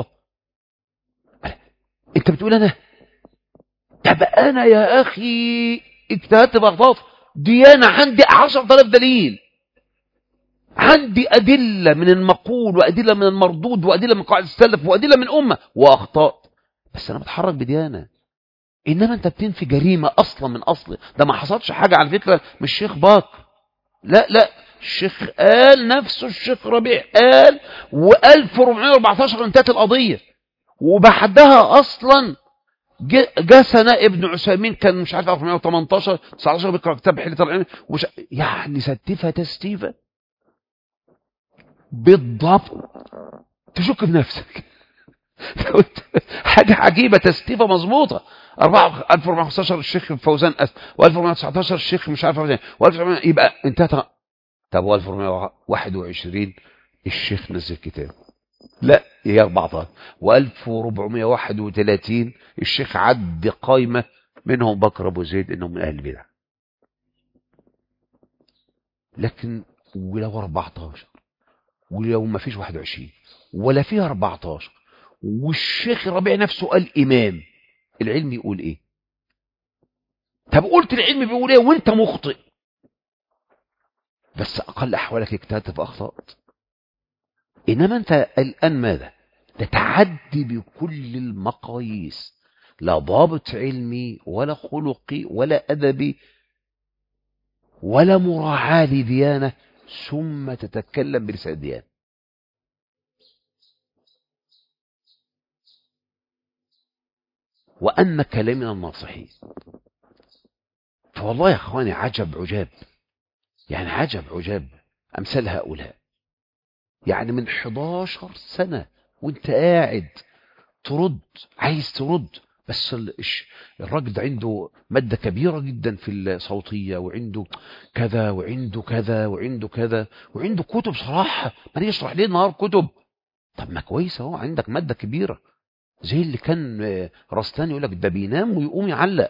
انت بتقول انا، طب انا يا اخي اجتهدت بغضاض دي، انا عندي عشرة آلاف دليل، عندي ادله من المقول وادله من المردود وادله من قاعده السلف وادله من امه واخطاء، بس انا بتحرك بديانه. انما انت بتنفي جريمه اصلا من اصل. ده ما حصلش حاجه على فكره، مش الشيخ باكر، لا لا، الشيخ قال نفسه، الشيخ ربيع قال، و1414 انتهت القضيه، وبعدها اصلا جاء سناء ابن عثيمين كان مش عارف ألف وأربعمائة وثمانية عشر تسعة عشر بيقرا كتاب حلة العلم ومش يعني ستيفه تستيفه بالضبط، تشك بنفسك. حاجه عجيبه، تستيفه مظبوطه. ألف وأربعمائة وخمسة عشر الشيخ فوزان أس، و1419 الشيخ مش عارف فوزان، و1900 يبقى انتهت. طب و ألف وأربعمائة وواحد وعشرين الشيخ نزل كتاب، لا هي أربعتاشر، وألف وأربعمائة وواحد وثلاثين الشيخ عد قائمة منهم بكر أبو زيد إنهم من أهل البدع. لكن ولو أربعتاشر، ولو ما فيش واحد وعشرين، ولا فيها أربعتاشر، والشيخ ربيع نفسه قال إمام، العلم يقول إيه؟ طب قلت العلم بيقول إيه وإنت مخطئ، بس أقل أحوالك اجتهدت فأخطأت. إنما أنت الآن ماذا؟ تتعدي بكل المقاييس، لا ضابط علمي ولا خلقي ولا أدبي ولا مراعاة لديانة، ثم تتكلم بلسان الديانة. وأن كلامنا الناصحين. فوالله يا أخواني عجب عجاب، يعني عجب عجاب أمثال هؤلاء. يعني من حداشر سنة وانت قاعد ترد، عايز ترد، بس الراجل ده عنده مادة كبيرة جدا في الصوتية، وعنده كذا وعنده كذا وعنده كذا وعنده كتب صراحة، ما يشرح ليه النهار كتب. طب ما كويس اهو، عندك مادة كبيرة، زي اللي كان رستاني يقول لك ده بينام ويقوم يعلق.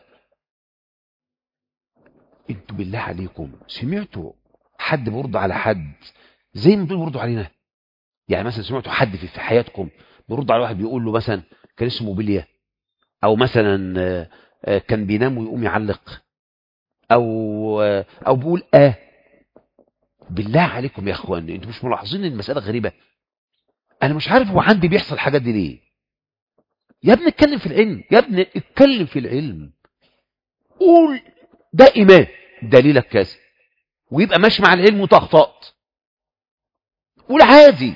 انتوا بالله عليكم سمعتوا حد بيرد على حد زي ما بتقولوا بيردوا علينا؟ يعني مثلا سمعتوا حد في حياتكم بيرد على واحد بيقول له مثلا كان اسمه بليه، او مثلا كان بينام ويقوم يعلق، او او بيقول اه؟ بالله عليكم يا اخوان، انتوا مش ملاحظين ان المساله غريبه؟ انا مش عارف هو عندي بيحصل الحاجات دي ليه. يا ابني اتكلم في العلم، يا ابني اتكلم في العلم، قول ده إمام دليلك كذا، ويبقى ماشي مع العلم وتخطأت، قول عادي.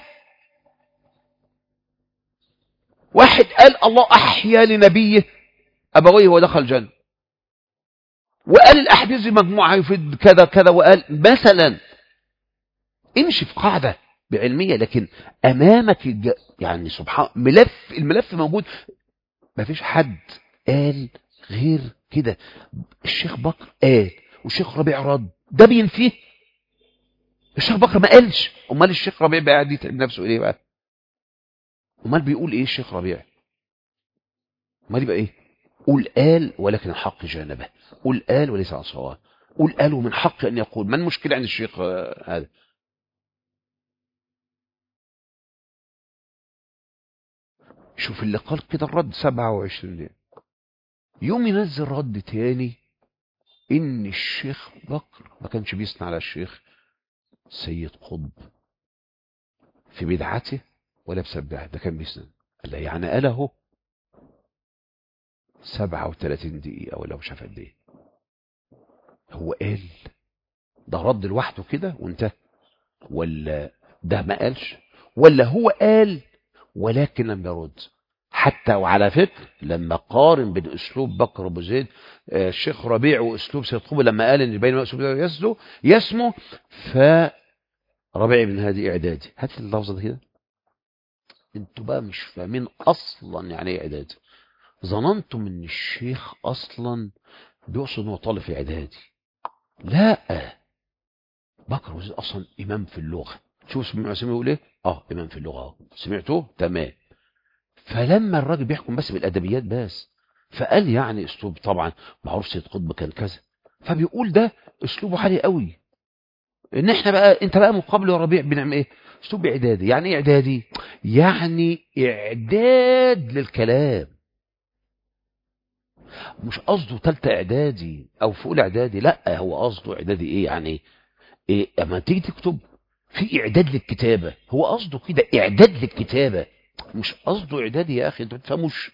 واحد قال الله أحيا لنبيه أبويه ودخل الجنة، وقال الأحاديث مجموعة يفيد كذا كذا، وقال مثلا امشي في قاعدة بعلمية، لكن أمامك الج... يعني سبحان ملف الملف موجود، ما فيش حد قال غير كده. الشيخ بكر قال والشيخ ربيع رد، ده بينفيه؟ الشيخ بكر ما قالش، امال الشيخ ربيع بقى قاعد يتعب نفسه ايه بقى؟ امال بيقول ايه الشيخ ربيع؟ امال يبقى ايه؟ قول قال ولكن الحق جانبه، قول قال وليس على صواب، قول قال ومن حق ان يقول. ما المشكله عند الشيخ آه هذا؟ شوف اللي قال كده الرد سبعة وعشرين دقيقة، يوم ينزل رد تاني ان الشيخ بكر ما كانش بيثني على الشيخ سيد قطب في بدعته ولا بسبعه، ده كان بيثني. قال يعني قال اهو سبعة وثلاثين دقيقة ولا مش عارف قد ايه، هو قال ده رد لوحده كده وانتهى، ولا ده ما قالش، ولا هو قال ولكن لم يرد؟ حتى وعلى فكر لما قارن بين اسلوب بكر ابو زيد آه الشيخ ربيع واسلوب سيد قطب لما قال ان بين اسلوب يسلو يسمو فربيع بن هادي اعدادي، هات اللفظه دي كده. انتوا بقى مش فاهمين اصلا يعني ايه اعدادي، ظننتم ان الشيخ اصلا بيقصد انه طالب في اعدادي. لا، بكر ابو زيد اصلا امام في اللغه. شوف سمع سمع يقول ايه؟ اه امام في اللغه اهو، سمعتوه تمام. فلما الراجل بيحكم بس بالادبيات بس، فقال يعني اسلوب طبعا معروف سيد قطب كان كذا، فبيقول ده اسلوبه عالي قوي. ان احنا بقى انت بقى مقابل يا ربيع بنعمل ايه؟ اسلوب اعدادي. يعني ايه اعدادي؟ يعني اعداد للكلام، مش قصده ثالثه اعدادي او في اولى اعدادي، لا هو قصده اعدادي ايه يعني ايه؟ اما تيجي تكتب في اعداد للكتابه، هو قصده كده اعداد للكتابه، مش قصده اعدادي يا اخي، انتوا ما بتفهموش.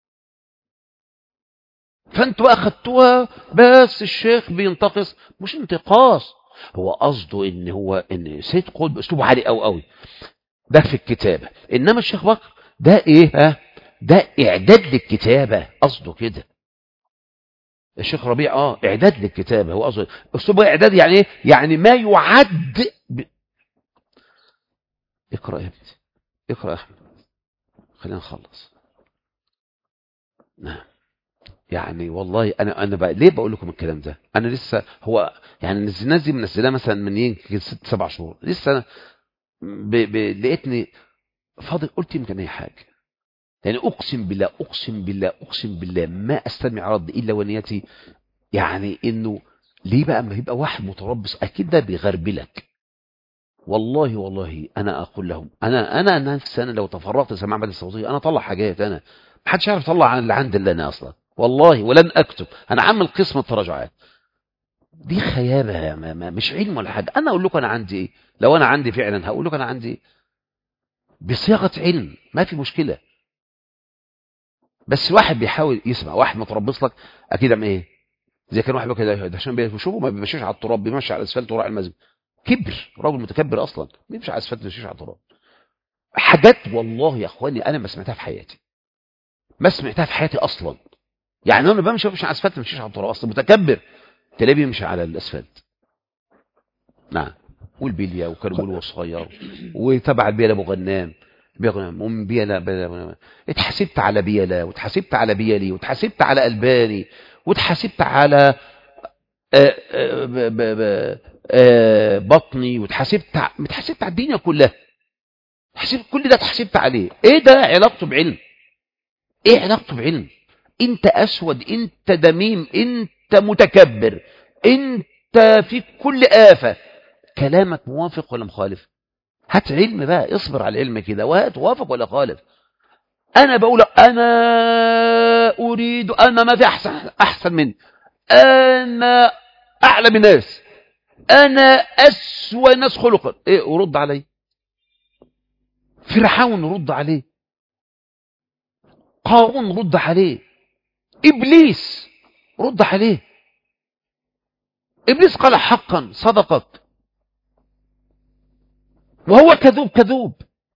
فانتوا بقى خدتوها بس الشيخ بينتقص، مش انتقاص، هو قصده ان هو ان سيد قطب اسلوبه عالي قوي قوي ده في الكتابه، انما الشيخ بكر ده ايه؟ ها ده اعداد للكتابه، قصده كده. الشيخ ربيع اه اعداد للكتابه، هو قصده اسلوبه اعداد يعني ايه؟ يعني ما يعد ب... اقرا يا ابني، اقرا يا احمد، خلينا نخلص. نعم. يعني والله انا انا بقى ليه بقول لكم الكلام ده؟ انا لسه هو يعني الناس دي منزلاه مثلا من يمكن ست سبع شهور، لسه انا ب... ب... لقيتني فاضل، قلت يمكن اي حاجه. يعني اقسم بالله اقسم بالله اقسم بالله ما استمع رد الا ونيتي يعني انه ليه بقى ما يبقى واحد متربص اكيد ده بيغربلك. والله والله انا اقول لهم انا انا نفسي انا لو تفرغت لسماع مادة صوتيه انا اطلع حاجات، انا ما حدش يعرف يطلع عن اللي عند اللي انا اصلا والله، ولن اكتب. انا عامل قسم التراجعات دي خيابه، ما ما مش علم ولا حاجه. انا اقول لكم انا عندي ايه، لو انا عندي فعلا هقول لكم انا عندي ايه بصياغه علم، ما في مشكله. بس واحد بيحاول يسمع، واحد متربص لك اكيد عم ايه، زي كان واحد بيقول كده ده عشان بيشوفه ما بيمشيش على التراب، بيمشي على الاسفلت وراء المسجد. كبر، راجل متكبر اصلا بيمشي على الاسفلت ما بيمشيش على التراب. حاجات والله يا اخواني انا ما سمعتها في حياتي، ما سمعتها في حياتي اصلا. يعني انا بمشي بمشي على الاسفلت ما بمشيش على التراب، اصلا متكبر تلاقيه بيمشي على الاسفلت. نعم. والبليه وكربول والصغير وتبع البيله ابو غنام بيغنم ام بيلا بيلا، اتحاسبت على بيلا واتحاسبت على بيلي واتحاسبت على الباني واتحاسبت على آآ آآ آآ بطني واتحاسبت ع... اتحاسبت على الدنيا كلها، حسبت كل ده اتحاسبت عليه. ايه ده علاقته بعلم؟ ايه علاقته بعلم؟ انت اسود، انت دميم، انت متكبر، انت في كل آفة، كلامك موافق ولا مخالف؟ هات علم بقى، اصبر على العلم كده وهات وافق ولا خالف. انا بقول انا اريد، انا ما في احسن احسن مني، انا اعلم الناس، انا اسوأ الناس خلقا. ايه ورد علي؟ فرعون رد عليه، قارون رد عليه، ابليس رد عليه. إبليس قال حقا صدقت، وهو كذوب كذوب.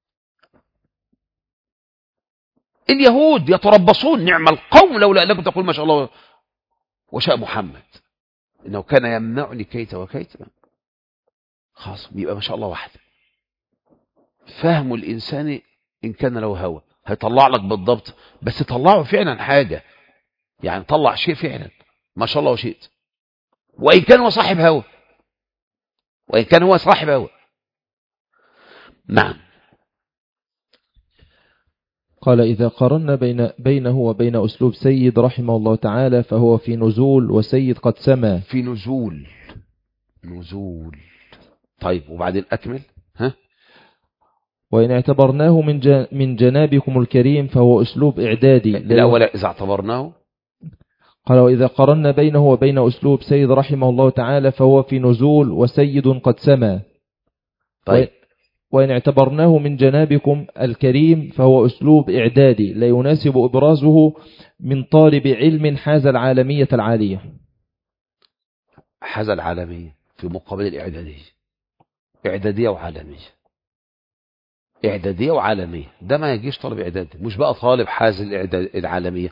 اليهود يتربصون نعم القوم لولا أنكم تقول ما شاء الله وشاء محمد إنه كان يمنعني كيت وكيت. خلاص يبقى ما شاء الله واحد. فهم الإنسان إن كان له هوى هيطلع لك بالضبط، بس طلعه فعلا حاجة، يعني طلع شيء فعلا ما شاء الله وشئت، وإن كان هو صاحب هوى، وإن كان هو صاحب هوى. نعم. قال إذا قارنا بين بينه وبين أسلوب سيد رحمه الله تعالى فهو في نزول، وسيد قد سما. في نزول نزول. طيب وبعدين أكمل. ها؟ وإن اعتبرناه من من جنابكم الكريم فهو أسلوب إعدادي. الأول إذا اعتبرناه. قال وإذا قارنا بينه وبين أسلوب سيد رحمه الله تعالى فهو في نزول، وسيد قد سما. طيب. وإن اعتبرناه من جنابكم الكريم فهو أسلوب إعدادي لا يناسب إبرازه من طالب علم حاز العالمية العالية. حاز العالمية في مقابل الإعدادية. إعدادية وعالمية. إعدادية وعالمية، ده ما يجيش طالب إعدادي، مش بقى طالب حاز العالمية.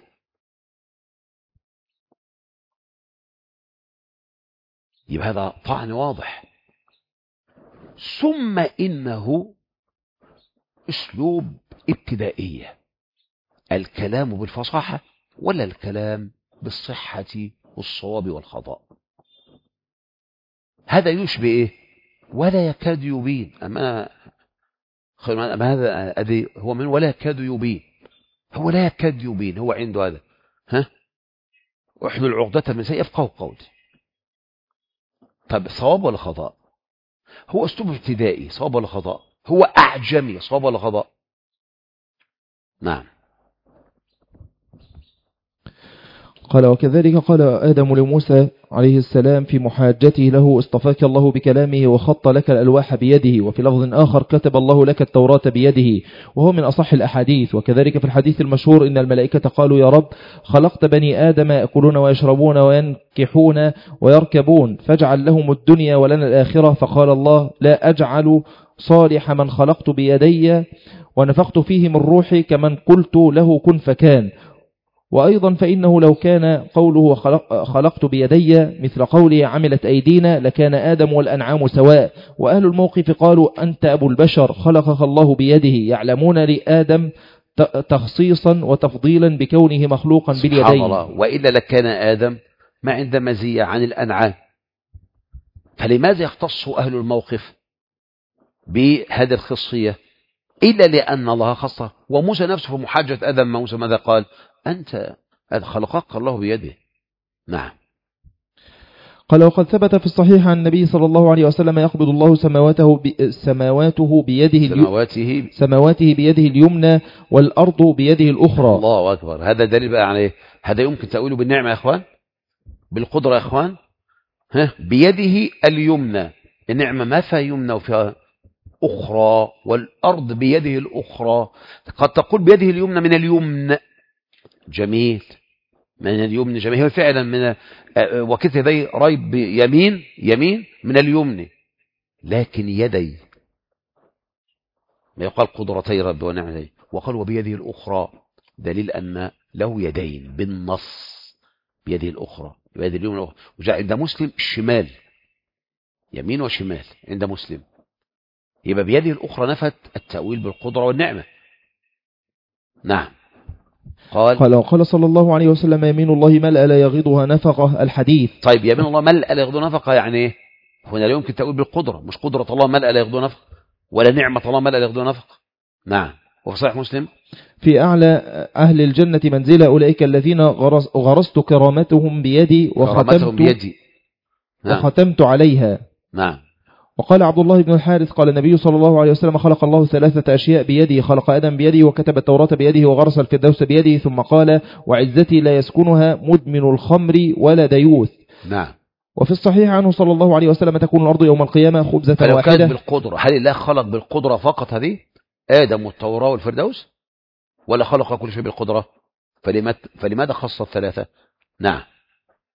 يبقى هذا طعن واضح. ثم إنه أسلوب ابتدائية، الكلام بالفصاحة ولا الكلام بالصحة والصواب والخطأ. هذا يشبه إيه؟ ولا يكاد يبين. أما أما هذا أدي هو من ولا يكاد يبين، هو لا يكاد يبين، هو عنده هذا. ها؟ احلل عقدة من سيء يفقهوا قولي. طب صواب ولا خطأ؟ هو أسلوب ابتدائي، صواب ولا خطأ؟ هو أعجمي، صواب ولا خطأ؟ نعم. قال وكذلك قال آدم لموسى عليه السلام في محاجته له اصطفاك الله بكلامه وخط لك الألواح بيده، وفي لفظ آخر كتب الله لك التوراة بيده، وهو من أصح الأحاديث. وكذلك في الحديث المشهور إن الملائكة قالوا يا رب خلقت بني آدم يأكلون ويشربون وينكحون ويركبون فاجعل لهم الدنيا ولنا الآخرة، فقال الله لا أجعل صالح من خلقت بيدي ونفخت فيه من روحي كمن قلت له كن فكان. وأيضا فإنه لو كان قوله خلق خلقت بيدي مثل قوله عملت أيدينا لكان آدم والأنعام سواء. وأهل الموقف قالوا أنت أبو البشر خلقك الله بيده، يعلمون لآدم تخصيصا وتفضيلا بكونه مخلوقا باليدين. سبحان الله. وإلا لكان آدم ما عند مزية عن الأنعام، فلماذا يختص أهل الموقف بهذه الخصية إلا لأن الله خصه. وموسى نفسه في محاجة آدم موسى ماذا قال؟ أنت خلقك الله بيده. نعم. قال وقد ثبت في الصحيح عن النبي صلى الله عليه وسلم يقبض الله سماواته ب... سماواته بيده سماواته سماواته بيده اليمنى والأرض بيده الأخرى. الله أكبر. هذا دليل بقى عليه. هذا يمكن تأويله بالنعمة يا أخوان، بالقدرة يا أخوان. ها بيده اليمنى، النعمة ما فيها يمنى وفيها أخرى، والأرض بيده الأخرى. قد تقول بيده اليمنى من اليمن، جميل، من اليمن جميل، هو فعلا من وكتف يدي ريب يمين يمين من اليمن، لكن يدي ما يقال قدرتي رب ونعمتي، وقال وبيده الأخرى، دليل أن له يدين بالنص، بيده الأخرى بيده اليمن الأخرى. وجاء عند مسلم الشمال، يمين وشمال عند مسلم، يبقى بيده الأخرى نفت التأويل بالقدرة والنعمة. نعم. قال قال وقال صلى الله عليه وسلم يمين الله ملأ لا يغيضها نفقة، الحديث. طيب يمين الله ملأ لا يغيضها نفقة يعني ايه؟ هنا لا يمكن تأويل بالقدرة، مش قدرة الله ملأ لا يغيضها نفقة، ولا نعمة الله ملأ لا يغيضها نفقة. نعم. وفي صحيح مسلم في أعلى أهل الجنة منزلة أولئك الذين غرس غرست كرامتهم بيدي وختمت, بيدي. نعم. وختمت عليها. نعم. وقال عبد الله بن الحارث قال النبي صلى الله عليه وسلم خلق الله ثلاثة أشياء بيده، خلق آدم بيده وكتب التوراة بيده وغرس الفردوس بيده، ثم قال وعزتي لا يسكنها مدمن الخمر ولا ديوث. نعم. وفي الصحيح عنه صلى الله عليه وسلم تكون الأرض يوم القيامة خبزة فلو واحدة. كانت بالقدرة، هل الله خلق بالقدرة فقط هذه آدم والتوراة والفردوس، ولا خلق كل شيء بالقدرة؟ فلماذا فلماذا خص الثلاثة؟ نعم.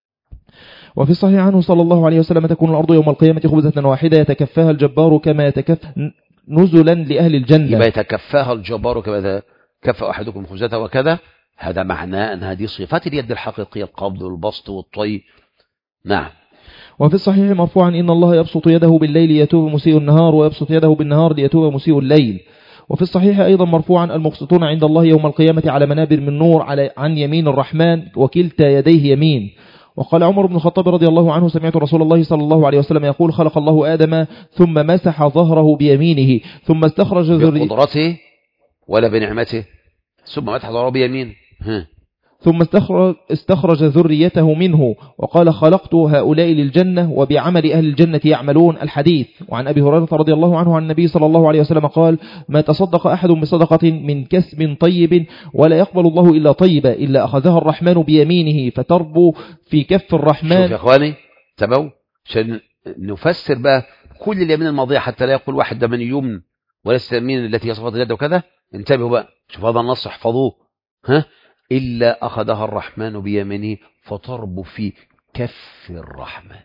وفي الصحيح عنه صلى الله عليه وسلم تكون الأرض يوم القيامة خبزة واحدة يتكفاها الجبار كما يتكفى نزلا لأهل الجنة. يبقى يتكفاها الجبار كما كفى أحدكم خبزته وكذا، هذا معناه أن هذه صفات اليد الحقيقية، القبض والبسط والطي. نعم. وفي الصحيح مرفوعا إن الله يبسط يده بالليل ليتوب مسيء النهار ويبسط يده بالنهار ليتوب مسيء الليل. وفي الصحيح أيضا مرفوعا المقسطون عند الله يوم القيامة على منابر من نور على عن يمين الرحمن وكلتا يديه يمين. وقال عمر بن الخطاب رضي الله عنه سمعت رسول الله صلى الله عليه وسلم يقول خلق الله آدم ثم مسح ظهره بيمينه ثم استخرج ذريته بقدرته ولا بنعمته، ثم مسح ظهره بيمينه ثم استخرج, استخرج ذريته منه وقال خلقت هؤلاء للجنة وبعمل أهل الجنة يعملون. الحديث. وعن أبي هريرة رضي الله عنه عن النبي صلى الله عليه وسلم قال ما تصدق أحد بصدقة من كسب طيب ولا يقبل الله إلا طيبة إلا أخذها الرحمن بيمينه فتربو في كف الرحمن. شوف يا إخواني تبعوا عشان نفسر بقى كل اليمين الماضية حتى لا يقول واحد ده من يمن وليس اليمين التي هي صفات اليد وكذا. انتبهوا بقى، شوف هذا النص احفظوه. ها إلا أخذها الرحمن بيمينه فتربو في كف الرحمن.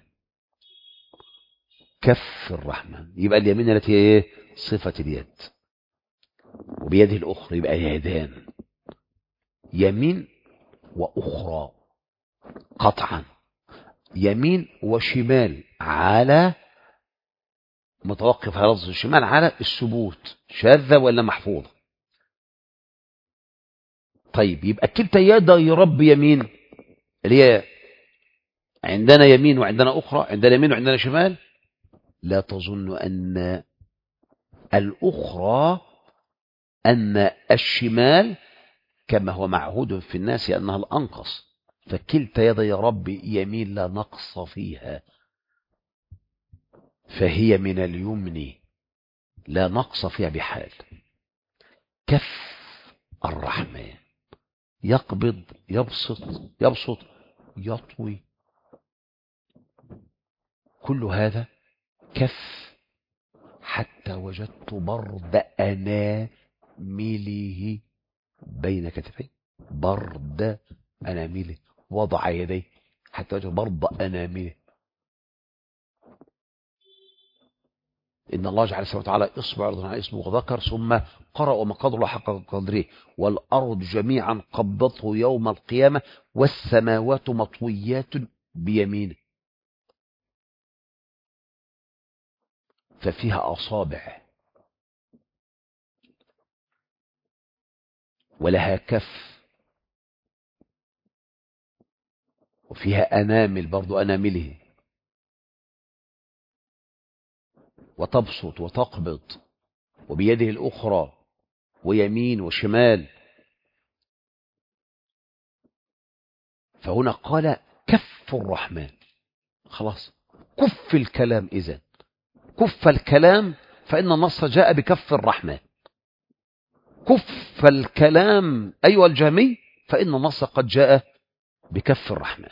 كف الرحمن يبقى اليمين التي هي ايه؟ صفة اليد. وبيده الأخرى يبقى يدان، يمين وأخرى قطعا، يمين وشمال على متوقف على لفظ الشمال على الثبوت، شاذة ولا محفوظة. طيب يبقى كلتا يدي رب يمين اللي هي عندنا يمين وعندنا أخرى، عندنا يمين وعندنا شمال. لا تظن أن الأخرى أن الشمال كما هو معهود في الناس أنها الأنقص، فكلتا يدي رب يمين لا نقص فيها، فهي من اليمن لا نقص فيها بحال. كف الرحمن يقبض يبسط يبسط يطوي، كل هذا كف حتى وجدت برد أنامله بين كتفيه. برد أنامله، وضع يديه حتى وجدت برد أنامله. إن الله جعل سبحانه وتعالى إصبع أرضا على اسمه وذكر ثم قرأ وما قدر حق قدره والأرض جميعا قبضته يوم القيامة والسماوات مطويات بيمينه. ففيها أصابع ولها كف وفيها أنامل برضو أنامله، وتبسط وتقبض وبيده الأخرى ويمين وشمال. فهنا قال كف الرحمن، خلاص كف الكلام. إذن كف الكلام فإن النص جاء بكف الرحمن. كف الكلام أيها الجهمي فإن النص قد جاء بكف الرحمن.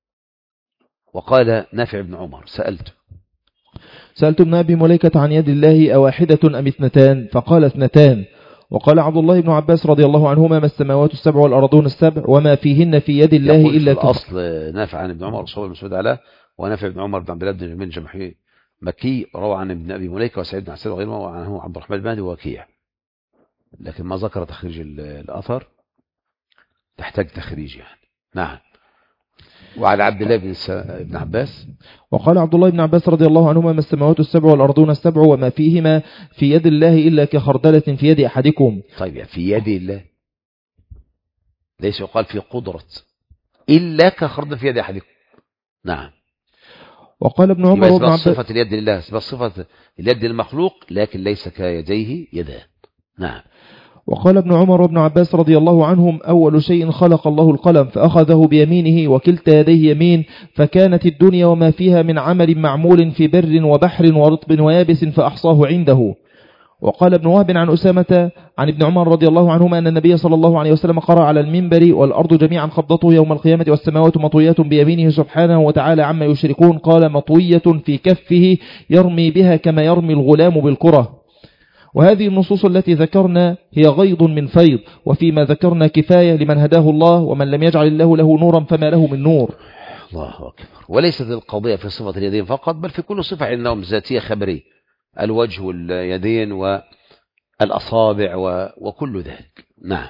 وقال نافع بن عمر سألت سألت ابن أبي مليكة عن يد الله أواحدة أم اثنتان؟ فقال اثنتان. وقال عبد الله بن عباس رضي الله عنهما ما السماوات السبع والأرضون السبع وما فيهن في يد الله إلا في الأصل نافع عن ابن عمر صلى الله عليه وسلم، ونافع بن عمر بن عبد الله بن جمحي مكي روى عن ابن أبي مليكة وسعيد بن عسير وغيره وعنه عبد الرحمن بن وكيع، لكن ما ذكر تخريج الأثر تحتاج تخريج يعني. نعم. وعلى عبد الله بن, بن عباس وقال عبد الله بن عباس رضي الله عنهما ما السماوات السبع والأرضون السبع وما فيهما في يد الله إلا كخردلة في يد أحدكم. طيب يعني في يد الله ليس يقال في قدرة إلا كخردلة في يد أحدكم. نعم. وقال ابن عمر وابن عباس صفة اليد لله صفة اليد المخلوق لكن ليس كيديه يدان. نعم. وقال ابن عمر وابن عباس رضي الله عنهم أول شيء خلق الله القلم فأخذه بيمينه وكلتا يديه يمين فكانت الدنيا وما فيها من عمل معمول في بر وبحر ورطب ويابس فأحصاه عنده. وقال ابن وهب عن أسامة عن ابن عمر رضي الله عنهما أن النبي صلى الله عليه وسلم قرأ على المنبر والأرض جميعا قبضته يوم القيامة والسماوات مطويات بيمينه سبحانه وتعالى عما يشركون. قال مطوية في كفه يرمي بها كما يرمي الغلام بالكرة. وهذه النصوص التي ذكرنا هي غيض من فيض، وفيما ذكرنا كفاية لمن هداه الله، ومن لم يجعل الله له نورا فما له من نور. الله أكبر. وليست القضية في صفة اليدين فقط، بل في كل صفة عندهم ذاتية خبرية، الوجه واليدين والأصابع وكل ذلك. نعم.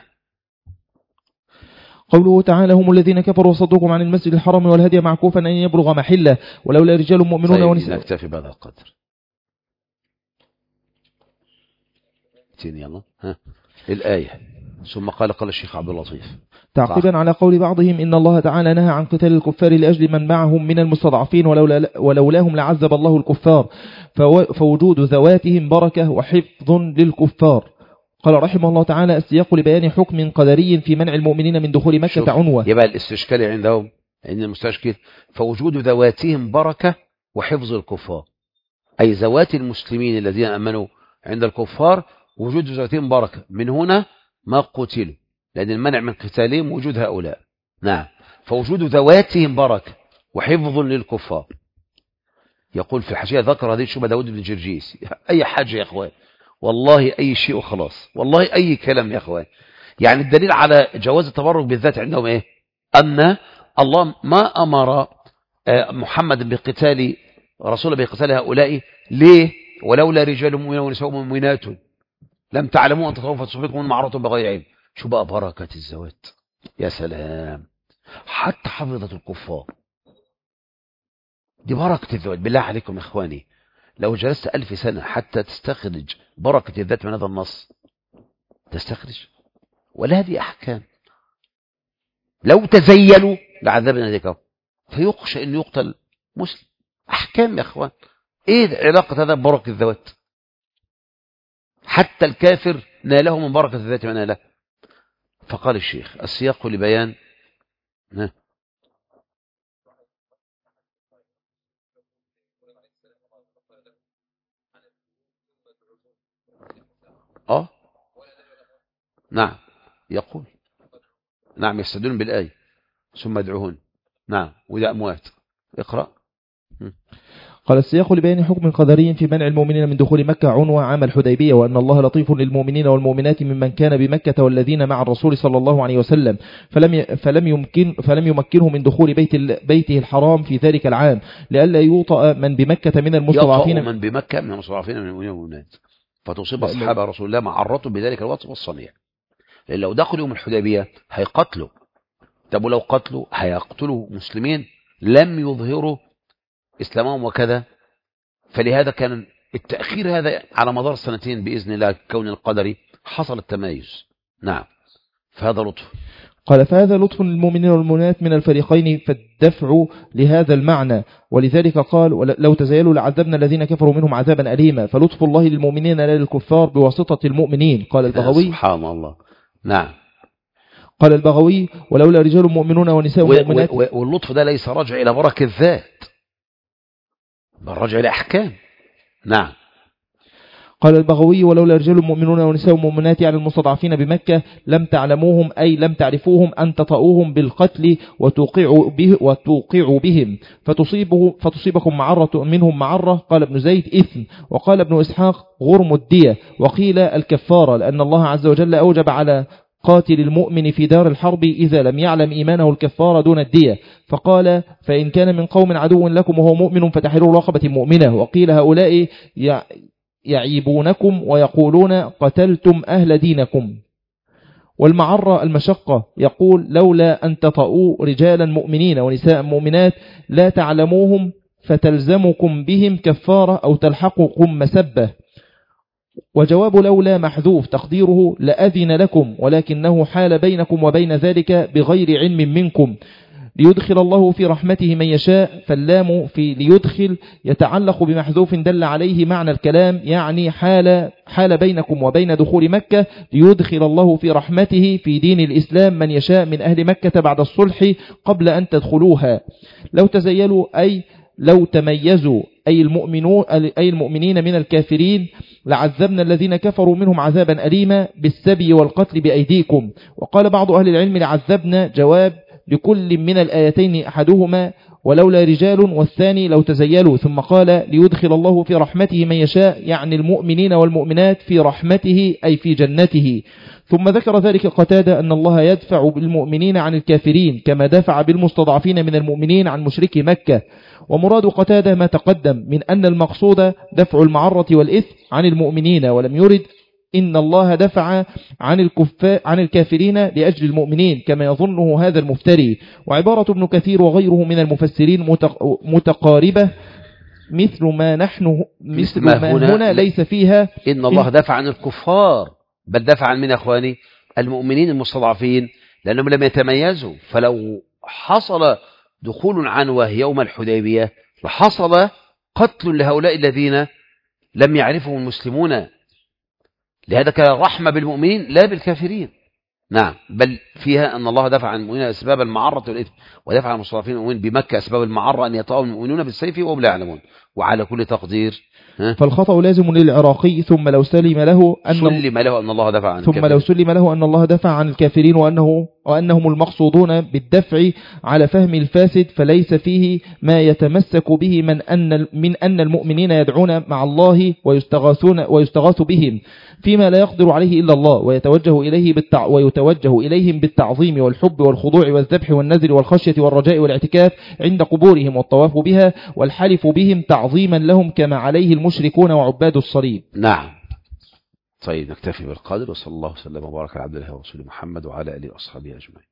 قوله تعالى هم الذين كفروا وصدوكم عن المسجد الحرام والهدي معكوفا أن يبلغ محله ولولا رجال مؤمنون طيب ونساء. نكتفي بهذا القدر. تيني يلا ها الآية. ثم قال قال الشيخ عبد اللطيف تعقيبا على قول بعضهم إن الله تعالى نهى عن قتال الكفار لأجل من معهم من المستضعفين ولولا ولولاهم لعذب الله الكفار، فوجود ذواتهم بركة وحفظ للكفار. قال رحمه الله تعالى السياق لبيان حكم قدري في منع المؤمنين من دخول مكة عنوة. يبقى الاستشكال عندهم إن المستشكل فوجود ذواتهم بركة وحفظ الكفار، أي ذوات المسلمين الذين أمنوا عند الكفار وجود ذواتهم بركة، من هنا ما قتلوا لأن المنع من قتالهم وجود هؤلاء. نعم. فوجود ذواتهم بركة وحفظ للكفار. يقول في الحاشية ذكر هذه الشبهة داود بن جرجيس. أي حاجة يا أخوان، والله أي شيء وخلاص، والله أي كلام يا أخوان. يعني الدليل على جواز التبرك بالذات عندهم إيه؟ أن الله ما أمر محمد بقتال رسوله بقتال هؤلاء. ليه؟ ولولا رجال مؤمنون ونساء مؤمنات لم تعلموا أن تطوفوا فتصبحكم من معرة بغير علم. شو بقى بركة الزوات؟ يا سلام. حتى حفظة الكفار دي بركة الذات. بالله عليكم يا إخواني، لو جلست ألف سنة حتى تستخرج بركة الذات من هذا النص تستخرج؟ ولا هذه أحكام. لو تزيلوا لعذبنا ذلك، فيخشى أن يقتل مسلم. أحكام يا إخوان. إيه علاقة هذا ببركة الذات؟ حتى الكافر ناله من بركة الذات ما ناله. فقال الشيخ السياق لبيان اه نعم يقول نعم يستدلون بالآية ثم ادعوهن. نعم وده أموات. اقرأ. قال السياق لبيان حكم قدري في منع المؤمنين من دخول مكة عنوة عام الحديبية، وأن الله لطيف للمؤمنين والمؤمنات ممن كان بمكة والذين مع الرسول صلى الله عليه وسلم، فلم فلم يمكن فلم يمكنه من دخول بيت بيته الحرام في ذلك العام لئلا يوطأ من بمكة من المستضعفين من بمكة من المستضعفين من المؤمنين والمؤمنات، فتصيب أصحاب رسول الله معرة بذلك الوصف والصنيع. لأن لو دخلوا من الحديبية هيقتلوا. طب ولو قتلوا هيقتلوا مسلمين لم يظهروا إسلامهم وكذا. فلهذا كان التأخير هذا على مدار السنتين بإذن الله كون القدري حصل التمايز. نعم. فهذا لطف. قال فهذا لطف للمؤمنين والمؤمنات من الفريقين فالدفع لهذا المعنى، ولذلك قال لو تزايلوا لعذبنا الذين كفروا منهم عذابا أليما، فلطف الله للمؤمنين لا للكفار بواسطة المؤمنين. قال البغوي سبحان الله. نعم. قال البغوي ولولا رجال مؤمنون ونساء مؤمنات. واللطف ده ليس راجع إلى بركة الذات بل راجع إلى أحكام. نعم. قال البغوي ولولا رجال مؤمنون ونساء مؤمنات على المستضعفين بمكة لم تعلموهم أي لم تعرفوهم أن تطؤوهم بالقتل وتوقعوا, به وتوقعوا بهم فتصيبه فتصيبكم معرة منهم معرة. قال ابن زيد إثم، وقال ابن إسحاق غرم الدية، وقيل الكفارة، لأن الله عز وجل أوجب على قاتل المؤمن في دار الحرب إذا لم يعلم إيمانه الكفارة دون الدية. فقال فإن كان من قوم عدو لكم وهو مؤمن فتحرير رقبة مؤمنة. وقيل هؤلاء يعيبونكم ويقولون قتلتم أهل دينكم. والمعرة المشقة يقول لولا أن تطؤوا رجالا مؤمنين ونساء مؤمنات لا تعلموهم فتلزمكم بهم كفارة أو تلحقكم مسبة. وجواب لولا محذوف تقديره لأذن لكم ولكنه حال بينكم وبين ذلك بغير علم منكم ليدخل الله في رحمته من يشاء. فاللام في ليدخل يتعلق بمحذوف دل عليه معنى الكلام، يعني حال, حال بينكم وبين دخول مكة ليدخل الله في رحمته في دين الإسلام من يشاء من أهل مكة بعد الصلح قبل أن تدخلوها. لو تزيلوا أي لو تميزوا أي المؤمنون أي المؤمنين من الكافرين لعذبنا الذين كفروا منهم عذابا أليما بالسبي والقتل بأيديكم. وقال بعض أهل العلم لعذبنا جواب لكل من الآيتين أحدهما ولولا رجال، والثاني لو تزيلوا، ثم قال ليدخل الله في رحمته من يشاء، يعني المؤمنين والمؤمنات في رحمته أي في جنته. ثم ذكر ذلك قتادة أن الله يدفع بالمؤمنين عن الكافرين كما دفع بالمستضعفين من المؤمنين عن مشركي مكة. ومراد قتادة ما تقدم من أن المقصود دفع المعرة والإثم عن المؤمنين، ولم يرد إن الله دفع عن الكفار عن الكافرين لأجل المؤمنين كما يظنه هذا المفتري. وعبارة ابن كثير وغيره من المفسرين متقاربة، مثل ما نحن مثل ما, ما هنا, هنا ليس فيها إن الله إن دفع عن الكفار، بل دفع عن من أخواني المؤمنين المستضعفين لأنهم لم يتميزوا. فلو حصل دخول عنوة يوم الحديبية لحصل قتل لهؤلاء الذين لم يعرفهم المسلمون. لهذا كان رحمة بالمؤمنين لا بالكافرين. نعم، بل فيها أن الله دفع عن المؤمنين أسباب المعرة والإثم، ودفع عن المستضعفين المؤمنين بمكة أسباب المعرة أن يطأهم المؤمنون بالسيف وهم لا يعلمون. وعلى كل تقدير فالخطأ لازم للعراقي. ثم لو سلم له أن سلم له أن الله دفع عن ثم الكافرين. لو سلم له أن الله دفع عن الكافرين وأنه وأنهم المقصودون بالدفع على فهم الفاسد، فليس فيه ما يتمسك به من أن من أن المؤمنين يدعون مع الله ويستغاثون ويستغاث بهم فيما لا يقدر عليه إلا الله، ويتوجه إليه بالتع ويتوجه إليهم بالتعظيم والحب والخضوع والذبح والنذر والخشية والرجاء والاعتكاف عند قبورهم والطواف بها والحلف بهم تعظيما لهم كما عليه المشركون وعباد الصليب. نعم. طيب، نكتفي بالقدر، وصلى الله وسلم وبارك على عبد الله ورسوله محمد وعلى آله وأصحابه أجمعين.